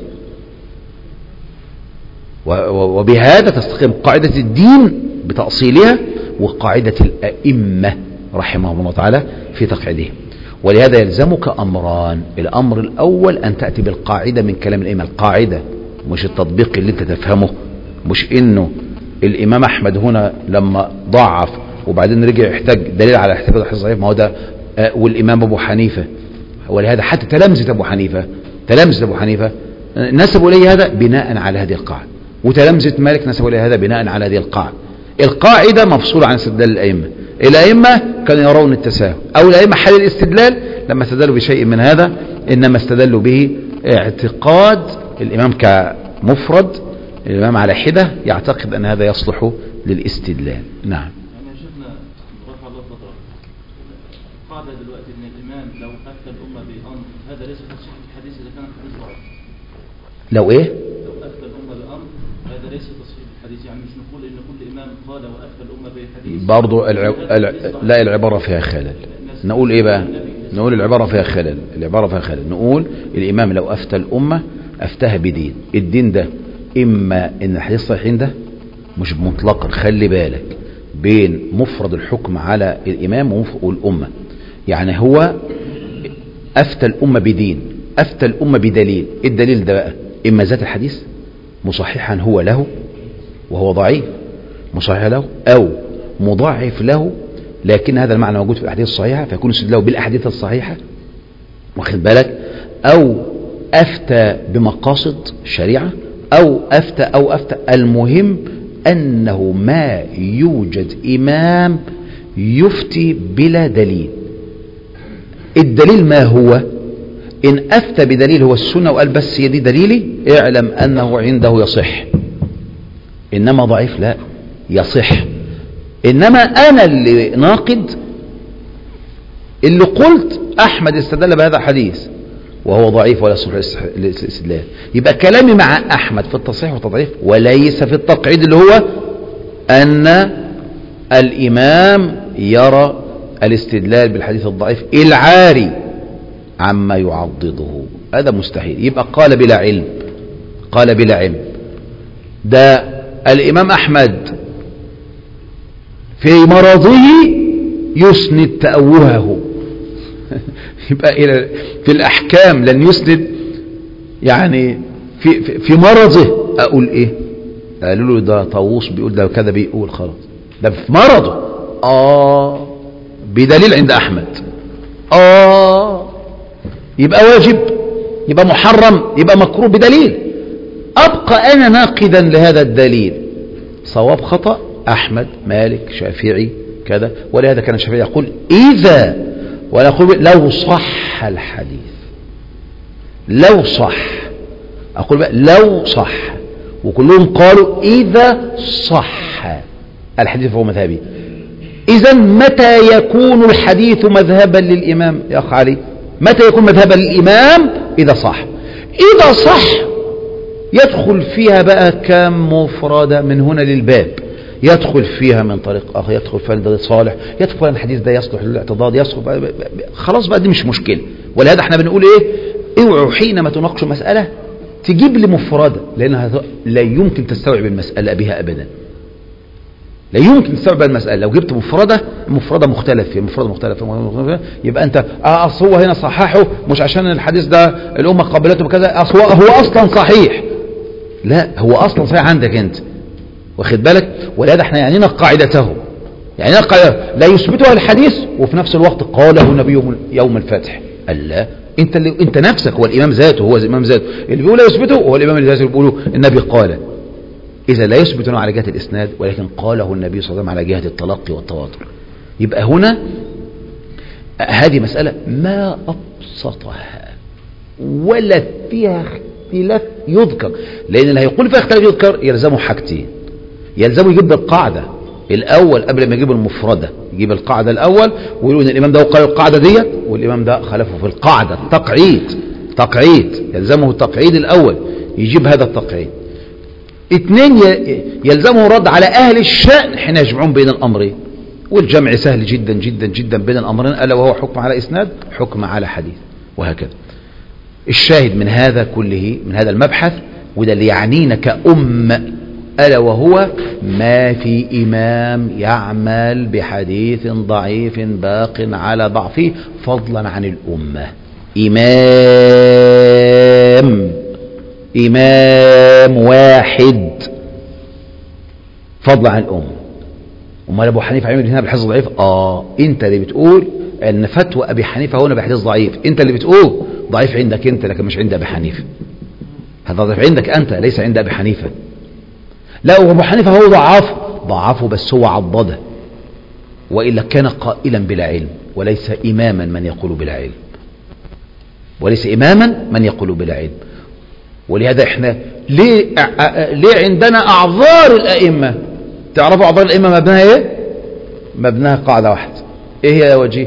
وبهذا تستقيم قاعدة الدين بتأصيلها وقاعدة الأئمة رحمهم الله تعالى في تقعيدهم. ولهذا يلزمك أمران: الأمر الأول أن تأتي بالقاعدة من كلام الأئمة، القاعدة مش التطبيق اللي انت تفهمه، مش انه الامام احمد هنا لما ضعف وبعدين رجع يحتاج دليل على احتجاج الحديث الضعيف، ما هو ده آه والامام ابو حنيفة، ولهذا حتى تلامذة ابو حنيفة تلامذة ابو حنيفة نسبوا اليه هذا بناء على هذه القاعدة، وتلامذة مالك نسبوا اليه هذا بناء على هذه القاعدة. القاعدة مفصولة عن استدلال الائمة. الائمة كانوا يرون التساهل، او الائمة حال الاستدلال لما استدلوا بشيء من هذا انما استدلوا به اعتقاد الامام كمفرد، الامام على حدة يعتقد ان هذا يصلح للاستدلال. نعم. يعني شفنا رفع الله فضله قاعدة دلوقتي ان الامام لو افتى الامة بامر هذا ليس تصحيح الحديث اذا كان الحديث ضعيف. لو ايه؟ لو افتى الامة بامر هذا ليس تصحيح الحديث، يعني مش نقول ان كل امام قال وافتى الامة بحديث. برضو الع... الع... لا العبارة فيها خلل. نقول ايه بقى؟ نقول العبارة فيها خلل، العبارة فيها خلل. نقول الامام لو افتى الامة افتاها بدين، الدين ده اما ان الحديث صحيحين، ده مش مطلقا، خلي بالك بين مفرد الحكم على الامام والامة. يعني هو افتى الامة بدين، افتى الامة بدليل، الدليل ده بقى اما ذات الحديث مصححا هو له وهو ضعيف مصحح له، او مضاعف له لكن هذا المعنى موجود في الاحاديث الصحيحة فيكون استدلاله بالاحاديث الصحيحة، واخد بالك، او افتى بمقاصد الشريعة، او افتى او افتى المهم انه ما يوجد امام يفتي بلا دليل. الدليل ما هو؟ ان افتى بدليل هو السنة وقال بس هي دي دليلي، اعلم انه عنده يصح، انما ضعيف لا يصح. انما انا اللي ناقد اللي قلت احمد استدل بهذا الحديث وهو ضعيف ولا يصح الاستدلال، يبقى كلامي مع احمد في التصحيح والتضعيف وليس في التقعيد، اللي هو ان الامام يرى الاستدلال بالحديث الضعيف العاري عما يعضده، هذا مستحيل. يبقى قال بلا علم، قال بلا علم. ده الامام احمد في مرضه يسند تأوهه يبقى إلى في الأحكام لن يسند، يعني في, في, في مرضه أقول إيه؟ قالوا له ده طاووس بيقول ده كذا بيقول، خلاص ده في مرضه آه بدليل عند أحمد آه يبقى واجب، يبقى محرم، يبقى مكروه بدليل. أبقى أنا ناقدا لهذا الدليل، صواب خطأ أحمد مالك شافعي كذا، ولهذا كان الشافعي يقول إذا، ولا يقول لو صح الحديث، لو صح، أقول بقى لو صح، وكلهم قالوا إذا صح الحديث فهو مذهبي. إذا متى يكون الحديث مذهبا للإمام يا أخ علي؟ متى يكون مذهبا للإمام؟ إذا صح. إذا صح يدخل فيها بقى كم مفردة من هنا للباب، يدخل فيها من طريق آخر، يدخل فيها من طريق صالح، يدخل فيها الحديث ده يصلح للاعتضاد، يصلح بقى بقى بقى خلاص بقى دي مش مشكلة. ولهذا احنا بنقول ايه؟ اوعوا حينما تناقشوا مسألة تجيب لي مفردة، لأنها لا يمكن تستوعب المسألة بها أبدا، لا يمكن تستوعب المسألة. لو جبت مفردة مفردة مختلف فيه مفردة مختلفة يبقى أنت أصل هو هنا صححه مش عشان الحديث ده الأمة قبلته بكذا، أصل هو أصلا صحيح، لا هو أصلا صحيح عندك أنت، واخد بالك. ولهذا احنا يعنينا قاعدته، يعنينا قاعدة لا يثبتها الحديث وفي نفس الوقت قاله النبي يوم الفتح. ألا انت اللي انت نفسك هو الامام ذاته، هو الامام ذاته اللي بيقول لا يثبته، هو الامام اللي ذاته بيقوله النبي قال. اذا لا يثبتونه على جهة الاسناد ولكن قاله النبي صلى الله عليه وسلم على جهة التلقي والتواتر، يبقى هنا هذه مسألة ما ابسطها ولا فيها اختلاف يذكر، لان اللي هيقول فيها اختلاف يذكر يلزمه حاجتين، يلزمه يجيب القاعدة الاول قبل ما يجيب المفردة، يجيب القاعدة الاول ويقول ان الامام ده قال القاعدة ديت والامام ده خلفه في القاعدة، تقعيد تقعيد يلزمه التقعيد الاول، يجيب هذا التقعيد. اثنين يلزمه رد على اهل الشأن حين يجمعون بين الامرين، والجمع سهل جدا جدا جدا بين الامرين، الا وهو حكم على اسناد حكم على حديث، وهكذا. الشاهد من هذا كله من هذا المبحث وده اللي يعنينا كأمة، ألا وهو ما في إمام يعمل بحديث ضعيف باق على ضعفه فضلا عن الأمة. إمام إمام واحد فضلا عن الأمة. امال ابو حنيفه عمل هنا بالحديث ضعيف؟ اه انت اللي بتقول ان فتوى ابي حنيفه هنا بحديث ضعيف، انت اللي بتقول ضعيف عندك انت لكن مش عند ابي حنيفه. هذا ضعيف عندك انت ليس عند ابي حنيفه. لا وابو حنيفه هو ضعفه ضعفه بس هو عضده، والا كان قائلا بلا علم وليس اماما من يقول بلا علم، وليس اماما من يقول بلا علم. ولهذا احنا ليه ليه عندنا اعذار الائمه؟ تعرفوا اعذار الائمه مبناها ايه؟ مبناها قاعده واحده. ايه هي يا وجيه؟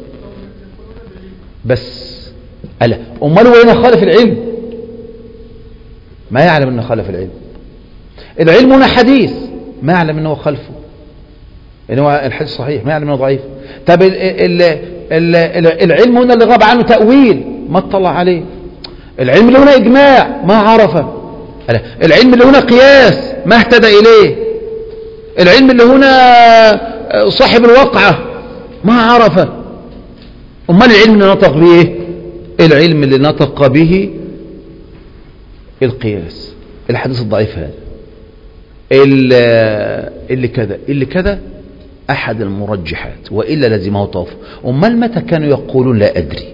بس الا امال هو هنا خالف العلم؟ ما يعلم انه خالف العلم. العلم هنا حديث ما يعلم انه خلفه، ان هو الحديث صحيح ما يعلم انه ضعيف. طب ال ال ال ال العلم هنا اللي غاب عنه تأويل ما اطلع عليه. العلم اللي هنا اجماع ما عرفه. العلم اللي هنا قياس ما اهتدى اليه. العلم اللي هنا صاحب الوقعة ما عرفه. امال العلم اللي نطق به ايه؟ العلم اللي نطق به القياس، الحديث الضعيف هذا اللي كذا اللي كذا احد المرجحات والا لزمه طاف. امال متى كانوا يقولون لا ادري؟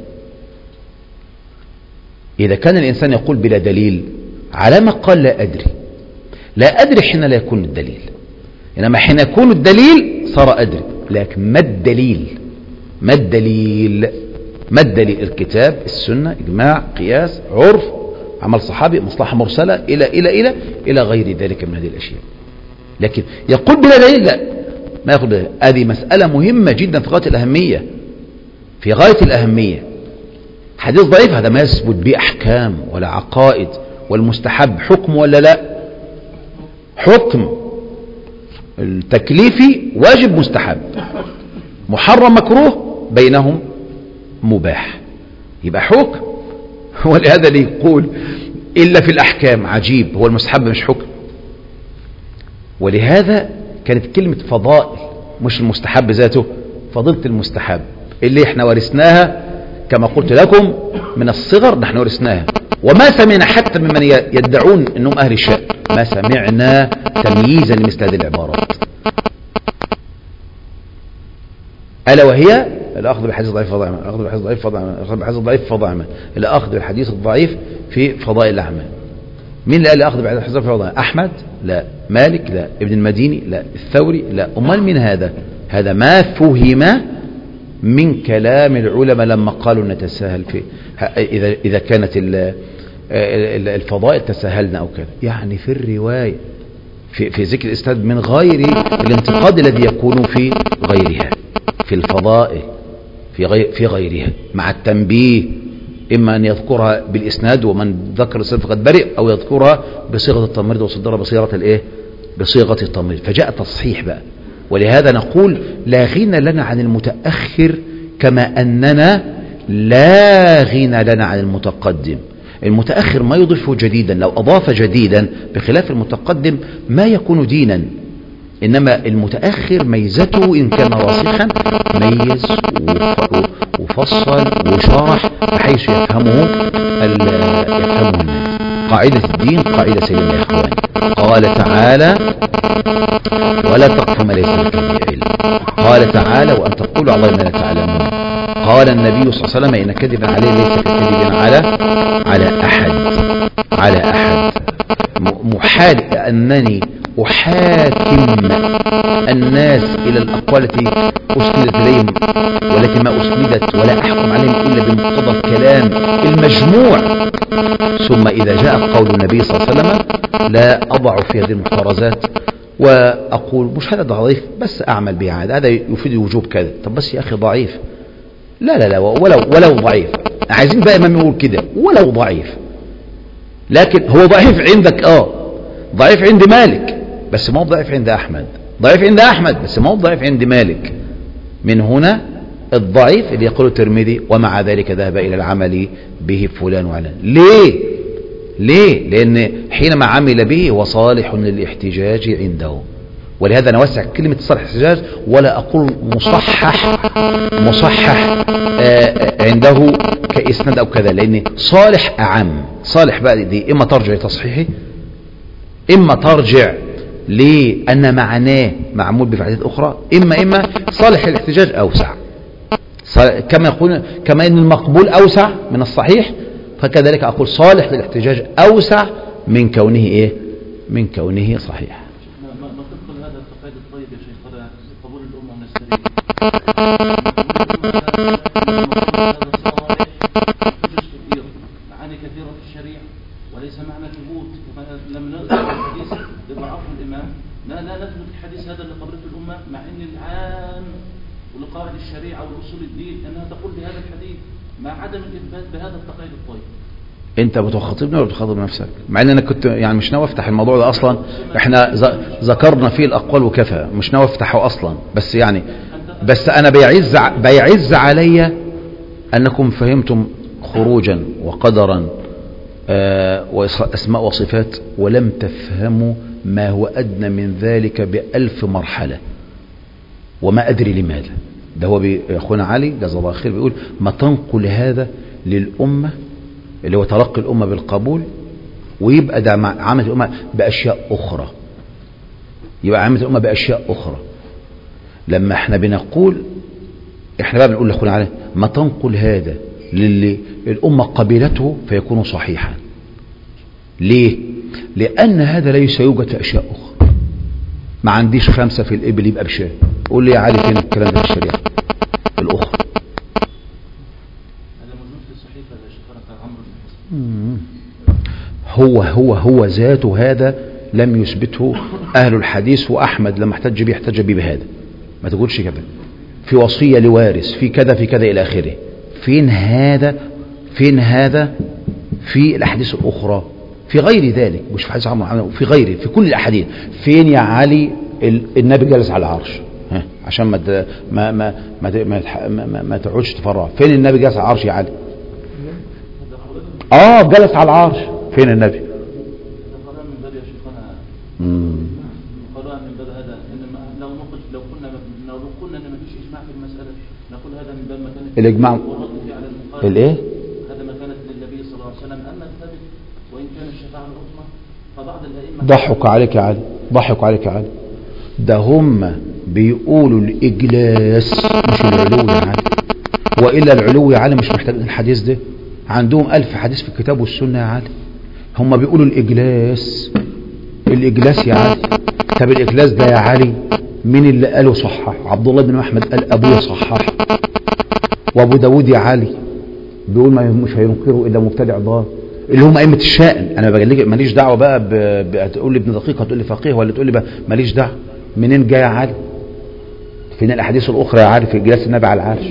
اذا كان الانسان يقول بلا دليل على ما قال لا ادري. لا ادري حين لا يكون الدليل، انما حين يكون الدليل صار ادري. لكن ما الدليل؟ ما الدليل؟ ما الدليل؟ الكتاب، السنه، اجماع، قياس، عرف، عمل صحابي، مصلحه مرسله، الى الى الى الى غير ذلك من هذه الاشياء. لكن يقول بلا دليل لا، ما يقول بلا. هذه مساله مهمه جدا في غايه الاهميه، في غايه الاهميه. حديث ضعيف هذا ما يثبت به احكام ولا عقائد. والمستحب حكم ولا لا؟ حكم. التكليفي واجب مستحب، محرم مكروه، بينهم مباح، يبقى حكم. ولهذا اللي يقول إلا في الأحكام عجيب، هو المستحب مش حكم. ولهذا كانت كلمة فضائل مش المستحب ذاته، فضيلة المستحب اللي احنا ورثناها كما قلت لكم من الصغر. نحن ورثناها وما سمعنا حتى ممن يدعون انهم اهل الشأن، ما سمعنا تمييزا لمثل هذه العبارات. ألا وهي الأخذ بالحديث الضعيف فضائل الأخذ بالحديث الضعيف فضائل الأخذ بالحديث الضعيف فضائل الأخذ بالحديث الضعيف في فضائل الأعمال. مين اللي قال الأخذ بالحديث الضعيف في فضائل؟ أحمد؟ لا. مالك؟ لا. ابن المديني؟ لا. الثوري؟ لا. أمال من هذا؟ هذا ما فهم من كلام العلماء لما قالوا نتساهل في إذا إذا كانت الفضائل تساهلنا أو كذا، يعني في الرواية في في ذكر الإسناد من غير الانتقاد الذي يكون في غيرها، في الفضائل في غير في غيرها، مع التنبيه إما أن يذكرها بالإسناد ومن ذكر السنة فقد برئ، أو يذكرها بصيغة التمريض وصدرها بصيغة الإيه؟ بصيغة التمريض. فجاء تصحيح بقى. ولهذا نقول لا غنى لنا عن المتأخر كما أننا لا غنى لنا عن المتقدم. المتأخر ما يضيف جديدا، لو أضاف جديدا بخلاف المتقدم ما يكون دينا. إنما المتأخر ميزته إن كان راسخا ميز وفصل وشرح بحيث يفهمه يفهمه الناس. قاعدة الدين قاعدة سليمة يا إخواني. قال تعالى ولا تقف ما ليس لك به علم. قال تعالى وأن تقولوا على الله ما لا تعلمون. قال النبي صلى الله عليه وسلم إن كذبا عليه ليس كذبا على على أحد على أحد محال أنني أحاكم الناس إلى الأقوال التي أسندت إليهم ولكن ما أسندت، ولا أحكم عليهم إلا بمقتضى الكلام المجموع. ثم إذا جاء قول النبي صلى الله عليه وسلم لا أضع في هذه المحترزات وأقول مش هذا ضعيف بس أعمل به عادة، هذا يفيد وجوب كذا. طب بس يا أخي ضعيف، لا لا لا ولو ولو ضعيف، عايزين بقى إمام يقول كده ولو ضعيف، لكن هو ضعيف عندك اه ضعيف عند مالك بس ما هو ضعيف عند أحمد، ضعيف عند أحمد بس ما هو ضعيف عند مالك. من هنا الضعيف اللي يقول الترمذي ومع ذلك ذهب إلى العمل به فلان وعلان. ليه؟ ليه؟ لأن حينما عمل به هو صالح للاحتجاج عنده. ولهذا نوسع كلمة صالح الاحتجاج ولا أقول مصحح مصحح عنده كإسناد أو كذا، لأن صالح أعم. صالح بقى دي إما ترجع لتصحيحه، إما ترجع لأن معناه معمول بفعاليات أخرى، إما إما صالح الاحتجاج أوسع، كما يقول كما أن المقبول أوسع من الصحيح، فكذلك أقول صالح للاحتجاج أوسع من كونه إيه؟ من كونه صحيح. ما ما تدخل هذا التقييد الطيب يا شيخ، هذا قبول الأمة من السليم. معاني كثيرة في الشريعة وليس معنى ثبوت. لم نذكر الحديث لضعف الإمام، لا لا نثبت الحديث هذا اللي قبلته الأمة، مع أن العام ولقواعد الشريعة والأصول الدين أنها تقول بهذا الحديث، مع عدم الإثبات بهذا التقييد الطيب. انت بتخاطبني ولا بتخاطب نفسك؟ مع ان انا كنت يعني مش ناوي افتح الموضوع ده اصلا، احنا ذكرنا فيه الاقوال وكفى، مش ناوي افتحه اصلا، بس يعني بس انا بيعز بيعز عليا انكم فهمتم خروجا وقدرا آه واسماء وصفات، ولم تفهموا ما هو ادنى من ذلك بألف مرحلة، وما ادري لماذا. ده هو اخونا علي جزاه الله خير بيقول ما تنقل هذا للامه اللي هو تلقي الأمة بالقبول، ويبقى ده عامة الأمة بأشياء أخرى، يبقى عامة الأمة بأشياء أخرى. لما احنا بنقول احنا بقى بنقول لأخونا عليه ما تنقل هذا للي الأمة قبلته فيكون صحيحا. ليه؟ لأن هذا ليس يوجد في أشياء أخرى. ما عنديش خمسة في الإبل يبقى بشاء، قول لي يا علي فين الكلام ده في الشريعة الأخرى؟ هو هو هو ذاته هذا لم يثبته أهل الحديث، وأحمد لما احتج به احتج به بهذا. ما تقولش كده في وصية لوارث في كذا في كذا إلى آخره. فين هذا؟ فين هذا في الأحاديث الأخرى؟ في غير ذلك، مش في حديث عمرو، في غيره، في كل الأحاديث. فين يا علي النبي جالس على العرش؟ ها عشان ما ما ما ما ما, ما, ما تقعدش تفرع. فين النبي جالس على العرش يا علي؟ اه جلس على العرش. فين النبي؟ قضاء من باب يا شيخنا. امم قضاء من باب هذا، ان لو نقل لو قلنا لو قلنا ان ما فيش اجماع في المساله، نقول هذا من باب مكانه الاجماع الايه؟ هذا مكانه للنبي صلى الله عليه وسلم، اما الثابت وان كان الشفاعه العظمى فبعض الائمه. ضحك عليك يا علي، ضحك عليك يا علي. ده هم بيقولوا الاجلاس مش العلو يا علي، والا العلو يا علي مش محتاج الحديث ده. عندهم ألف حديث في الكتاب والسنة يا علي. هم بيقولوا الإجلاس، الإجلاس يا علي. طب الإجلاس ده يا علي مين اللي قاله صحح؟ عبد الله بن أحمد قال أبوه صحح، وأبو داود يا علي بيقول ما مش هينكره إلا مبتدع ضال، اللي هم أئمة الشأن. أنا بقول ماليش دعوة بقى بتقول لي ابن دقيق، هتقول لي فقيه، ولا تقول لي ماليش دعوة. منين جاي يا علي؟ فين الأحاديث الأخرى يا علي في إجلاس النبي على العرش؟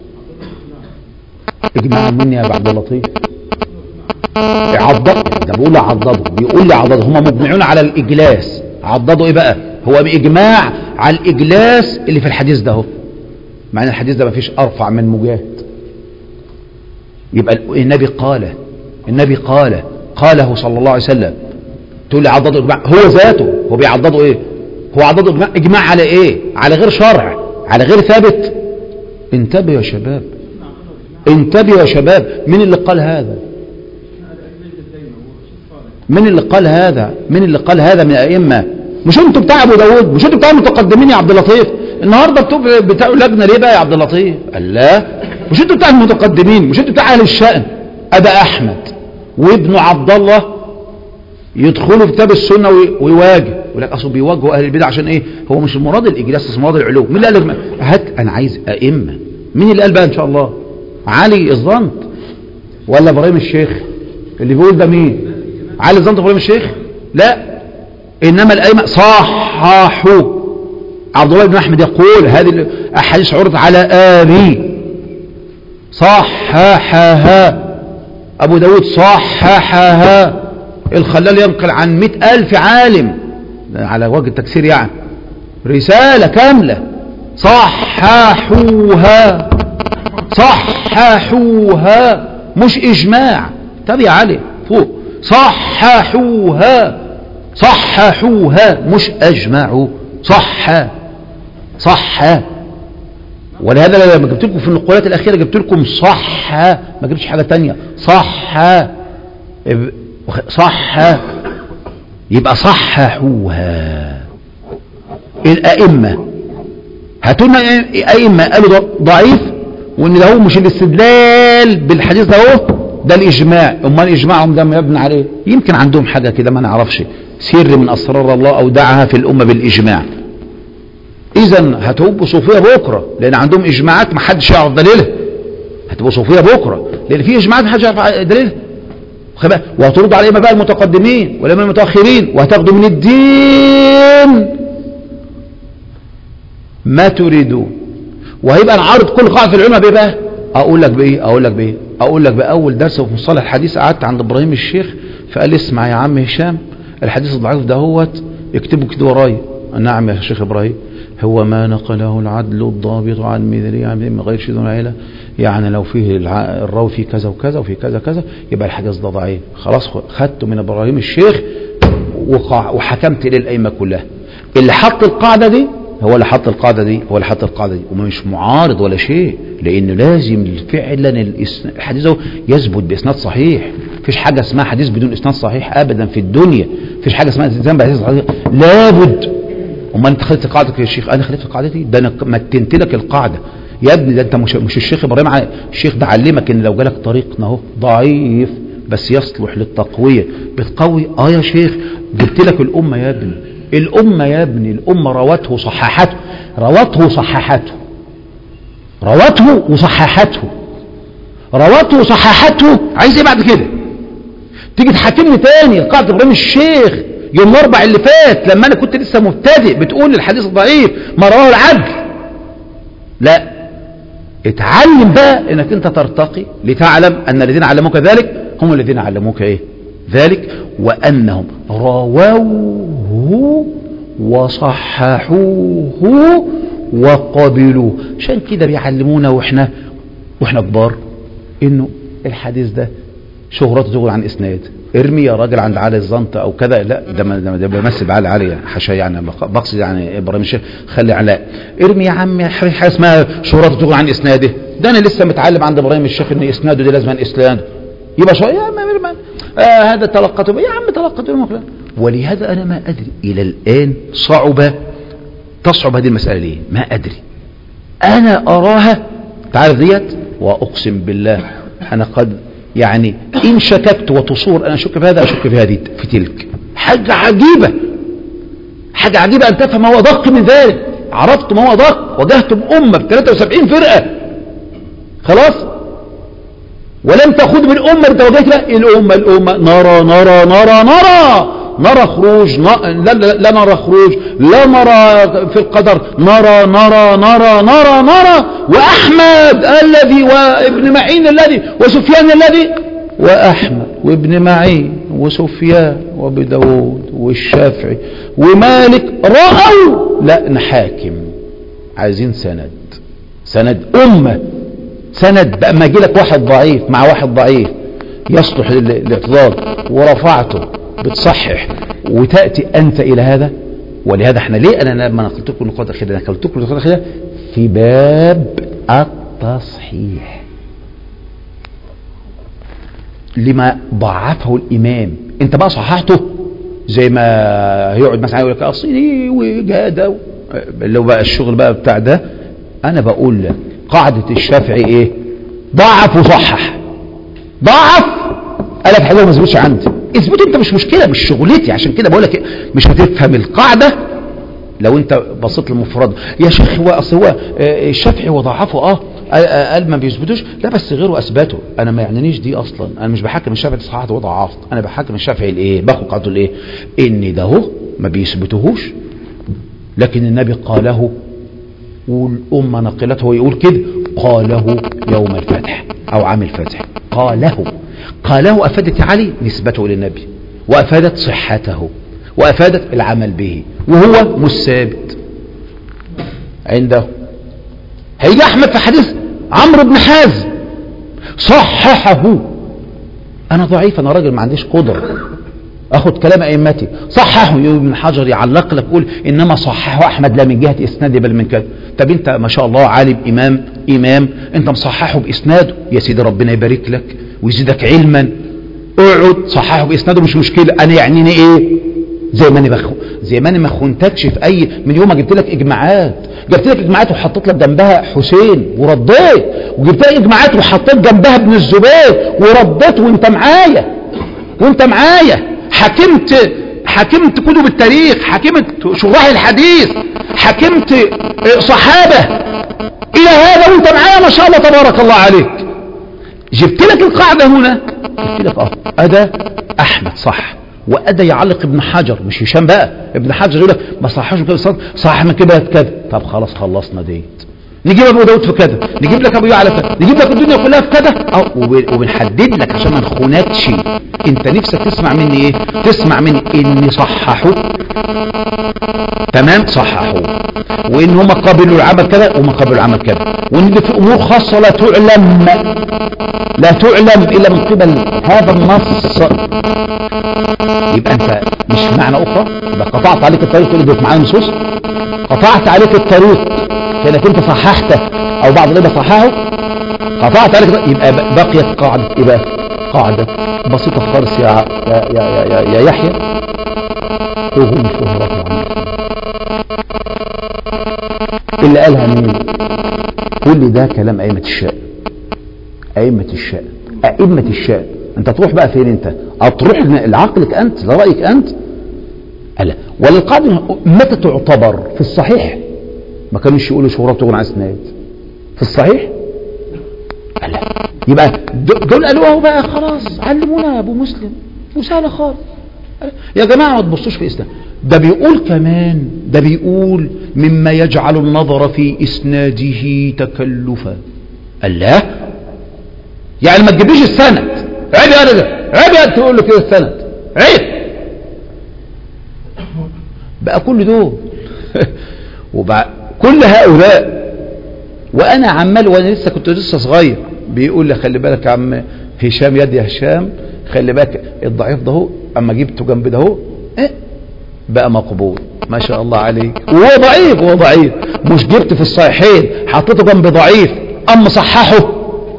اجماع مني يا عبد اللطيف. عضضوا، ده بيقول لي عضضوا، بيقول لي عضضوا. هم مجمعون على الاجلاس. عضضوا ايه بقى؟ هو باجماع على الاجلاس اللي في الحديث ده اهو، مع ان الحديث ده ما فيش ارفع من مجاهد. يبقى النبي قال، النبي قال قاله صلى الله عليه وسلم. تقول لي عضضوا اجماع، هو ذاته هو بيعضضوا ايه؟ هو عضضوا اجماع. اجماع على ايه؟ على غير شرع، على غير ثابت. انتبهوا يا شباب، انتبهوا يا شباب. مين اللي قال هذا؟ مين اللي قال هذا؟ مين اللي قال هذا من الائمه؟ مش انتوا بتاع ابو داود، مش انتوا بتاع المتقدمين يا عبد اللطيف؟ النهارده بتوع بتاعوا لجنه ليه بقى يا عبد اللطيف؟ قال لا، مش انتوا بتاع المتقدمين، مش انتوا بتاع اهل الشأن. ابا احمد وابنه عبد الله يدخلوا في كتاب السنه ويواجه، يقول لك اصل بيواجهوا اهل البدع عشان ايه؟ هو مش المراد الاجلاس، بس مراد العلو. مين اللي قال؟ هات انا عايز ائمه. مين اللي قال بقى ان شاء الله؟ علي الزنط ولا ابراهيم الشيخ؟ اللي بيقول ده مين؟ علي الزنط ابراهيم الشيخ؟ لا، انما الائمه صححوا. عبد الله بن احمد يقول هذه الاحاديث عرضت على ابي، صححها. ابو داود صححها. الخلال ينقل عن مئة الف عالم على وجه التكسير، يعني رسالة كاملة صححوها، صححوها مش اجماع. طب يا علي فوق، صححوها، صححوها مش اجمعوا. صح صح ولهذا لما جبت لكم في النقولات الأخيرة جبت لكم صح، ما جبتش حاجة تانية، صح صح يبقى صححوها. الأئمة هاتونا أئمة قالوا ضعيف وإن ده هو مش الاستدلال بالحديث ده هو ده الإجماع، أمال إجماعهم ده مبني عليه؟ يمكن عندهم حاجة كده ما نعرفش، سر من أسرار الله أودعها في الأمة بالإجماع. إذا هتبقوا صوفية بكرة لأن عندهم إجماعات ما حدش يعرف دليلها، هتبقوا صوفية بكرة لأن في إجماعات ما حدش يعرف دليلها، وهتردوا على الأئمة بقى المتقدمين والأئمة المتأخرين وهتاخدوا من الدين ما تريدون. وهيبقى نعرض كل قاعدة في العلماء بإيه بقى؟ أقول لك بإيه؟ أقول لك بإيه؟ أقول لك بأول درس في مصطلح الحديث قعدت عند إبراهيم الشيخ فقال اسمع يا عم هشام الحديث الضعيف ده هوت اكتبه كده ورايا. نعم يا شيخ إبراهيم. هو ما نقله العدل الضابط عن مثله عن من غير شذوذ ولا علة، يعني لو فيه الراوي فيه كذا وكذا وفيه كذا كذا يبقى الحديث ده ضعيف. خلاص خدته من إبراهيم الشيخ وحكمت للأئمة كلها. اللي حط القاعدة دي هو اللي حط القاعدة دي هو اللي حط القاعدة دي وما مش معارض ولا شيء، لأنه لازم فعلا الحديث ده يثبت بإسناد صحيح. مفيش حاجة اسمها حديث بدون إسناد صحيح أبدا في الدنيا، مفيش حاجة اسمها إسناد بحديث صحيح، لابد. وما أنت خليت قاعدتك يا شيخ؟ أنا خليت قاعدتي ده أنا متنت لك القاعدة يا ابني، ده أنت مش, مش الشيخ إبراهيم، الشيخ ده علمك إن لو جالك طريقنا أهو ضعيف بس يصلح للتقوية بتقوي. آه يا شيخ جبت لك الأمة يا ابني، الأمة يا ابني الأمة روته صححته روته صححته روته وصححته روته وصححته. عايز ايه بعد كده؟ تيجي تحاكمني تاني القاعدة إبراهيم الشيخ يوم الأربع اللي فات لما أنا كنت لسه مبتدئ بتقول الحديث ضعيف ما رواه العدل؟ لا، اتعلم بقى انك انت ترتقي لتعلم ان الذين علموك ذلك هم الذين علموك ايه ذلك، وانهم رووه وصححوه وقبلوه. عشان كده بيعلمونا واحنا واحنا كبار انه الحديث ده شهرته تغني عن اسناد. ارمي يا راجل عند علي الزنط او كذا، لا ده ده بيمثل بعلي علي حاشا، يعني بقصد يعني ابراهيم الشيخ خلي علاء. ارمي يا عم حاجه اسمها شهرته تغني عن اسناده، ده انا لسه متعلم عند ابراهيم الشيخ ان اسناده دي لازم اسناد يبقى شويه يا عم آه هذا تلقته يا عم تلقته. ولهذا انا ما ادري الى الان صعب تصعب هذه المساله ليه؟ ما ادري. انا اراها تعرف ديت واقسم بالله انا قد يعني إن شككت وتصور أنا أشك في هذا أشك في هذه في تلك. حاجة عجيبة حاجة عجيبة أن تفهم ما هو دق من ذلك. عرفت ما هو دق، واجهت بأمة ب ثلاثة وسبعين فرقة خلاص، ولم تأخذ بالأمة أنت واجهت لا الأمة الأمة نرى نرى نرى نرى نرى خروج لا, لا, لا نرى خروج لا نرى في القدر نرى نرى نرى نرى نرى وأحمد الذي وابن معين الذي وسفيان الذي وأحمد وابن معين وسفيان وابن داود والشافعي ومالك رأوا لا نحاكم. عايزين سند سند أمة سند بقى. ما يجي لك واحد ضعيف مع واحد ضعيف يصلح للاعتذار ورفعته بتصحح وتأتي أنت إلى هذا. ولهذا احنا ليه أنا لما نقلت لكم النقاط الأخيرة نقلت لكم النقاط الأخيرة في باب التصحيح لما ضعفه الإمام. انت بقى صححته زي ما هيقعد مثلا يقول لك أصيلي وجادة اللي هو بقى الشغل بقى بتاع ده. أنا بقول لك قاعدة الشافعي إيه؟ ضعف وصحح. ضعف أنا في حاجة ما زبطش عندي اثبت انت مش مشكلة مش شغلتي. عشان كده بقول لك مش هتفهم القاعدة لو انت بصيت للمفرد يا شيخ. هو اصل هو الشافعي وضعفه اه قال ما بيثبتوش لا بس غيره اثبته. انا ما يعنينيش دي اصلا. انا مش بحكم الشافعي صححت وضعفت، انا بحكم الشافعي الايه باخد قاعدته الايه ان ده هو ما بيثبتوهوش لكن النبي قاله والامه نقلته ويقول كده قاله يوم الفتح او عام الفتح. قاله قاله أفادت علي نسبته للنبي وأفادت صحته وأفادت العمل به وهو مش ثابت عنده. هيجي أحمد في حديث عمرو بن حازم صححه. أنا ضعيف أنا راجل ما عنديش قدرة اخد كلام ائمتي صححه، ابن حجر يعلق لك يقول انما صححه احمد لا من جهه اسناده بل من كذا. طب انت ما شاء الله عالم امام امام انت مصححه باسناده، يا سيدي ربنا يبارك لك ويزيدك علما، اقعد صححه باسناده مش مشكله. انا يعنيني ايه؟ زي ما انا بخ... زي ما انا ما خنتكش في اي من يوم ما جبت لك اجماعات، جبت لك اجماعات وحطيت لك جنبها حسين ورديت، وجبت لك اجماعات وحطيت جنبها ابن الزبير ورديت، وانت معايا وانت معايا حكمت حكمت كتب التاريخ، حكمت شراح الحديث، حكمت صحابه الى هذا وانت معايا ما شاء الله تبارك الله عليك. جبت لك القاعده هنا، جبت لك اه ادا احمد صح، وأدى يعلق ابن حجر مش هشام بقى، ابن حجر يقول لك ما صححش كده صح من كده كذا. طب خلاص خلصنا ديت، نجيب ابو داود في كذا، نجيب لك ابو يعلى كذا، نجيب لك الدنيا كلها في كذا، وبنحدد لك عشان ما نخونكش. انت نفسك تسمع مني ايه؟ تسمع مني اني صححوا تمام صححوا، وان هم قابلوا العمل كذا وما قابلوا العمل كذا، وان في امور خاصه لا تعلم لا تعلم الا من قبل هذا النص. يبقى انت مش معنى اخرى يبقى قطعت عليك الطريق تقول لي معايا نصوص، قطعت عليك الطريق كانك انت صححته او بعض العلماء صححه، قطعت عليك، يبقى بقيت قاعده ايه بقى؟ قاعده بسيطه خالص يا يا يا, يا, يا يحيى، تغني شهرته عن اللي قالها مين؟ كل ده كلام ائمه الشأن، ائمه الشأن ائمه الشأن. انت تروح بقى فين؟ انت هتروح لعقلك انت، لرايك انت؟ الا ولا القاعده متى تعتبر؟ في الصحيح ما كانوش يقولوا شهرة تغنى عن اسناد في الصحيح. الا يبقى دول قالوا اهو بقى خلاص علمونا يا ابو مسلم وسهله خالص. يا جماعه ما تبصوش في اسناد، ده بيقول كمان، ده بيقول مما يجعل النظر في اسناده تكلفا. الله، يعني ما تجيبليش السند، عيب يا ده عيب يا تقول له كده السند عيب بقى كل دول وبقى كل هؤلاء. وانا عمال وانا لسه كنت لسه صغير بيقول لي خلي بالك يا عم هشام، يد يا هشام خلي بالك الضعيف ده هو اما جبته جنب ده هو إيه؟ بقى مقبول ما شاء الله عليك، وهو ضعيف وهو ضعيف مش جبت في الصحيحين حطيته جنب ضعيف اما صححه،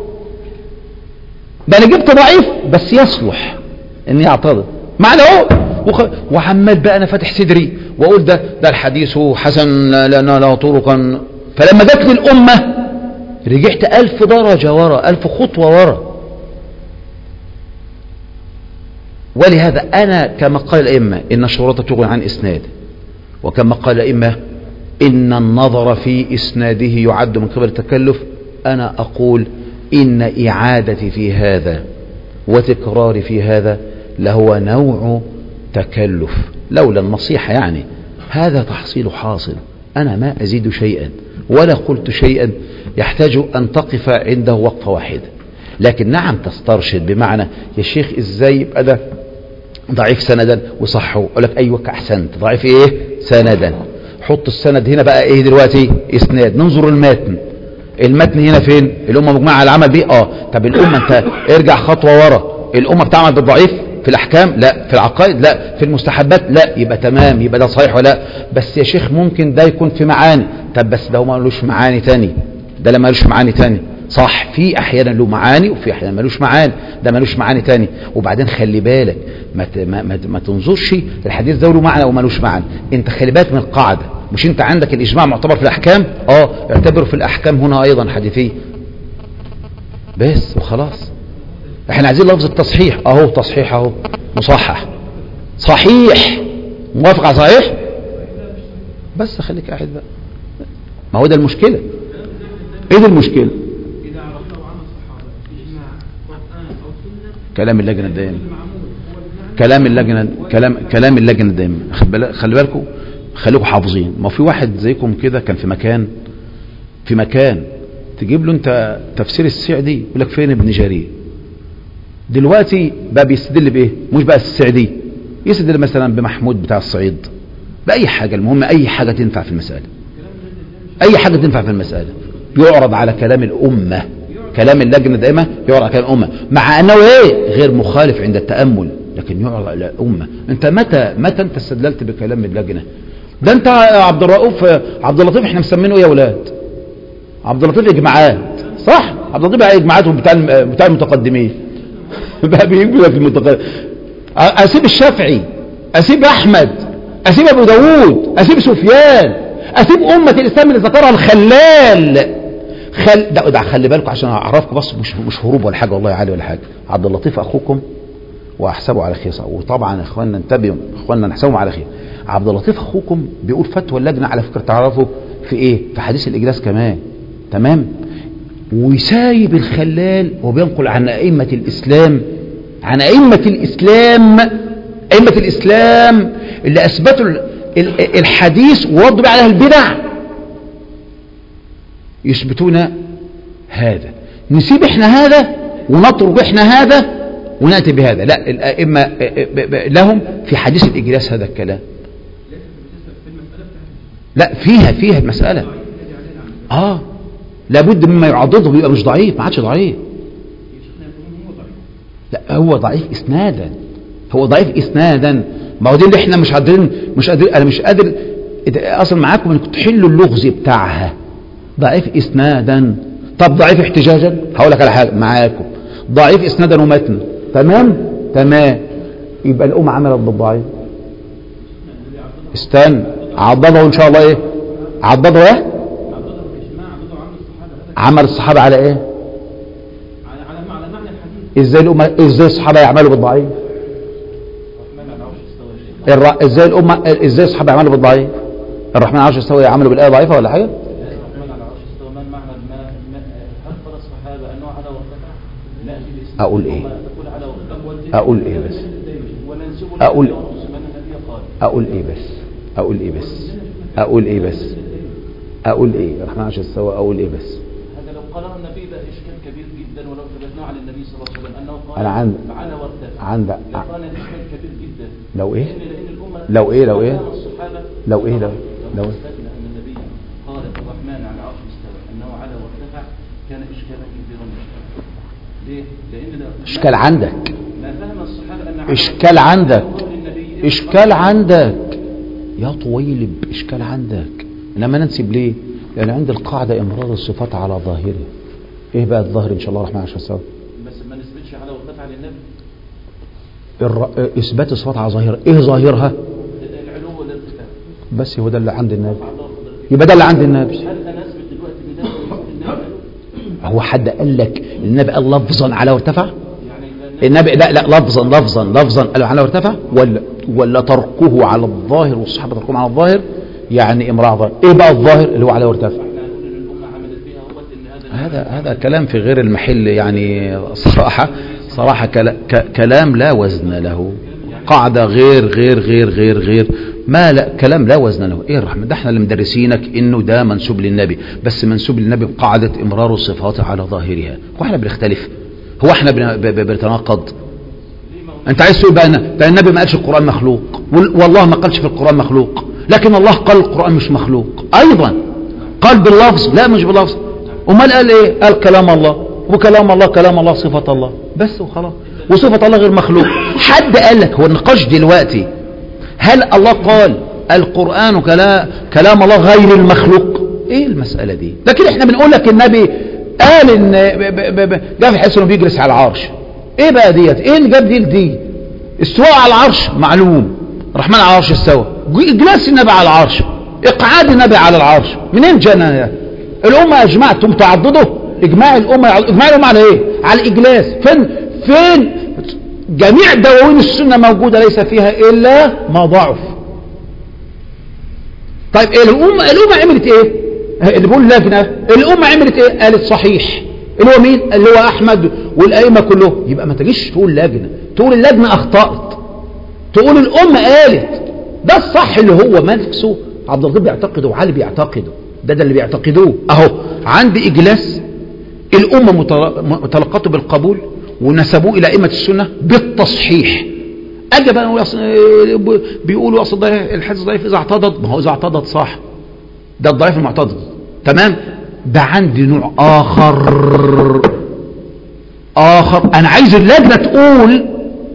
ده انا جبت ضعيف بس يصلح ان يعترض معنى هو وخ... وعمال بقى انا فاتح صدري واقول ده ده الحديث حسن لانه لا طرقا. فلما جت لي الامه رجعت الف درجه ورا، الف خطوه ورا. ولهذا انا كما قال الائمه ان الشهرة تغني عن اسناد، وكما قال الائمه ان النظر في اسناده يعد من قبل التكلف، انا اقول ان اعادتي في هذا وتكراري في هذا لهو نوع تكلف، لولا النصيحة يعني هذا تحصيل حاصل. أنا ما أزيد شيئا ولا قلت شيئا يحتاج أن تقف عنده وقفة واحدة، لكن نعم تسترشد بمعنى يا شيخ إزاي يبقى ده ضعيف سندا وصحه، أقول لك أيوة أحسنت ضعيف إيه سندا، حط السند هنا بقى إيه دلوقتي إسناد، ننظر المتن، المتن هنا فين؟ الأمة مجمعة على العمل به. آه طب الأمة أنت ارجع خطوة ورا، الأمة بتعمل بالضعيف في الأحكام؟ لا. في العقائد؟ لا. في المستحبات؟ لا. يبقى تمام، يبقى ده صحيح ولا بس يا شيخ ممكن ده يكون في معاني، طب بس ده ما لوش معاني تاني، ده لما لوش معاني تاني صح، في أحيانا له معاني وفي أحيانا ما لوش معاني، ده ما لوش معاني تاني. وبعدين خلي بالك ما, ما, ما, ما تنظرش الحديث ده له معنى وما لوش معنى، انت خلي بالك من القاعدة، مش انت عندك الإجماع معتبر في الأحكام؟ اه اعتبره في الأحكام هنا أيضا حديثية بس وخلاص. احنا عايزين لفظ التصحيح، اهو تصحيح اهو مصحح صحيح موافق على صحيح، بس خليك قاعد بقى. ما هو ده المشكلة. ايه ده المشكلة؟ كلام اللجنة دايما، كلام اللجنة كلام كلام اللجنة دايما. خلي بالكم خليكم حافظين. ما في واحد زيكم كده كان في مكان في مكان تجيب له انت تفسير السعدي يقول لك فين ابن جرير، دلوقتي بقى بيستدل بايه؟ مش بقى السعدي، يستدل مثلا بمحمود بتاع الصعيد، باي حاجه، المهم اي حاجه تنفع في المساله، اي حاجه تنفع في المساله يعرض على كلام الامه، كلام اللجنه دائما يعرض على كلام الامه، مع انه ايه غير مخالف عند التامل، لكن يعرض على الأمة. أنت متى متى أنت استدللت بكلام اللجنة؟ ده أنت عبد الرؤوف عبد اللطيف احنا مسمينه إيه يا ولاد؟ عبد اللطيف إجماعات، صح؟ عبد اللطيف إجماعاتهم بتاع بتاع المتقدمين بقى بيجوا لك المتقدم. أسيب الشافعي، أسيب أحمد، أسيب أبو داود، أسيب سفيان، أسيب أمة الإسلام اللي ذكرها الخلال. خل... ده, ده خلي بالكم عشان أعرفكم، بس مش مش هروب ولا حاجة والله عالي ولا حاجة. عبد اللطيف أخوكم وأحسبه على خير، وطبعا إخواننا انتبهوا، إخواننا نحسبهم على خير. عبد اللطيف أخوكم بيقول فتوى اللجنة على فكرة، تعرفوا في إيه؟ في حديث الإجلاس كمان، تمام؟ ويسايب الخلال وبينقل عن أئمة الإسلام، عن أئمة الإسلام، أئمة الإسلام اللي أثبتوا الحديث وردوا عليها البدع، يثبتون هذا. نسيب احنا هذا ونترك احنا هذا ونأتي بهذا. لا، الأئمة لهم في حديث الإجلاس هذا الكلام. لا، فيها فيها المسألة اه لابد مما يعضده، بيبقى مش ضعيف، ما عادش ضعيف. لا، هو ضعيف اسنادا، هو ضعيف اسنادا. ما هو دي اللي احنا مش قادرين مش قادر انا مش قادر اصلا معاكم انكم تحلوا اللغز بتاعها. ضعيف اسنادا. طب ضعيف احتجاجا؟ هقول لك على حاجه معاكم، ضعيف اسنادا ومتنا، تمام تمام، يبقى الامه عملت بالضعيف. استنى، عضده ان شاء الله ايه؟ عضده ايه؟ عمل الصحابه على ايه؟ على معنى الحديث. ازاي الامه ازاي الصحابه يعملوا بالضعيف؟ الر... ازاي الامه ازاي الصحابه يعملوا بالضعيف؟ الرحمن على العرش استوى يعملوا بالايه ضعيفه ولا حاجه؟ اقول ايه؟ اقول ايه بس؟ اقول اقول ايه بس؟ اقول ايه بس؟ اقول ايه بس؟ اقول ايه؟ الرحمن على العرش استوى، اقول ايه بس؟ هذا لو قاله النبي ده اشكال كبير جدا، ولو ثبتناه على النبي صلى الله عليه وسلم انه قال انا عند فعلى وارتفع، عند لكان اشكال كبير جدا. لو ايه؟ لان الامه لو ايه لو ايه؟ لو ايه لو لو ان النبي قال الرحمن على العرش استوى انه على وارتفع كان اشكالا كبيرا جدا. ليه؟ لان اشكال عندك، ما فهم الصحابه ان اشكال عندك، اشكال عندك يا طويلب، اشكال عندك. انما ننسب ليه؟ لان عند القاعده امرار الصفات على ظاهره. ايه بقى الظاهر ان شاء الله الرحمن على العرش استوى؟ بس ما نثبتش على وارتفع للنبي. الر... اثبات الصفات على ظاهره، ايه ظاهرها؟ العلو والارتفاع. بس هو ده اللي عند النبي، يبقى ده اللي عند النبي. هل انا اثبت دلوقتي بده؟ هو حد قال لك النبي قال لفظا على وارتفع؟ يعني النبي لا لا لفظا لفظا لفظا قال على وارتفع، ولا ولا تركه على الظاهر والصحابه تركهم على الظاهر، يعني امرأة ظاهر. ايه بقى الظاهر اللي هو على وارتفع؟ هذا هذا كلام في غير المحل، يعني صراحة صراحة كلام لا وزن له، قاعدة غير غير غير غير غير ما لا كلام لا وزن له. ايه الرحمة ده؟ احنا اللي مدرسينك انه ده منسوب للنبي، بس منسوب للنبي بقاعدة امرار الصفات على ظاهرها. هو احنا بنختلف؟ هو احنا بنتناقض؟ انت عايز تقول بقى ده النبي ما قالش القرآن مخلوق، والله ما قالش في القرآن مخلوق، لكن الله قال القرآن مش مخلوق ايضا، قال باللفظ لا مش باللفظ. امال قال ايه؟ قال كلام الله، وكلام الله كلام الله صفة الله بس وخلاص، وصفة الله غير مخلوق. حد قال لك هو النقاش دلوقتي هل الله قال القرآن كلام كلام الله غير المخلوق؟ ايه المسألة دي؟ لكن احنا بنقول لك النبي قال ان جاء في حديث انه بيجلس على العرش. ايه بقى ديت؟ ايه اللي جاب دي لدي؟ استواء على العرش معلوم، الرحمن على العرش استوى، اجلاس النبي على العرش، اقعاد النبي على العرش، منين جانا؟ الامه اجمعتم تعضده؟ اجماع الامه اجماع الامه على ايه؟ على الاجلاس. فين فين جميع دواوين السنه موجوده ليس فيها الا ما ضعف. طيب إيه الامه الامه عملت ايه؟ اللي بيقول لجنه، الامه عملت ايه؟ قالت صحيح، اللي هو مين؟ اللي هو احمد والائمه كلهم. يبقى ما تجيش تقول لجنه، تقول اللجنه اخطات، تقول الامه قالت. ده الصح اللي هو نفسه عبد اللطيف بيعتقده وعلي بيعتقده، ده ده اللي بيعتقدوه. اهو عندي اجلاس الامه متلقته بالقبول ونسبوه الى ائمه السنه بالتصحيح. اجي بقى بيقولوا اصل الحديث ضعيف اذا اعتضد، ما هو اذا اعتضد صح، ده الضعيف المعتضد، تمام. ده عندي نوع اخر، اخر انا عايز اللجنه تقول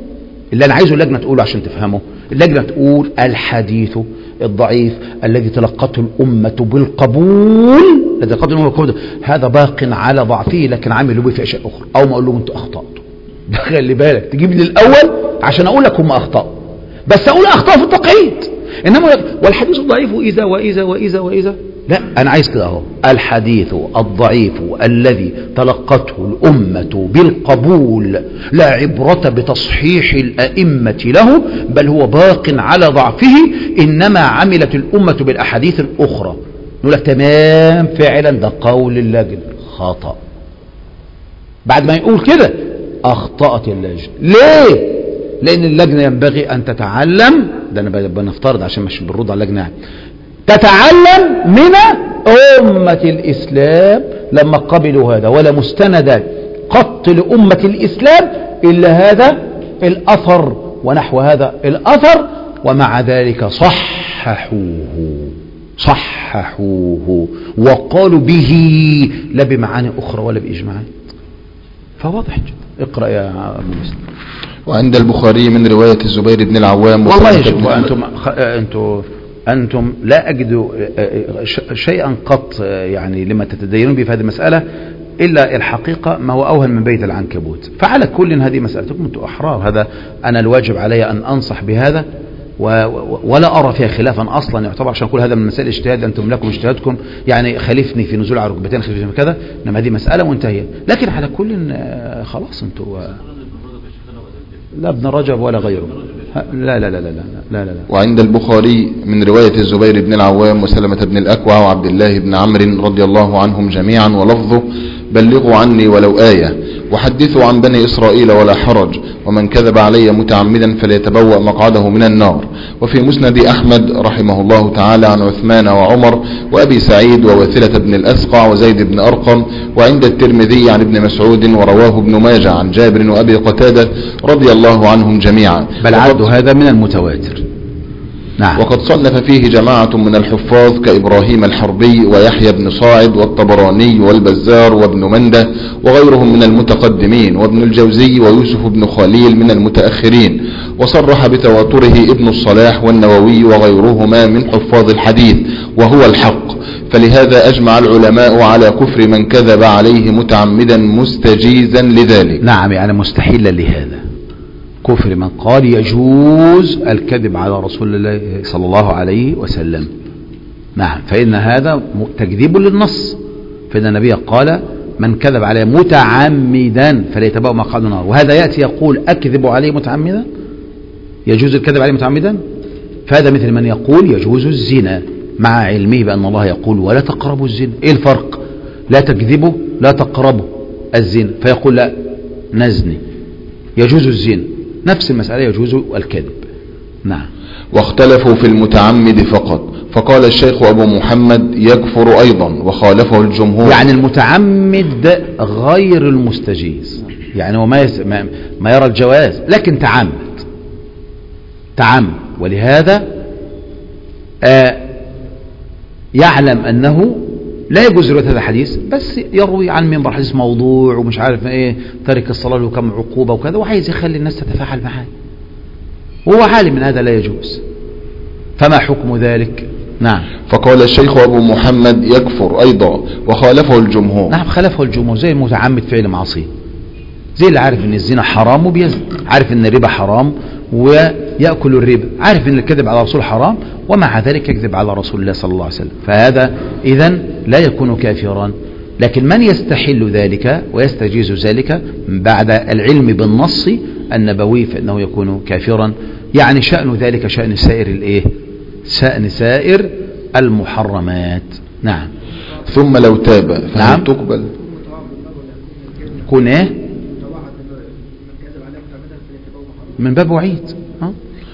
اللي انا عايزه اللجنة تقوله عشان تفهمه. اللجنة تقول الحديث الضعيف الذي تلقته الأمة بالقبول الذي تلقته الأمة بالقبول هذا باق على ضعفه، لكن عامل به في أشياء أخرى. أو ما أقول لهم أنتوا أخطأتوا، ده خلي بالك تجيب لي الأول عشان أقول لك هم أخطأوا، بس أقول أخطأ في التقعيد. إنما والحديث الضعيف إذا وإذا وإذا وإذا لا، أنا عايز كده أهو. الحديث الضعيف الذي تلقته الأمة بالقبول لا عبرة بتصحيح الأئمة له، بل هو باق على ضعفه، إنما عملت الأمة بالأحاديث الأخرى. نقول لك تمام فعلا ده قول اللجنة، خطأ. بعد ما يقول كده أخطأت اللجنة. ليه؟ لأن اللجنة ينبغي أن تتعلم، ده أنا بنفترض عشان مش بنرد على اللجنة، تتعلم من أمة الإسلام لما قبلوا هذا، ولا مستند قط لأمة الإسلام إلا هذا الأثر ونحو هذا الأثر، ومع ذلك صححوه صححوه وقالوا به لا بمعاني أخرى ولا بإجماعات. فواضح جدا. اقرأ يا مسلم. وعند البخاري من رواية الزبير بن العوام والله يجب أنتم أنتم أنتم لا أجد شيئا قط يعني لما تتدينون به في هذه المسألة إلا الحقيقة ما هو أوهن من بيت العنكبوت. فعلى كل هذه مسألتكم أنتم أحرار، هذا أنا الواجب علي أن أنصح بهذا، ولا أرى فيها خلافا أصلا يعتبر، عشان كل هذا من مسائل الاجتهاد، أنتم لكم اجتهادكم، يعني خلفني في نزول على ركبتين خلفني في كذا، إنما هذه مسألة منتهية. لكن على كل خلاص أنتم لا ابن رجب ولا غيره. لا لا لا لا لا لا لا. وعند البخاري من رواية الزبير بن العوام وسلمة بن الأكوع وعبد الله بن عمرو رضي الله عنهم جميعا، ولفظه بلغوا عني ولو آية، وحدثوا عن بني إسرائيل ولا حرج، ومن كذب علي متعمدا فليتبوأ مقعده من النار. وفي مسند أحمد رحمه الله تعالى عن عثمان وعمر وأبي سعيد ووثلة بن الأسقع وزيد بن أرقم. وعند الترمذي عن ابن مسعود ورواه ابن ماجه عن جابر وأبي قتادة رضي الله عنهم جميعا. بل عد هذا من المتواتر. نعم. وقد صنف فيه جماعة من الحفاظ كإبراهيم الحربي ويحيى بن صاعد والطبراني والبزار وابن منده وغيرهم من المتقدمين، وابن الجوزي ويوسف بن خليل من المتأخرين. وصرح بتواتره ابن الصلاح والنووي وغيرهما من حفاظ الحديث، وهو الحق. فلهذا أجمع العلماء على كفر من كذب عليه متعمدا مستجيزا لذلك. نعم، يعني مستحيلا لهذا كفر من قال يجوز الكذب على رسول الله صلى الله عليه وسلم. نعم، فإن هذا تكذيب للنص، فإن النبي قال من كذب عليه متعمدا فليتبوأ مقعده من النار، وهذا يأتي يقول أكذب عليه متعمدا، يجوز الكذب عليه متعمدا. فهذا مثل من يقول يجوز الزنا مع علمه بأن الله يقول ولا تقربوا الزنا. إيه الفرق؟ لا تكذبوا لا تقربوا الزنا، فيقول لا نزني. يجوز الزنا، نفس المسألة يجوز الكذب. نعم. واختلفوا في المتعمد فقط، فقال الشيخ أبو محمد يكفر أيضا وخالفه الجمهور. يعني المتعمد غير المستجيز، يعني هو ما, يس... ما... ما يرى الجواز لكن تعمد تعمد ولهذا آه يعلم أنه لا يجوز رواية هذا الحديث، بس يروي عن منبر حديث موضوع ومش عارف ايه، ترك الصلاة له كم عقوبة وكذا، وعايز يخلي الناس تتفاعل معاه، وهو عالم من هذا لا يجوز. فما حكم ذلك؟ نعم. فقال الشيخ أبو محمد يكفر أيضا وخالفه الجمهور. نعم، خالفه الجمهور، زي المتعمد فعل معصية، زي اللي عارف ان الزنا حرام وبيزن، عارف ان الربا حرام ويأكل الربا، عارف ان الكذب على رسول حرام ومع ذلك يكذب على رسول الله صلى الله عليه وسلم، فهذا إذن لا يكون كافرا. لكن من يستحل ذلك ويستجيز ذلك بعد العلم بالنص النبوي فإنه يكون كافرا. يعني شأن ذلك شأن سائر الايه شأن سائر المحرمات. نعم. ثم لو تاب فهل نعم. تقبل؟ كون ايه من باب وعيد. ها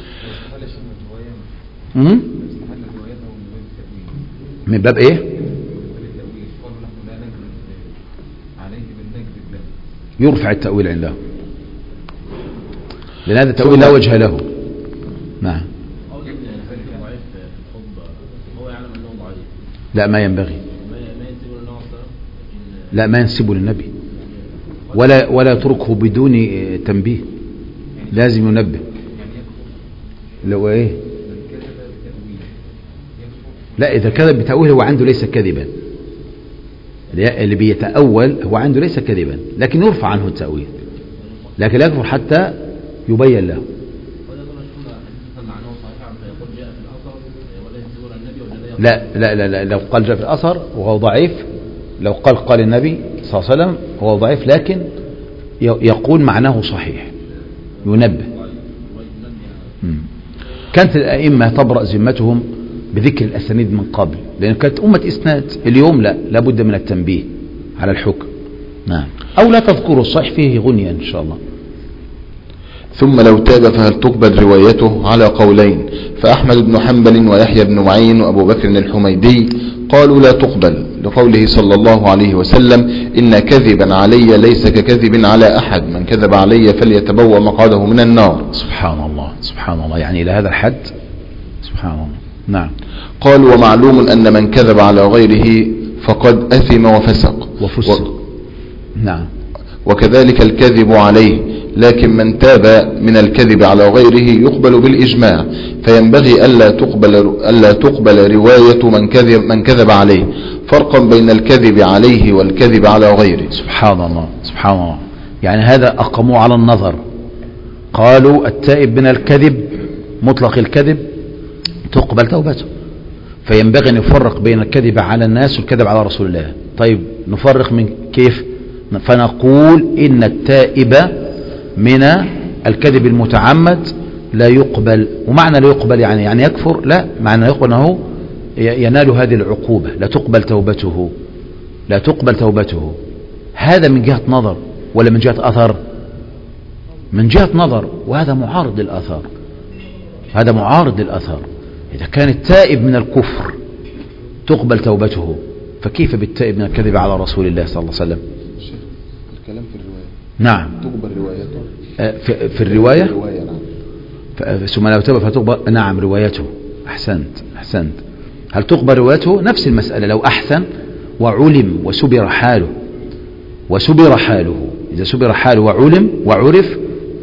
امم من باب ايه؟ يرفع التأويل عنده، لأن هذا التأويل لا وجه له. نعم. لا، ما ينبغي، لا ما ينسبه للنبي ولا ولا يتركه بدون تنبيه. يعني لازم ينبه. لو ايه؟ لا، إذا كذب بتأويل هو عنده ليس كذبا، اللي بيتأول هو عنده ليس كذبا، لكن يرفع عنه التأويل، لكن لا يكفر حتى يبين له. لا لا لا, لا لو قال جاء في الأثر وهو ضعيف، لو قال قال النبي صلى الله عليه وسلم وهو ضعيف، لكن يقول معناه صحيح، ينبه. كانت الأئمة تبرأ ذمتهم بذكر الأسانيد من قبل، لأن كانت أمة إسناد. اليوم لا لابد من التنبيه على الحكم. نعم. أو لا تذكروا الصحيح فيه غنيا إن شاء الله. ثم لو تاب فهل تقبل روايته؟ على قولين، فأحمد بن حنبل ويحيى بن معين وأبو بكر الحميدي قالوا لا تقبل، لقوله صلى الله عليه وسلم إن كذبا علي ليس ككذب على أحد، من كذب علي فليتبوأ مقعده من النار. سبحان الله سبحان الله، يعني إلى هذا الحد. سبحان الله. نعم. قال ومعلوم أن من كذب على غيره فقد أثم وفسق وفسق و... نعم. وكذلك الكذب عليه، لكن من تاب من الكذب على غيره يقبل بالإجماع، فينبغي ألا تقبل, ألا تقبل رواية من كذب, من كذب عليه، فرقا بين الكذب عليه والكذب على غيره. سبحان الله سبحان الله، يعني هذا أقموا على النظر، قالوا التائب من الكذب مطلق الكذب تقبل توبته، فينبغي أن يفرق بين الكذب على الناس والكذب على رسول الله. طيب نفرق من كيف؟ فنقول إن التائب من الكذب المتعمد لا يقبل. ومعنى لا يقبل يعني يعني يكفر؟ لا، معنى يقبل أنه ينال هذه العقوبة، لا تقبل توبته، لا تقبل توبته. هذا من جهة نظر ولا من جهة أثر؟ من جهة نظر، وهذا معارض للأثر، هذا معارض للأثر. إذا كان التائب من الكفر تقبل توبته، فكيف بالتائب من الكذب على رسول الله صلى الله عليه وسلم؟ الكلام في الرواية. نعم. تقبل روايته. في, في الرواية. الرواية نعم. ثم لو تاب فتقبل. نعم روايته. أحسنت أحسنت. هل تقبل روايته؟ نفس المسألة، لو أحسن وعلم وسبر حاله، وسبر حاله، إذا سبر حاله وعلم وعرف،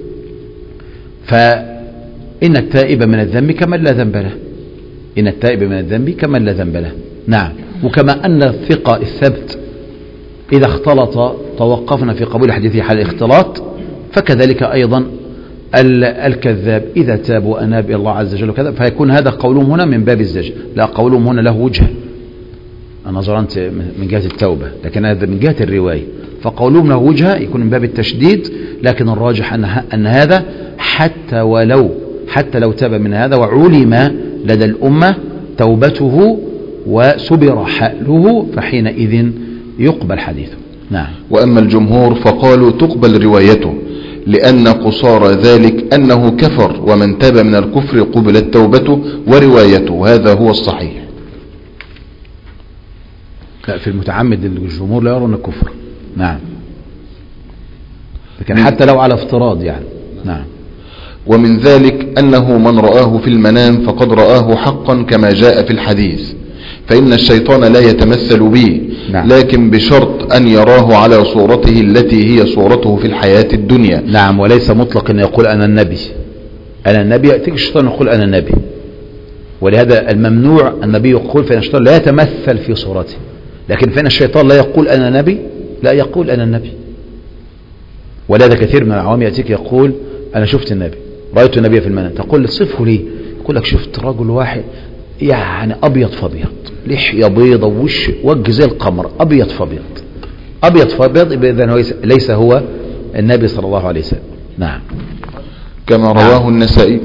فإن التائب من الذنب كمن لا ذنب له، إن التائب من الذنب كمن لا ذنب له. نعم. وكما أن الثقة الثبت إذا اختلط توقفنا في قبول حديثه حال الاختلاط، فكذلك أيضا الكذاب إذا تاب وأناب إلى الله عز وجل وكذا، فيكون هذا قولهم هنا من باب الزجر، لا قولهم هنا له وجه. أنا ظننت من جهة التوبة، لكن هذا من جهة الرواية، فقولهم له وجه يكون من باب التشديد، لكن الراجح أن أن هذا حتى ولو حتى لو تاب من هذا وعلم لدى الأمة توبته وسبر حاله، فحينئذ يقبل حديثه. نعم. وأما الجمهور فقالوا تقبل روايته، لأن قصار ذلك أنه كفر، ومن تاب من الكفر قبلت توبته وروايته، هذا هو الصحيح. لا، في المتعمد الجمهور لا يرون كفر. نعم. لكن حتى لو على افتراض يعني. نعم. ومن ذلك أنه من رآه في المنام فقد رآه حقا كما جاء في الحديث، فإن الشيطان لا يتمثل به. نعم. لكن بشرط أن يراه على صورته التي هي صورته في الحياة الدنيا. نعم. وليس مطلق أن يقول أنا النبي، أنا النبي، يأتيك الشيطان يقول أنا النبي، ولهذا الممنوع النبي يقول فإن الشيطان لا يتمثل في صورته، لكن فإن الشيطان لا يقول أنا نبي، لا يقول أنا النبي. ولهذا كثير من العوام يأتيك يقول أنا شفت النبي، رأيت النبي في المنام، تقول صفه لي، يقول لك شفت رجل واحد يعني أبيض فابيض، لحية بيضة ووش وجه زي القمر، أبيض فابيض، أبيض فابيض، إذن ليس هو النبي صلى الله عليه وسلم. نعم. كما رواه نعم. النسائي.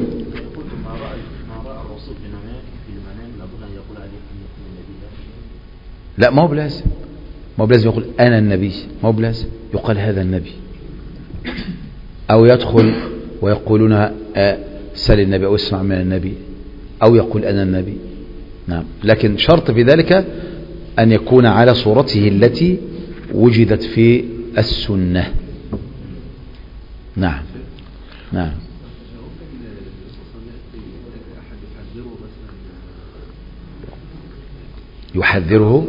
لا، ما هو بلازم، ما هو بلازم يقول أنا النبي، ما هو بلازم يقال هذا النبي، أو يدخل ويقولون آه سل النبي أو اسمع من النبي، أو يقول أنا النبي. نعم. لكن شرط في ذلك أن يكون على صورته التي وجدت في السنة. نعم. نعم. يحذره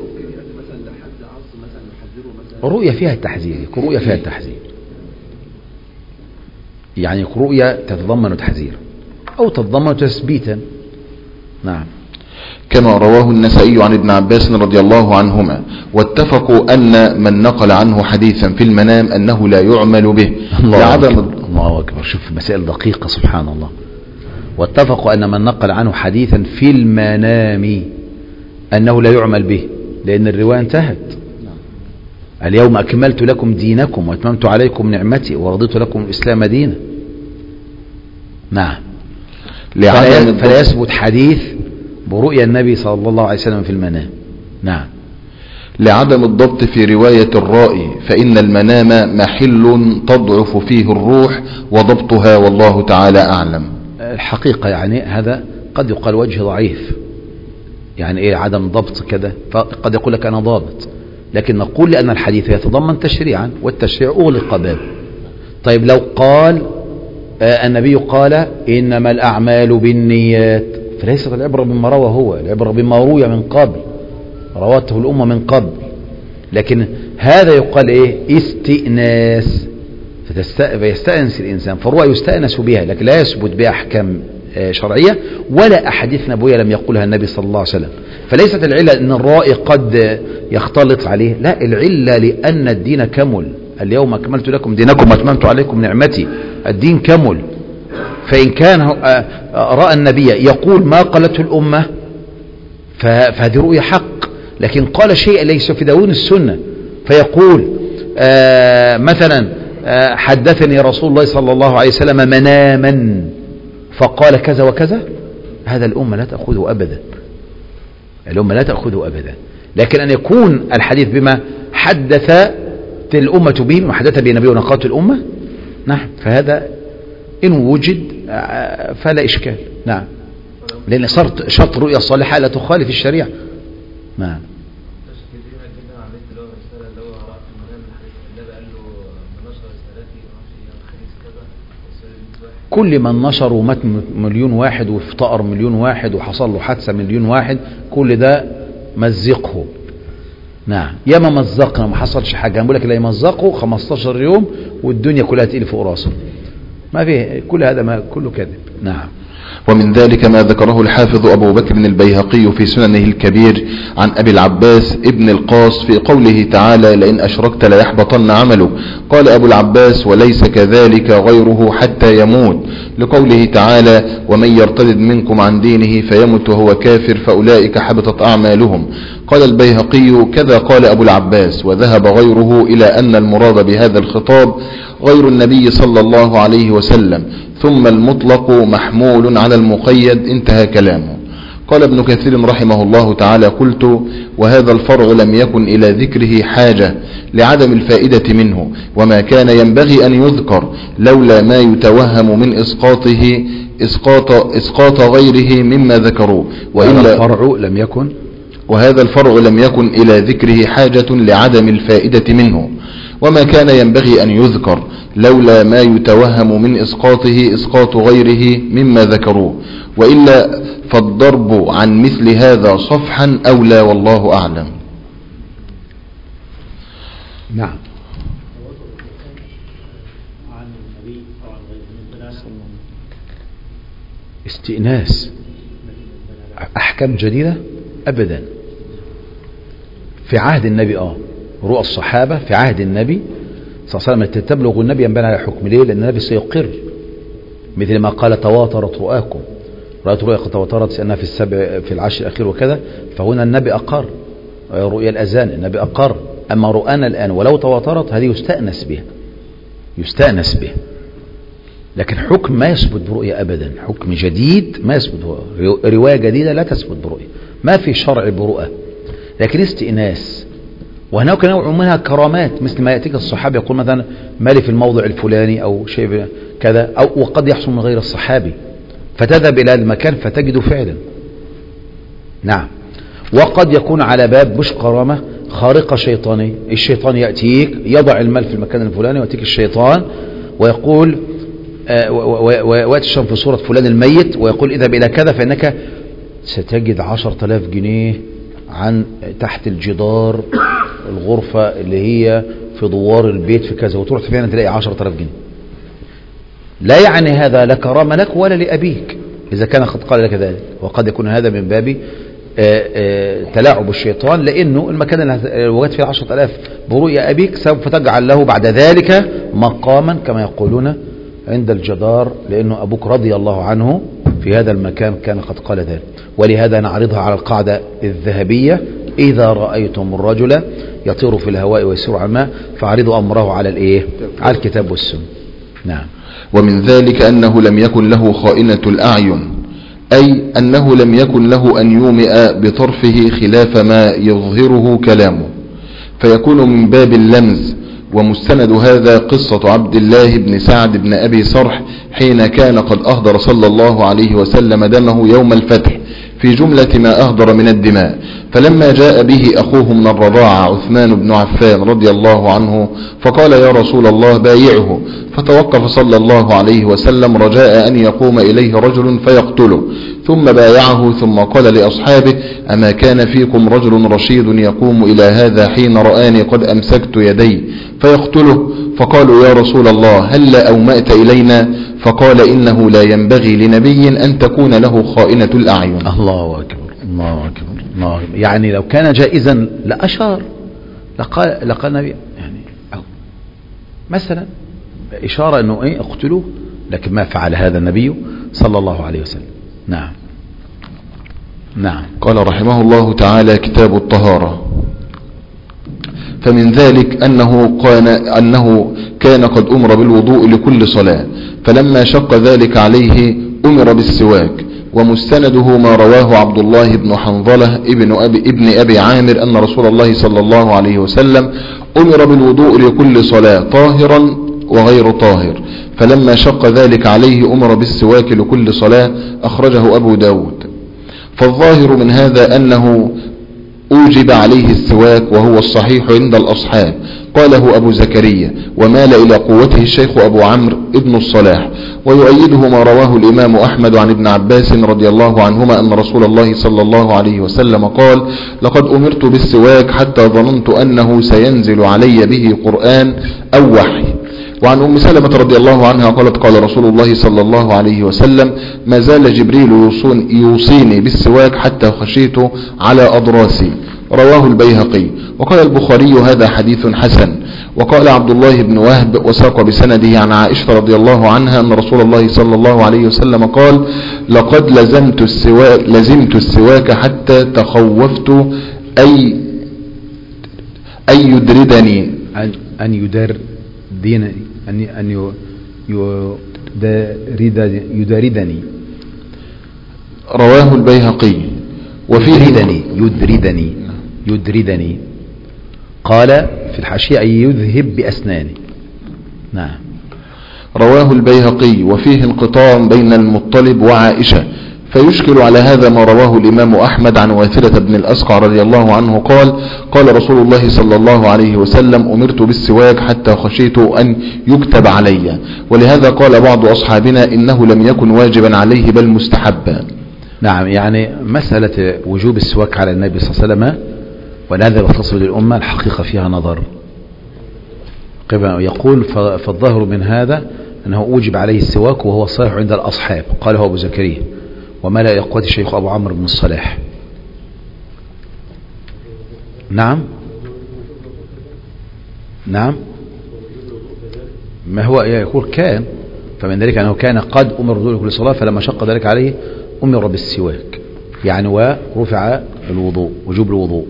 الرؤية فيها التحذير، رؤية فيها التحذير. يعني رؤيا تتضمن تحذيرا أو تتضمن تثبيتا. نعم. كما رواه النسائي عن ابن عباس رضي الله عنهما، واتفقوا أن من نقل عنه حديثا في المنام أنه لا يعمل به الله لعدم أكبر. الله أكبر. شوف مسائل دقيقة سبحان الله. واتفقوا أن من نقل عنه حديثا في المنام أنه لا يعمل به، لأن الرواية انتهت. اليوم أكملت لكم دينكم وأتممت عليكم نعمتي ورضيت لكم الإسلام دينا. نعم. فلا, فلا يثبت حديث برؤيا النبي صلى الله عليه وسلم في المنام. نعم. لعدم الضبط في رواية الرائي، فإن المنام محل تضعف فيه الروح وضبطها والله تعالى أعلم. الحقيقة يعني هذا قد يقال وجه ضعيف، يعني إيه عدم ضبط كذا، فقد يقول لك أنا ضابط، لكن نقول لأن الحديث يتضمن تشريعا والتشريع أغلق بابه. طيب لو قال آه النبي قال إنما الأعمال بالنيات، فليست العبرة بما روى هو، العبرة بما روي من قبل، رواته الأمة من قبل. لكن هذا يقال إيه استئناس، فيستأنس الإنسان، فالرؤى يستأنس بها لكن لا يثبت بها أحكام شرعية ولا أحاديث نبوية لم يقولها النبي صلى الله عليه وسلم. فليست العلة أن الرائي قد يختلط عليه، لا، العلة لأن الدين كمل. اليوم أكملت لكم دينكم وأتممت عليكم نعمتي، الدين كمل. فإن كان رأى النبي يقول ما قالته الأمة فهذه رؤية حق، لكن قال شيء ليس في داون السنة، فيقول آه مثلا آه حدثني رسول الله صلى الله عليه وسلم مناما فقال كذا وكذا، هذا الأمة لا تأخذه أبدا، الأمة لا تأخذه أبدا. لكن أن يكون الحديث بما حدث الأمة به، بما حدث به النبي ونقاط الأمة، نعم، فهذا إن وجد فلا إشكال. نعم، لأن صارت شرط رؤيا الصالحة لا تخالف الشريعة. نعم. كل من نشر ومات مليون واحد وافتقر مليون واحد وحصل له حادثة مليون واحد، كل ده مزقه. نعم، يا ما مزقنا ما حصلش حاجة، بقول لك لا يمزقه خمستاشر يوم والدنيا كلها تقيل فوق راسه، ما فيه، كل هذا ما كله كذب. نعم. ومن ذلك ما ذكره الحافظ أبو بكر البيهقي في سننه الكبير عن أبي العباس ابن القاص في قوله تعالى لئن أشركت ليحبطن عمله، قال أبو العباس وليس كذلك غيره حتى يموت، لقوله تعالى ومن يرتد منكم عن دينه فيمت وهو كافر فأولئك حبطت أعمالهم. قال البيهقي كذا قال أبو العباس، وذهب غيره إلى أن المراد بهذا الخطاب غير النبي صلى الله عليه وسلم، ثم المطلق محمول على المقيد، انتهى كلامه. قال ابن كثير رحمه الله تعالى قلت وهذا الفرع لم يكن إلى ذكره حاجة لعدم الفائدة منه، وما كان ينبغي أن يذكر لولا ما يتوهم من إسقاطه إسقاط, إسقاط غيره مما ذكروه. وإلا الفرع لم يكن وهذا الفرع لم يكن إلى ذكره حاجة لعدم الفائدة منه، وما كان ينبغي أن يذكر لولا ما يتوهم من إسقاطه إسقاط غيره مما ذكروه، وإلا فالضرب عن مثل هذا صفحا أولى والله أعلم. نعم. استئناس أحكام جديدة أبدا في عهد النبي، آه رؤى الصحابة في عهد النبي صلى الله عليه وسلم تبلغ النبي ينبني على حكم. ليه؟ لأن النبي سيقر، مثل ما قال تواترت رؤاكم، رؤية رؤيا تواترت أنها في السبع في العشر الأخير وكذا، فهنا النبي أقر. رؤيا الأذان النبي أقر، أما رؤانا الآن ولو تواترت هذه يستأنس بها، يستأنس بها، لكن حكم ما يثبت برؤية أبدا، حكم جديد ما يثبت برؤية، رواية جديدة لا تثبت برؤية، ما في شرع برؤى، لكن استئناس. وهناك نوع منها كرامات، مثل ما يأتيك الصحابي يقول مثلا مالي في الموضع الفلاني أو شيء كذا، أو وقد يحصل من غير الصحابي، فتذهب إلى المكان فتجده فعلا. نعم. وقد يكون على باب مش كرامة، خارقة شيطانية، الشيطان يأتيك يضع المال في المكان الفلاني ويأتيك الشيطان ويقول ويأتي الشيطان في صورة فلان الميت ويقول اذهب إلى كذا فإنك ستجد عشرة آلاف جنيه عن تحت الجدار الغرفة اللي هي في دوار البيت في كذا، وتروح فعلا تلاقي عشرة آلاف جنيه. لا يعني هذا لا كرامة لك ولا لأبيك إذا كان قد قال لك ذلك. وقد يكون هذا من باب تلاعب الشيطان، لأنه المكان اللي وجدت فيه عشرة آلاف برؤيا أبيك سوف تجعل له بعد ذلك مقاما كما يقولون عند الجدار، لأنه أبوك رضي الله عنه في هذا المكان كان قد قال ذلك. ولهذا نعرضها على القاعدة الذهبية: إذا رأيتم الرجل يطير في الهواء ويسير على الماء فاعرضوا أمره على الإيه؟ على الكتاب والسنة. نعم. ومن ذلك أنه لم يكن له خائنة الأعين، أي أنه لم يكن له أن يومئ بطرفه خلاف ما يظهره كلامه، فيكون من باب اللمز. ومستند هذا قصة عبد الله بن سعد بن أبي صرح حين كان قد أهدر صلى الله عليه وسلم دمه يوم الفتح في جملة ما أهدر من الدماء، فلما جاء به أخوه من الرضاعة عثمان بن عفان رضي الله عنه فقال: يا رسول الله بايعه، فتوقف صلى الله عليه وسلم رجاء أن يقوم إليه رجل فيقتله، ثم بايعه ثم قال لأصحابه: أما كان فيكم رجل رشيد يقوم إلى هذا حين رآني قد أمسكت يدي فيقتله؟ فقالوا: يا رسول الله هل لا أومأت إلينا؟ فقال: إنه لا ينبغي لنبي أن تكون له خائنة الأعين. الله أكبر الله أكبر الله أكبر. يعني لو كان جائزا لأشار لقال لقال النبي يعني أو مثلا إشارة أنه إيه اقتلوه، لكن ما فعل هذا النبي صلى الله عليه وسلم. نعم نعم. قال رحمه الله تعالى: كتاب الطهارة. فمن ذلك أنه كان, أنه كان قد أمر بالوضوء لكل صلاة، فلما شق ذلك عليه أمر بالسواك. ومستنده ما رواه عبد الله بن حنظلة ابن أبي, ابن أبي عامر أن رسول الله صلى الله عليه وسلم أمر بالوضوء لكل صلاة طاهرا وغير طاهر، فلما شق ذلك عليه أمر بالسواك لكل صلاة، أخرجه أبو داود. فالظاهر من هذا أنه أوجب عليه السواك، وهو الصحيح عند الأصحاب، قاله أبو زكريا، ومال إلى قوته الشيخ أبو عمرو ابن الصلاح. ويؤيده ما رواه الإمام أحمد عن ابن عباس رضي الله عنهما أن رسول الله صلى الله عليه وسلم قال: لقد أمرت بالسواك حتى ظننت أنه سينزل علي به قرآن أو وحي. وعن أم سلمة رضي الله عنها قالت: قال رسول الله صلى الله عليه وسلم: ما زال جبريل يوصيني بالسواك حتى خشيت على أضراسي. رواه البيهقي. وقال البخاري: هذا حديث حسن. وقال عبد الله بن وهب وساق بسنده عن عائشة رضي الله عنها أن رسول الله صلى الله عليه وسلم قال: لقد لزمت السواك, لزمت السواك حتى تخوفت أي أي يدردني أن أن يدر ديني أن أن يدارد يداردني. رواه البيهقي. وفيه يدردني يدردني يدردني قال في الحاشية أي يذهب بأسناني. نعم. رواه البيهقي. وفيه انقطاع بين المطلب وعائشة، فيشكل على هذا ما رواه الإمام أحمد عن واثلة بن الأسقع رضي الله عنه قال: قال رسول الله صلى الله عليه وسلم: أمرت بالسواك حتى خشيت أن يكتب علي. ولهذا قال بعض أصحابنا إنه لم يكن واجبا عليه بل مستحبا. نعم. يعني مسألة وجوب السواك على النبي صلى الله عليه وسلم ولهذا يتصل للأمة الحقيقة فيها نظر. يقول: فالظاهر من هذا أنه أوجب عليه السواك وهو صحيح عند الأصحاب، قاله أبو زكريا، وما لا يقوى الشيخ أبو عمرو بن الصلاح. نعم نعم. ما هو يقول كان، فمن ذلك أنه كان قد أمر بالوضوء لكل صلاة، فلما شق ذلك عليه أمر بالسواك، يعني ورفع الوضوء، وجوب الوضوء.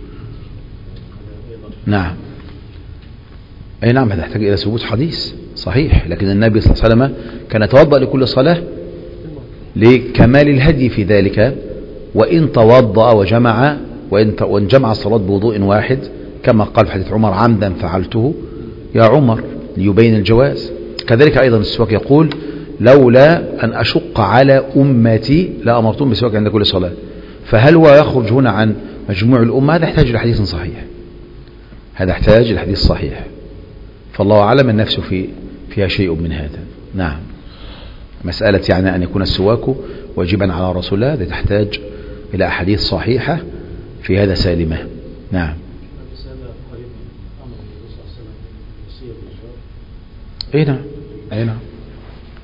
نعم. أي نعم. هذا يحتاج إلى ثبوت حديث صحيح، لكن النبي صلى الله عليه وسلم كان يتوضأ لكل صلاة لكمال الهدي في ذلك، وإن توضأ وجمع وإن جمع الصلاة بوضوء واحد كما قال في حديث عمر: عمدا فعلته يا عمر، ليبين الجواز. كذلك أيضا السواك يقول: لولا أن أشق على أمتي لأمرتهم بالسواك عند كل صلاة. فهل هو يخرج هنا عن مجموع الأمة؟ هذا يحتاج إلى حديث صحيح، هذا يحتاج إلى حديث صحيح، فالله أعلم النفس في فيها شيء من هذا. نعم. مسألة يعني أن يكون السواك واجبا على رسول الله، هذا تحتاج إلى أحاديث صحيحة في هذا سالمة. نعم. أي نعم. أي نعم.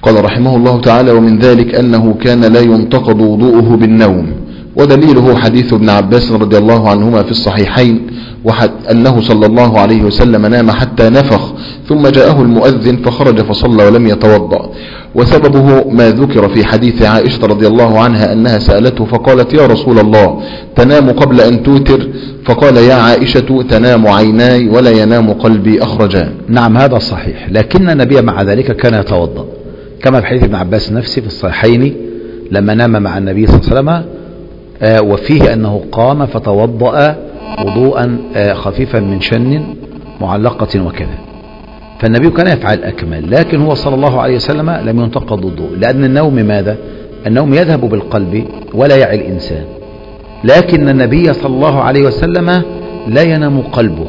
قال رحمه الله تعالى: ومن ذلك أنه كان لا ينتقض وضوءه بالنوم، ودليله حديث ابن عباس رضي الله عنهما في الصحيحين أنه صلى الله عليه وسلم نام حتى نفخ ثم جاءه المؤذن فخرج فصلى ولم يتوضأ. وسببه ما ذكر في حديث عائشة رضي الله عنها أنها سألته فقالت: يا رسول الله تنام قبل أن توتر؟ فقال: يا عائشة تنام عيناي ولا ينام قلبي أخرجان. نعم هذا صحيح، لكن النبي مع ذلك كان يتوضأ كما في حديث ابن عباس نفسه في الصحيحين لما نام مع النبي صلى الله عليه وسلم، آه وفيه أنه قام فتوضأ وضوءا آه خفيفا من شن معلقة وكذا. فالنبي كان يفعل أكمل، لكن هو صلى الله عليه وسلم لم ينتقض الوضوء، لأن النوم ماذا؟ النوم يذهب بالقلب ولا يعي الإنسان، لكن النبي صلى الله عليه وسلم لا ينام قلبه،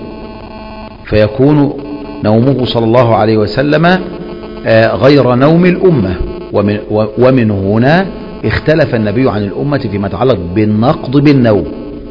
فيكون نومه صلى الله عليه وسلم آه غير نوم الأمة. ومن, ومن هنا اختلف النبي عن الأمة فيما يتعلق بالنقض بالنوم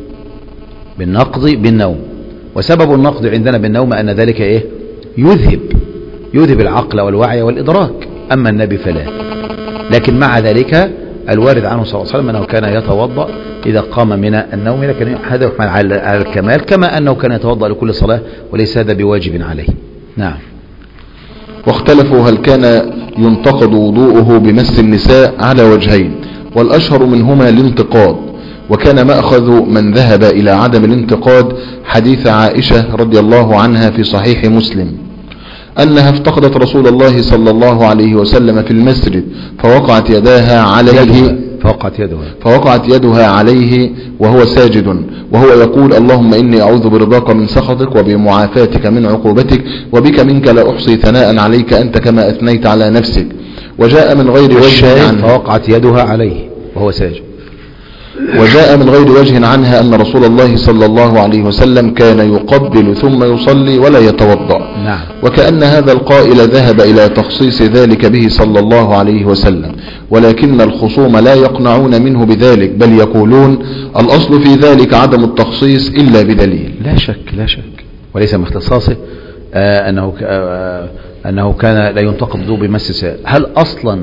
بالنقض بالنوم وسبب النقض عندنا بالنوم أن ذلك إيه؟ يذهب يذهب العقل والوعي والإدراك، أما النبي فلا. لكن مع ذلك الوارد عنه صلى الله عليه وسلم أنه كان يتوضأ إذا قام من النوم، لكن هذا يحمل على الكمال، كما أنه كان يتوضأ لكل صلاة وليس هذا بواجب عليه. نعم. واختلفوا هل كان ينتقض وضوءه بمس النساء على وجهين، والأشهر منهما الانتقاد، وكان مأخذ من ذهب إلى عدم الانتقاد حديث عائشة رضي الله عنها في صحيح مسلم أنها افتقدت رسول الله صلى الله عليه وسلم في المسجد فوقعت يداها عليه فوقعت يدها فوقعت يدها عليه وهو ساجد وهو يقول: اللهم إني أعوذ برضاك من سخطك وبمعافاتك من عقوبتك وبك منك لا أحصي ثناء عليك أنت كما أثنيت على نفسك. وجاء من غير وجه عنه فوقعت يدها عليه وهو ساجد وجاء من غير وجه عنها أن رسول الله صلى الله عليه وسلم كان يقبل ثم يصلي ولا يتوضأ. نعم. وكأن هذا القائل ذهب إلى تخصيص ذلك به صلى الله عليه وسلم، ولكن الخصوم لا يقنعون منه بذلك، بل يقولون الأصل في ذلك عدم التخصيص إلا بدليل. لا شك لا شك وليس من اختصاصه آه أنه, آه أنه كان لا ينتقد ذو بمس النساء. هل أصلا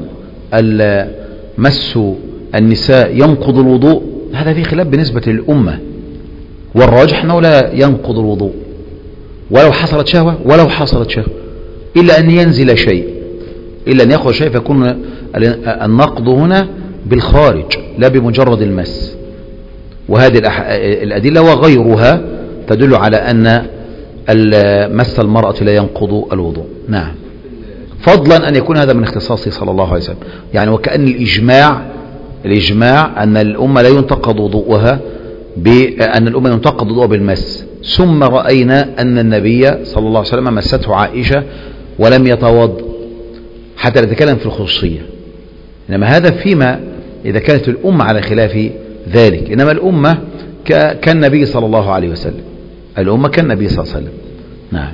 مس النساء ينقض الوضوء؟ هذا في خلاف بالنسبة للأمة، والراجح أنه لا ينقض الوضوء ولو حصلت شهوة ولو حصلت شهوة إلا أن ينزل شيء إلا أن يخرج شيء، فيكون النقض هنا بالخارج لا بمجرد المس. وهذه الأدلة وغيرها تدل على أن مس المرأة لا ينقض الوضوء. نعم. فضلا أن يكون هذا من اختصاصه صلى الله عليه وسلم، يعني وكأن الإجماع الإجماع أن الأمة لا ينتقض وضوءها بأن الأمة ينتقض وضوءها بالمس، ثم رأينا أن النبي صلى الله عليه وسلم مسته عائشة ولم يتوضأ حتى نتكلم في الخصوصية. إنما هذا فيما إذا كانت الأمة على خلاف ذلك، إنما الأمة كالنبي صلى الله عليه وسلم، الأمة كالنبي صلى الله عليه وسلم. نعم.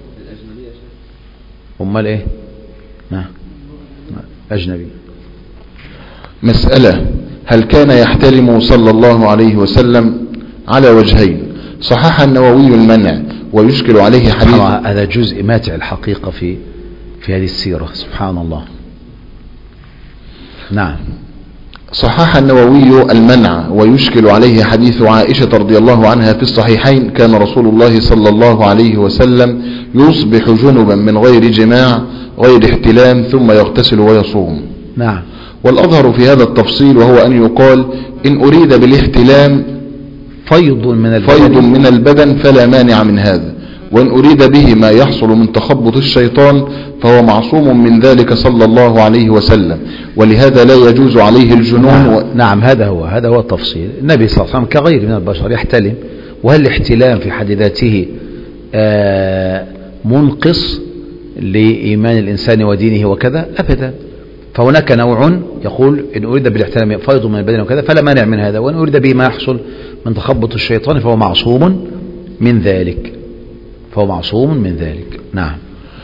أمال إيه؟ نعم أجنبي. مسألة: هل كان يحترم صلى الله عليه وسلم على وجهين؟ صحح النووي المنع ويشكل عليه حديث. هذا جزء ماتع الحقيقة في في هذه السيرة، سبحان الله. نعم. صحح النووي المنع ويشكل عليه حديث عائشة رضي الله عنها في الصحيحين: كان رسول الله صلى الله عليه وسلم يصبح جنبا من غير جماع غير احتلام ثم يغتسل ويصوم. نعم. والأظهر في هذا التفصيل وهو أن يقال إن أريد بالاحتلام فيض من البدن, فيض من البدن فلا مانع من هذا، وإن أريد به ما يحصل من تخبط الشيطان فهو معصوم من ذلك صلى الله عليه وسلم، ولهذا لا يجوز عليه الجنون. نعم, و... نعم هذا هو هذا هو التفصيل. النبي صلى الله عليه وسلم كغير من البشر يحتلم، وهل الاحتلام في حد ذاته آه منقص لإيمان الإنسان ودينه وكذا؟ أبدا. فهناك نوع يقول إن أريد بالاحتلام فيض من البدن وكذا فلا مانع من هذا، وإن أريد به ما يحصل من تخبط الشيطان فهو معصوم من ذلك فهو معصوم من ذلك. نعم.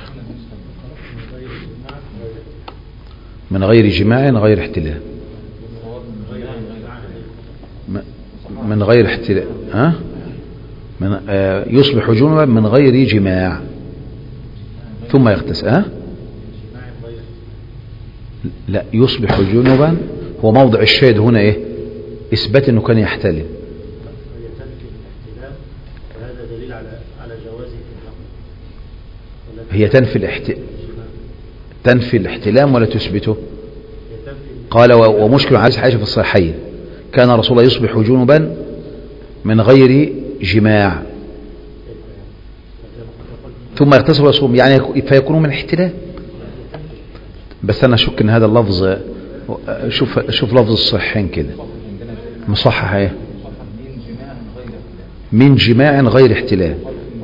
من غير جماع غير احتلام، من غير احتلام ها من آه يصبح جنبا من غير جماع ثم يغتسل. ها لا، يصبح جنبا هو موضع الشاهد هنا ايه؟ اثبات انه كان يحتلم. هي تنفي الاحتلام وهذا دليل على على جوازه في الحكم. هي تنفي الاحت... تنفي الاحتلام ولا تثبته؟ هي تنفي قال و- ومشكل على حاجة في الصحيحين كان رسول الله يصبح جنبا من غير جماع ثم يغتسل ويصوم، يعني يك- فيكون من احتلام. بس انا اشك ان هذا اللفظ، شوف شوف لفظ الصحيحين كده مصحح ايه؟ من جماع غير احتلام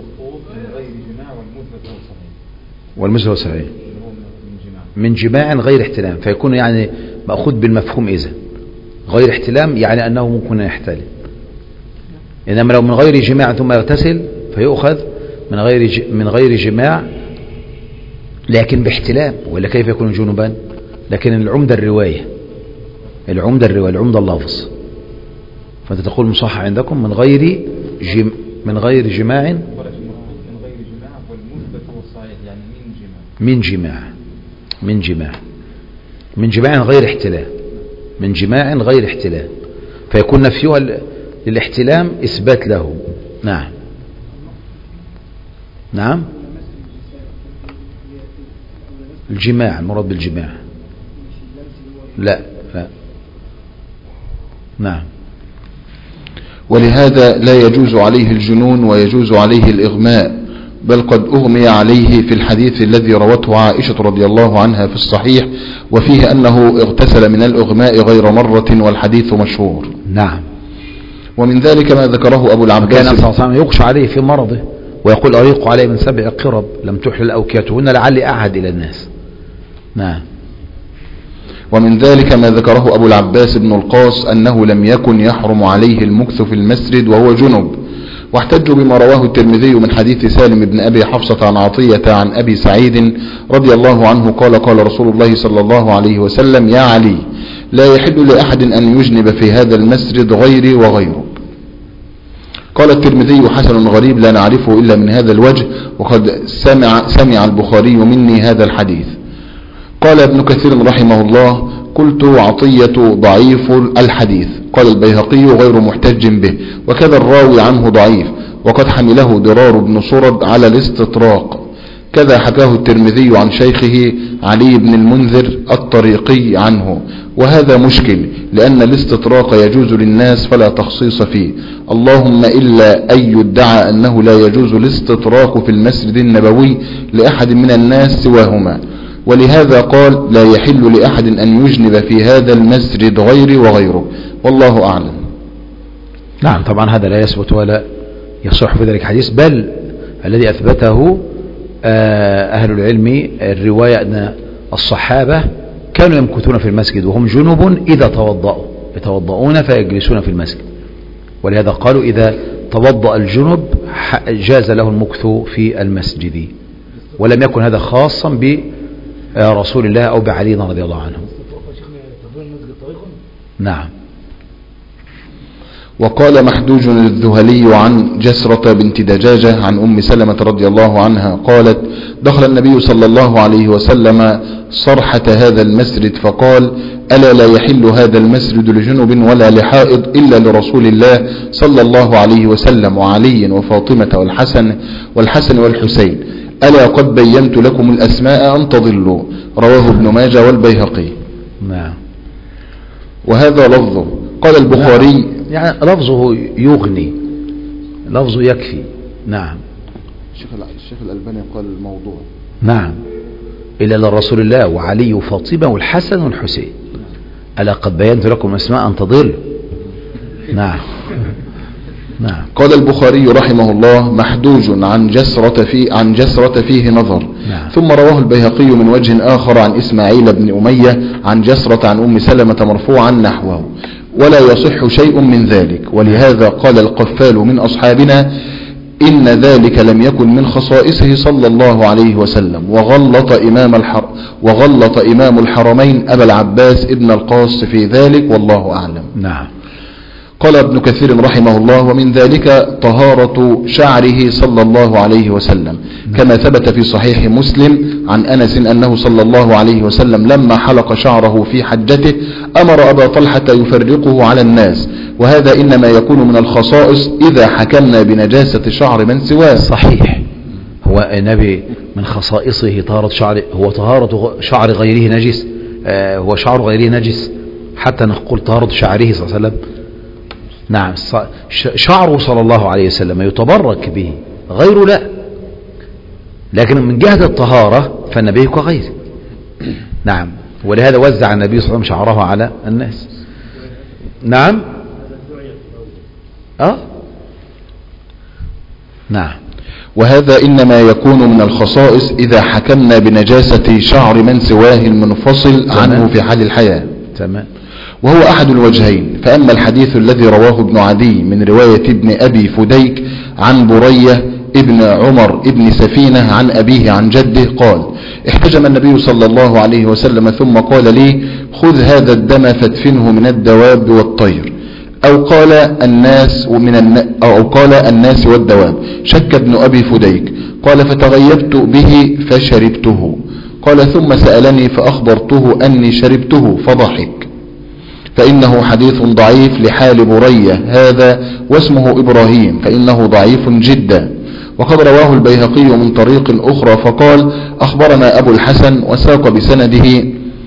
والمثل هو صحيح من جماع غير احتلام، فيكون يعني مأخوذ بالمفهوم إذا غير احتلام يعني أنه ممكن يحتلم. إنما لو من غير جماع ثم يغتسل فيؤخذ من غير ج... من غير جماع لكن باحتلام، ولا كيف يكون جنبا؟ لكن العمدة الرواية العمدة الرواية العمدة اللفظ، فأنت تقول مصحح عندكم من غير جم... من غير جماع من جماع من جماع من جماع غير احتلام من جماع غير احتلام، فيكون نفيها للاحتلام إثبات له. نعم نعم الجماع المراد بالجماع لا لا نعم. ولهذا لا يجوز عليه الجنون ويجوز عليه الإغماء، بل قد أغمي عليه في الحديث الذي روته عائشة رضي الله عنها في الصحيح وفيه أنه اغتسل من الإغماء غير مرة، والحديث مشهور. نعم. ومن ذلك ما ذكره أبو العباس كان صلى الله عليه وسلم يغشى عليه في مرضه ويقول أريق عليه من سبع قرب لم تحلل أوكيتهن لعلي أعهد إلى الناس. نعم. ومن ذلك ما ذكره أبو العباس بن القاص أنه لم يكن يحرم عليه المكث في المسجد وهو جنب، واحتجوا بما رواه الترمذي من حديث سالم بن أبي حفصة عن عطية عن أبي سعيد رضي الله عنه قال قال رسول الله صلى الله عليه وسلم يا علي لا يحل لأحد أن يجنب في هذا المسجد غيري وغيرك. قال الترمذي حسن غريب لا نعرفه إلا من هذا الوجه، وقد سمع, سمع البخاري مني هذا الحديث. قال ابن كثير رحمه الله قلت عطية ضعيف الحديث، قال البيهقي غير محتج به، وكذا الراوي عنه ضعيف، وقد حمله ضرار بن صرد على الاستطراق، كذا حكاه الترمذي عن شيخه علي بن المنذر الطريقي عنه، وهذا مشكل لأن الاستطراق يجوز للناس فلا تخصيص فيه، اللهم إلا أن يدعى أنه لا يجوز الاستطراق في المسجد النبوي لأحد من الناس سواهما، ولهذا قال لا يحل لأحد أن يجنب في هذا المسجد غيري وغيره، والله أعلم. نعم طبعا هذا لا يثبت ولا يصح في ذلك حديث، بل الذي أثبته أهل العلم الرواية أن الصحابة كانوا يمكثون في المسجد وهم جنوب إذا توضأوا يتوضؤون فيجلسون في المسجد، ولهذا قالوا إذا توضأ الجنب جاز له المكث في المسجد، ولم يكن هذا خاصا برسول الله أو بعلي رضي الله عنه. نعم. وقال محدوج الذهلي عن جسرة بنت دجاجة عن أم سلمة رضي الله عنها قالت دخل النبي صلى الله عليه وسلم صرحة هذا المسجد فقال ألا لا يحل هذا المسجد لجنب ولا لحائض إلا لرسول الله صلى الله عليه وسلم وعلي وفاطمة والحسن والحسن والحسين، ألا قد بينت لكم الأسماء أن تضلوا، رواه ابن ماجه والبيهقي. نعم. وهذا لفظه. قال البخاري يعني لفظه يغني، لفظه يكفي. نعم. الشيخ الألباني قال الموضوع. نعم. إلا لرسول الله وعلي وفاطمة والحسن والحسين، ألا قد بينت لكم اسماء أن تضل. نعم. نعم. قال البخاري رحمه الله محدوج عن جسرة في عن جسرة فيه نظر. نعم. ثم رواه البيهقي من وجه آخر عن إسماعيل بن أمية عن جسرة عن أم سلمة مرفوعا نحوه، ولا يصح شيء من ذلك، ولهذا قال القفال من أصحابنا إن ذلك لم يكن من خصائصه صلى الله عليه وسلم، وغلط إمام الحر وغلط إمام الحرمين أبا العباس ابن القاص في ذلك، والله أعلم. نعم. قال ابن كثير رحمه الله: ومن ذلك طهارة شعره صلى الله عليه وسلم، كما ثبت في صحيح مسلم عن أنس أنه صلى الله عليه وسلم لما حلق شعره في حجته أمر أبا طلحة يفرقه على الناس، وهذا إنما يكون من الخصائص إذا حكمنا بنجاسة شعر من سواه. صحيح، هو النبي من خصائصه طهارة شعر، هو طهارة شعر غيره نجس، آه هو شعر غيره نجس حتى نقول طهارة شعره صلى الله عليه وسلم. نعم، شعره صلى الله عليه وسلم يتبرك به، غيره لا، لكن من جهة الطهارة فالنبي كغيره. نعم، ولهذا وزع النبي صلى الله عليه وسلم شعره على الناس. نعم أه؟ نعم. وهذا إنما يكون من الخصائص إذا حكمنا بنجاسة شعر من سواه المنفصل تمام. عنه في حال الحياة. تمام. وهو أحد الوجهين. فأما الحديث الذي رواه ابن عدي من رواية ابن أبي فديك عن برية ابن عمر ابن سفينة عن أبيه عن جده قال: احتجم النبي صلى الله عليه وسلم ثم قال لي: خذ هذا الدم فادفنه من الدواب والطير، أو قال الناس ومن الن... أو قال الناس والدواب. شك ابن أبي فديك. قال: فتغيبت به فشربته. قال: ثم سألني فأخبرته أني شربته فضحك. فإنه حديث ضعيف لحال برية هذا واسمه إبراهيم، فإنه ضعيف جدا. وقد رواه البيهقي من طريق أخرى فقال: أخبرنا أبو الحسن، وساق بسنده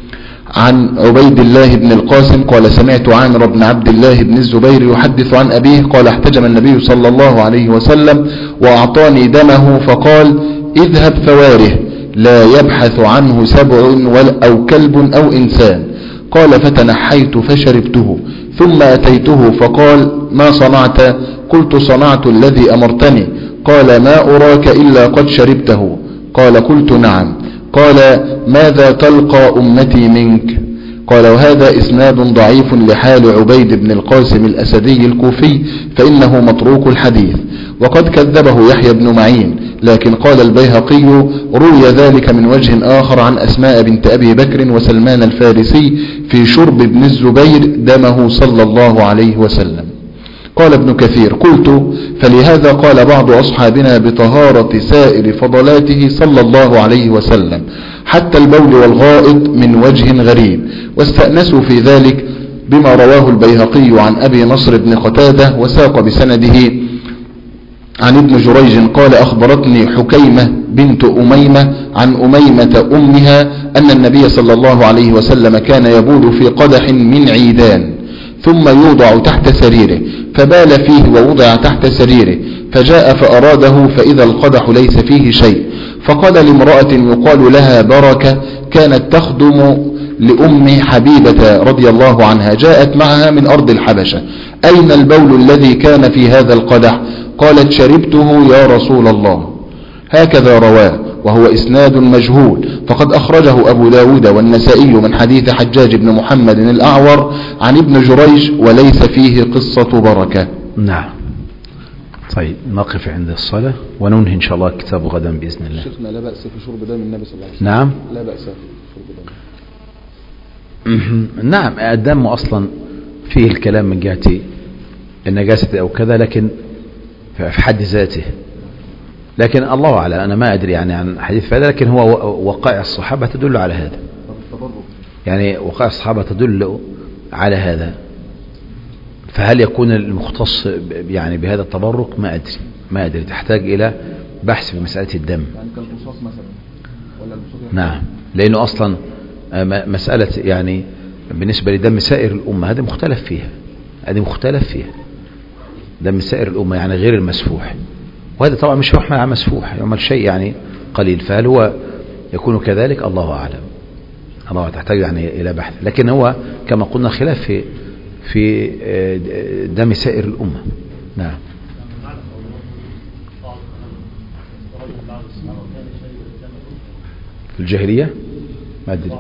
عن عبيد الله بن القاسم قال: سمعت عامر بن عبد الله بن الزبير يحدث عن أبيه قال: احتجم النبي صلى الله عليه وسلم وأعطاني دمه فقال: اذهب فواره، لا يبحث عنه سبع أو كلب أو إنسان. قال: فتنحيت فشربته، ثم أتيته فقال: ما صنعت؟ قلت: صنعت الذي أمرتني. قال: ما أراك إلا قد شربته. قال: قلت: نعم. قال: ماذا تلقى أمتي منك؟ قال: وهذا إسناد ضعيف لحال عبيد بن القاسم الأسدي الكوفي، فإنه متروك الحديث. وقد كذبه يحيى بن معين، لكن قال البيهقي: روي ذلك من وجه آخر عن أسماء بنت أبي بكر وسلمان الفارسي في شرب ابن الزبير دمه صلى الله عليه وسلم. قال ابن كثير: قلت: فلهذا قال بعض أصحابنا بطهارة سائر فضلاته صلى الله عليه وسلم حتى البول والغائط من وجه غريب، واستأنسوا في ذلك بما رواه البيهقي عن أبي نصر بن قتادة وساق بسنده عن ابن جريج قال: أخبرتني حكيمة بنت أميمة عن أميمة أمها أن النبي صلى الله عليه وسلم كان يبول في قدح من عيدان ثم يوضع تحت سريره، فبال فيه ووضع تحت سريره، فجاء فأراده فإذا القدح ليس فيه شيء، فقال لامرأة يقال لها بركة كانت تخدم لأم حبيبة رضي الله عنها، جاءت معها من أرض الحبشة: أين البول الذي كان في هذا القدح؟ قالت: شربته يا رسول الله. هكذا رواه، وهو إسناد مجهول، فقد أخرجه أبو داود والنسائي من حديث حجاج بن محمد الأعور عن ابن جريج، وليس فيه قصة بركة. نعم. طيب، نقف عند الصلاة وننهي إن شاء الله كتاب غدا بإذن الله. شيخنا، لا بأس في شرب دم النبي صلى الله عليه وسلم. نعم، لا بأس في شرب دم. نعم، الدم أصلا فيه الكلام من جهة النجاسة أو كذا، لكن في حد ذاته، لكن الله أعلم، أنا ما أدري يعني عن حديث هذا، لكن هو وقائع الصحابة تدل على هذا، يعني وقائع الصحابة تدل على هذا. فهل يكون المختص يعني بهذا التبرك؟ ما أدري ما أدري تحتاج إلى بحث في مسألة الدم. يعني كالقصاص مثلا ولا المصطلح؟ نعم، لأنه أصلا مسألة يعني بالنسبة لدم سائر الأمة هذه مختلف فيها، هذه مختلف فيها دم سائر الأمة يعني غير المسفوح، وهذا طبعا مش يحمل على مسفوح، يعمل شيء يعني قليل، فهل هو يكون كذلك؟ الله أعلم، الله تحتاج يعني إلى بحث، لكن هو كما قلنا خلاف في في دم سائر الأمة. نعم. في الجاهلية ما أدري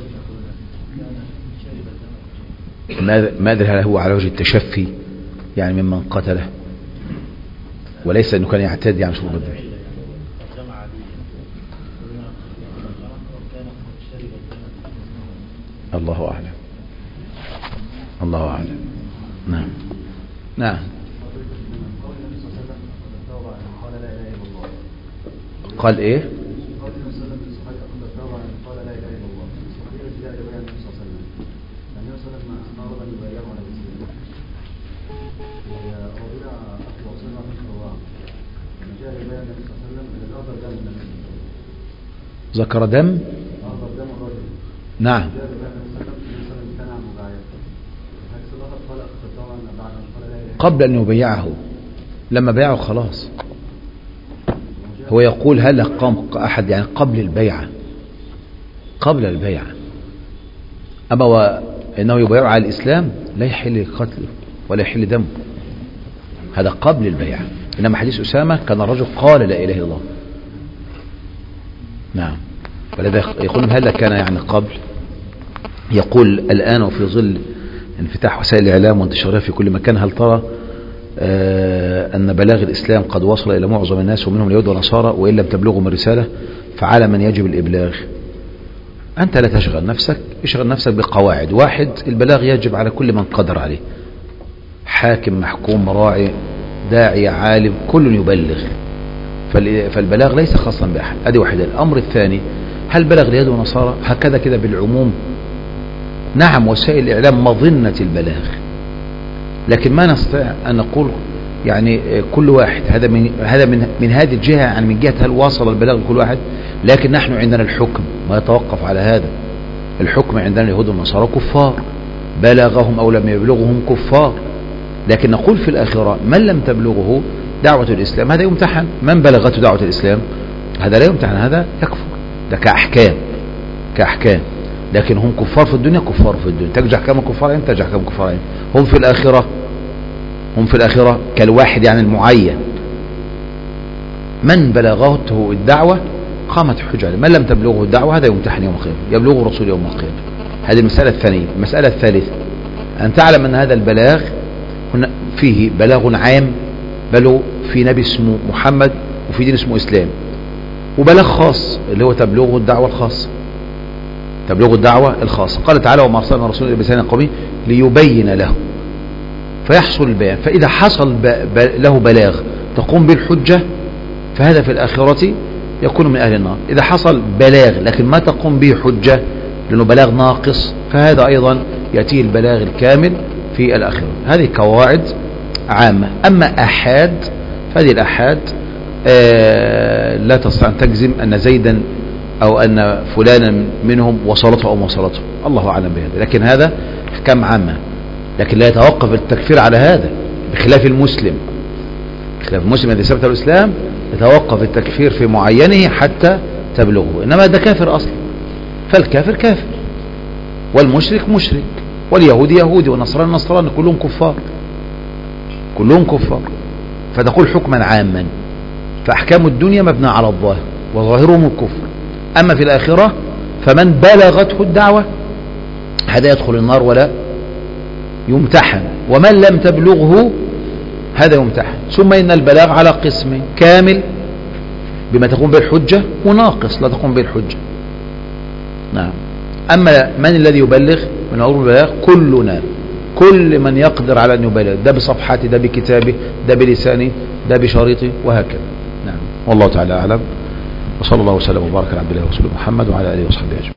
ما أدري هل هو على وجه التشفي يعني ممن قتله، وليس أنه كان يعتدي عن شرب الدم. الله أعلم، الله أعلم. نعم. نعم. قال ايه؟ ذكر دم. نعم. قبل أن يبيعه، لما بيعه خلاص. هو يقول هل قام أحد يعني قبل البيعة، قبل البيعة. أما وإنه يبيعه على الإسلام لا يحل قتله ولا يحل دمه، هذا قبل البيعة. إنما حديث أسامة كان الرجل قال لا إله إلا الله. نعم. ولذا يقول هل كان يعني قبل، يقول الآن وفي ظل انفتاح وسائل الإعلام وانتشارها في كل مكان، هل ترى آه أن بلاغ الإسلام قد وصل إلى معظم الناس ومنهم اليهود والنصارى، وإن لم تبلغهم الرسالة فعلى من يجب الإبلاغ. أنت لا تشغل نفسك، اشغل نفسك بقواعد. واحد، البلاغ يجب على كل من قدر عليه، حاكم، محكوم، مراعي، داعي، عالم، كل يبلغ. فالبلاغ ليس خاصا بأحد. أدي واحدة. الأمر الثاني، هل بلغ اليهود والنصارى هكذا كده بالعموم؟ نعم، وسائل الإعلام مظنة البلاغ، لكن ما نستطيع أن نقول يعني كل واحد. هذا من هذا من من هذه الجهة، يعني من جهة هل وصل البلاغ لكل واحد. لكن نحن عندنا الحكم ما يتوقف على هذا. الحكم عندنا اليهود والنصارى كفار، بلغهم أو لم يبلغهم كفار. لكن نقول في الآخرة من لم تبلغه دعوة الإسلام هذا يمتحن، من بلغته دعوة الإسلام هذا لا يمتحن، هذا يكفر. ده كأحكام كأحكام لكن هم كفار في الدنيا، كفار في الدنيا، تجي أحكام كفارين تجي أحكام كفارين. هم في الآخرة هم في الآخرة كالواحد يعني المعين، من بلغته الدعوة قامت حجة عليه، من لم تبلغه الدعوة هذا يمتحن يوم القيامة، يبلغه الرسول يوم القيامة. هذه المسألة الثانية. المسألة الثالثة، أن تعلم أن هذا البلاغ فيه بلاغ عام، بل في نبي اسمه محمد وفي دين اسمه إسلام، وبلاغ خاص اللي هو تبلغه الدعوة الخاصة، تبلغ الدعوة الخاصة. قال تعالى وما أرسلنا رسولا إلا بلسان قومه ليبين له، فيحصل البيان. فإذا حصل ب... ب... له بلاغ تقوم بالحجة فهذا في الآخرة يكون من أهل النار. إذا حصل بلاغ لكن ما تقوم به حجة لأنه بلاغ ناقص فهذا أيضا يأتيه البلاغ الكامل في الآخرة. هذه قواعد عامة. أما أحاد فهذه الأحاد آه لا تستطيع أن تجزم أن زيدا أو أن فلانا منهم وصلته أو وصلته، الله أعلم بهذا. لكن هذا أحكام عامة، لكن لا يتوقف التكفير على هذا، بخلاف المسلم. بخلاف المسلم الذي ثبت الإسلام يتوقف التكفير في معينه حتى تبلغه، إنما ده كافر أصلا. فالكافر كافر، والمشرك مشرك، واليهودي يهودي، والنصراني نصراني، كلهم كفار، كلهم كفار. فتقول حكما عاما. فأحكام الدنيا مبنى على الظاهر وظاهرهم الكفر. أما في الآخرة فمن بلغته الدعوة هذا يدخل النار ولا يمتحن، ومن لم تبلغه هذا يمتحن. ثم إن البلاغ على قسم: كامل بما تقوم به الحجة، وناقص لا تقوم به الحجة. نعم. أما من الذي يبلغ؟ من أمر البلاغ كلنا، كل من يقدر على أن يبلغ، ده بصفحته، ده بكتابه، ده بلسانه، ده بشريطه، وهكذا. نعم. والله تعالى أعلم، وصلى الله وسلم وبارك على عبد الله ورسوله محمد وعلى آله وصحبه أجمعين.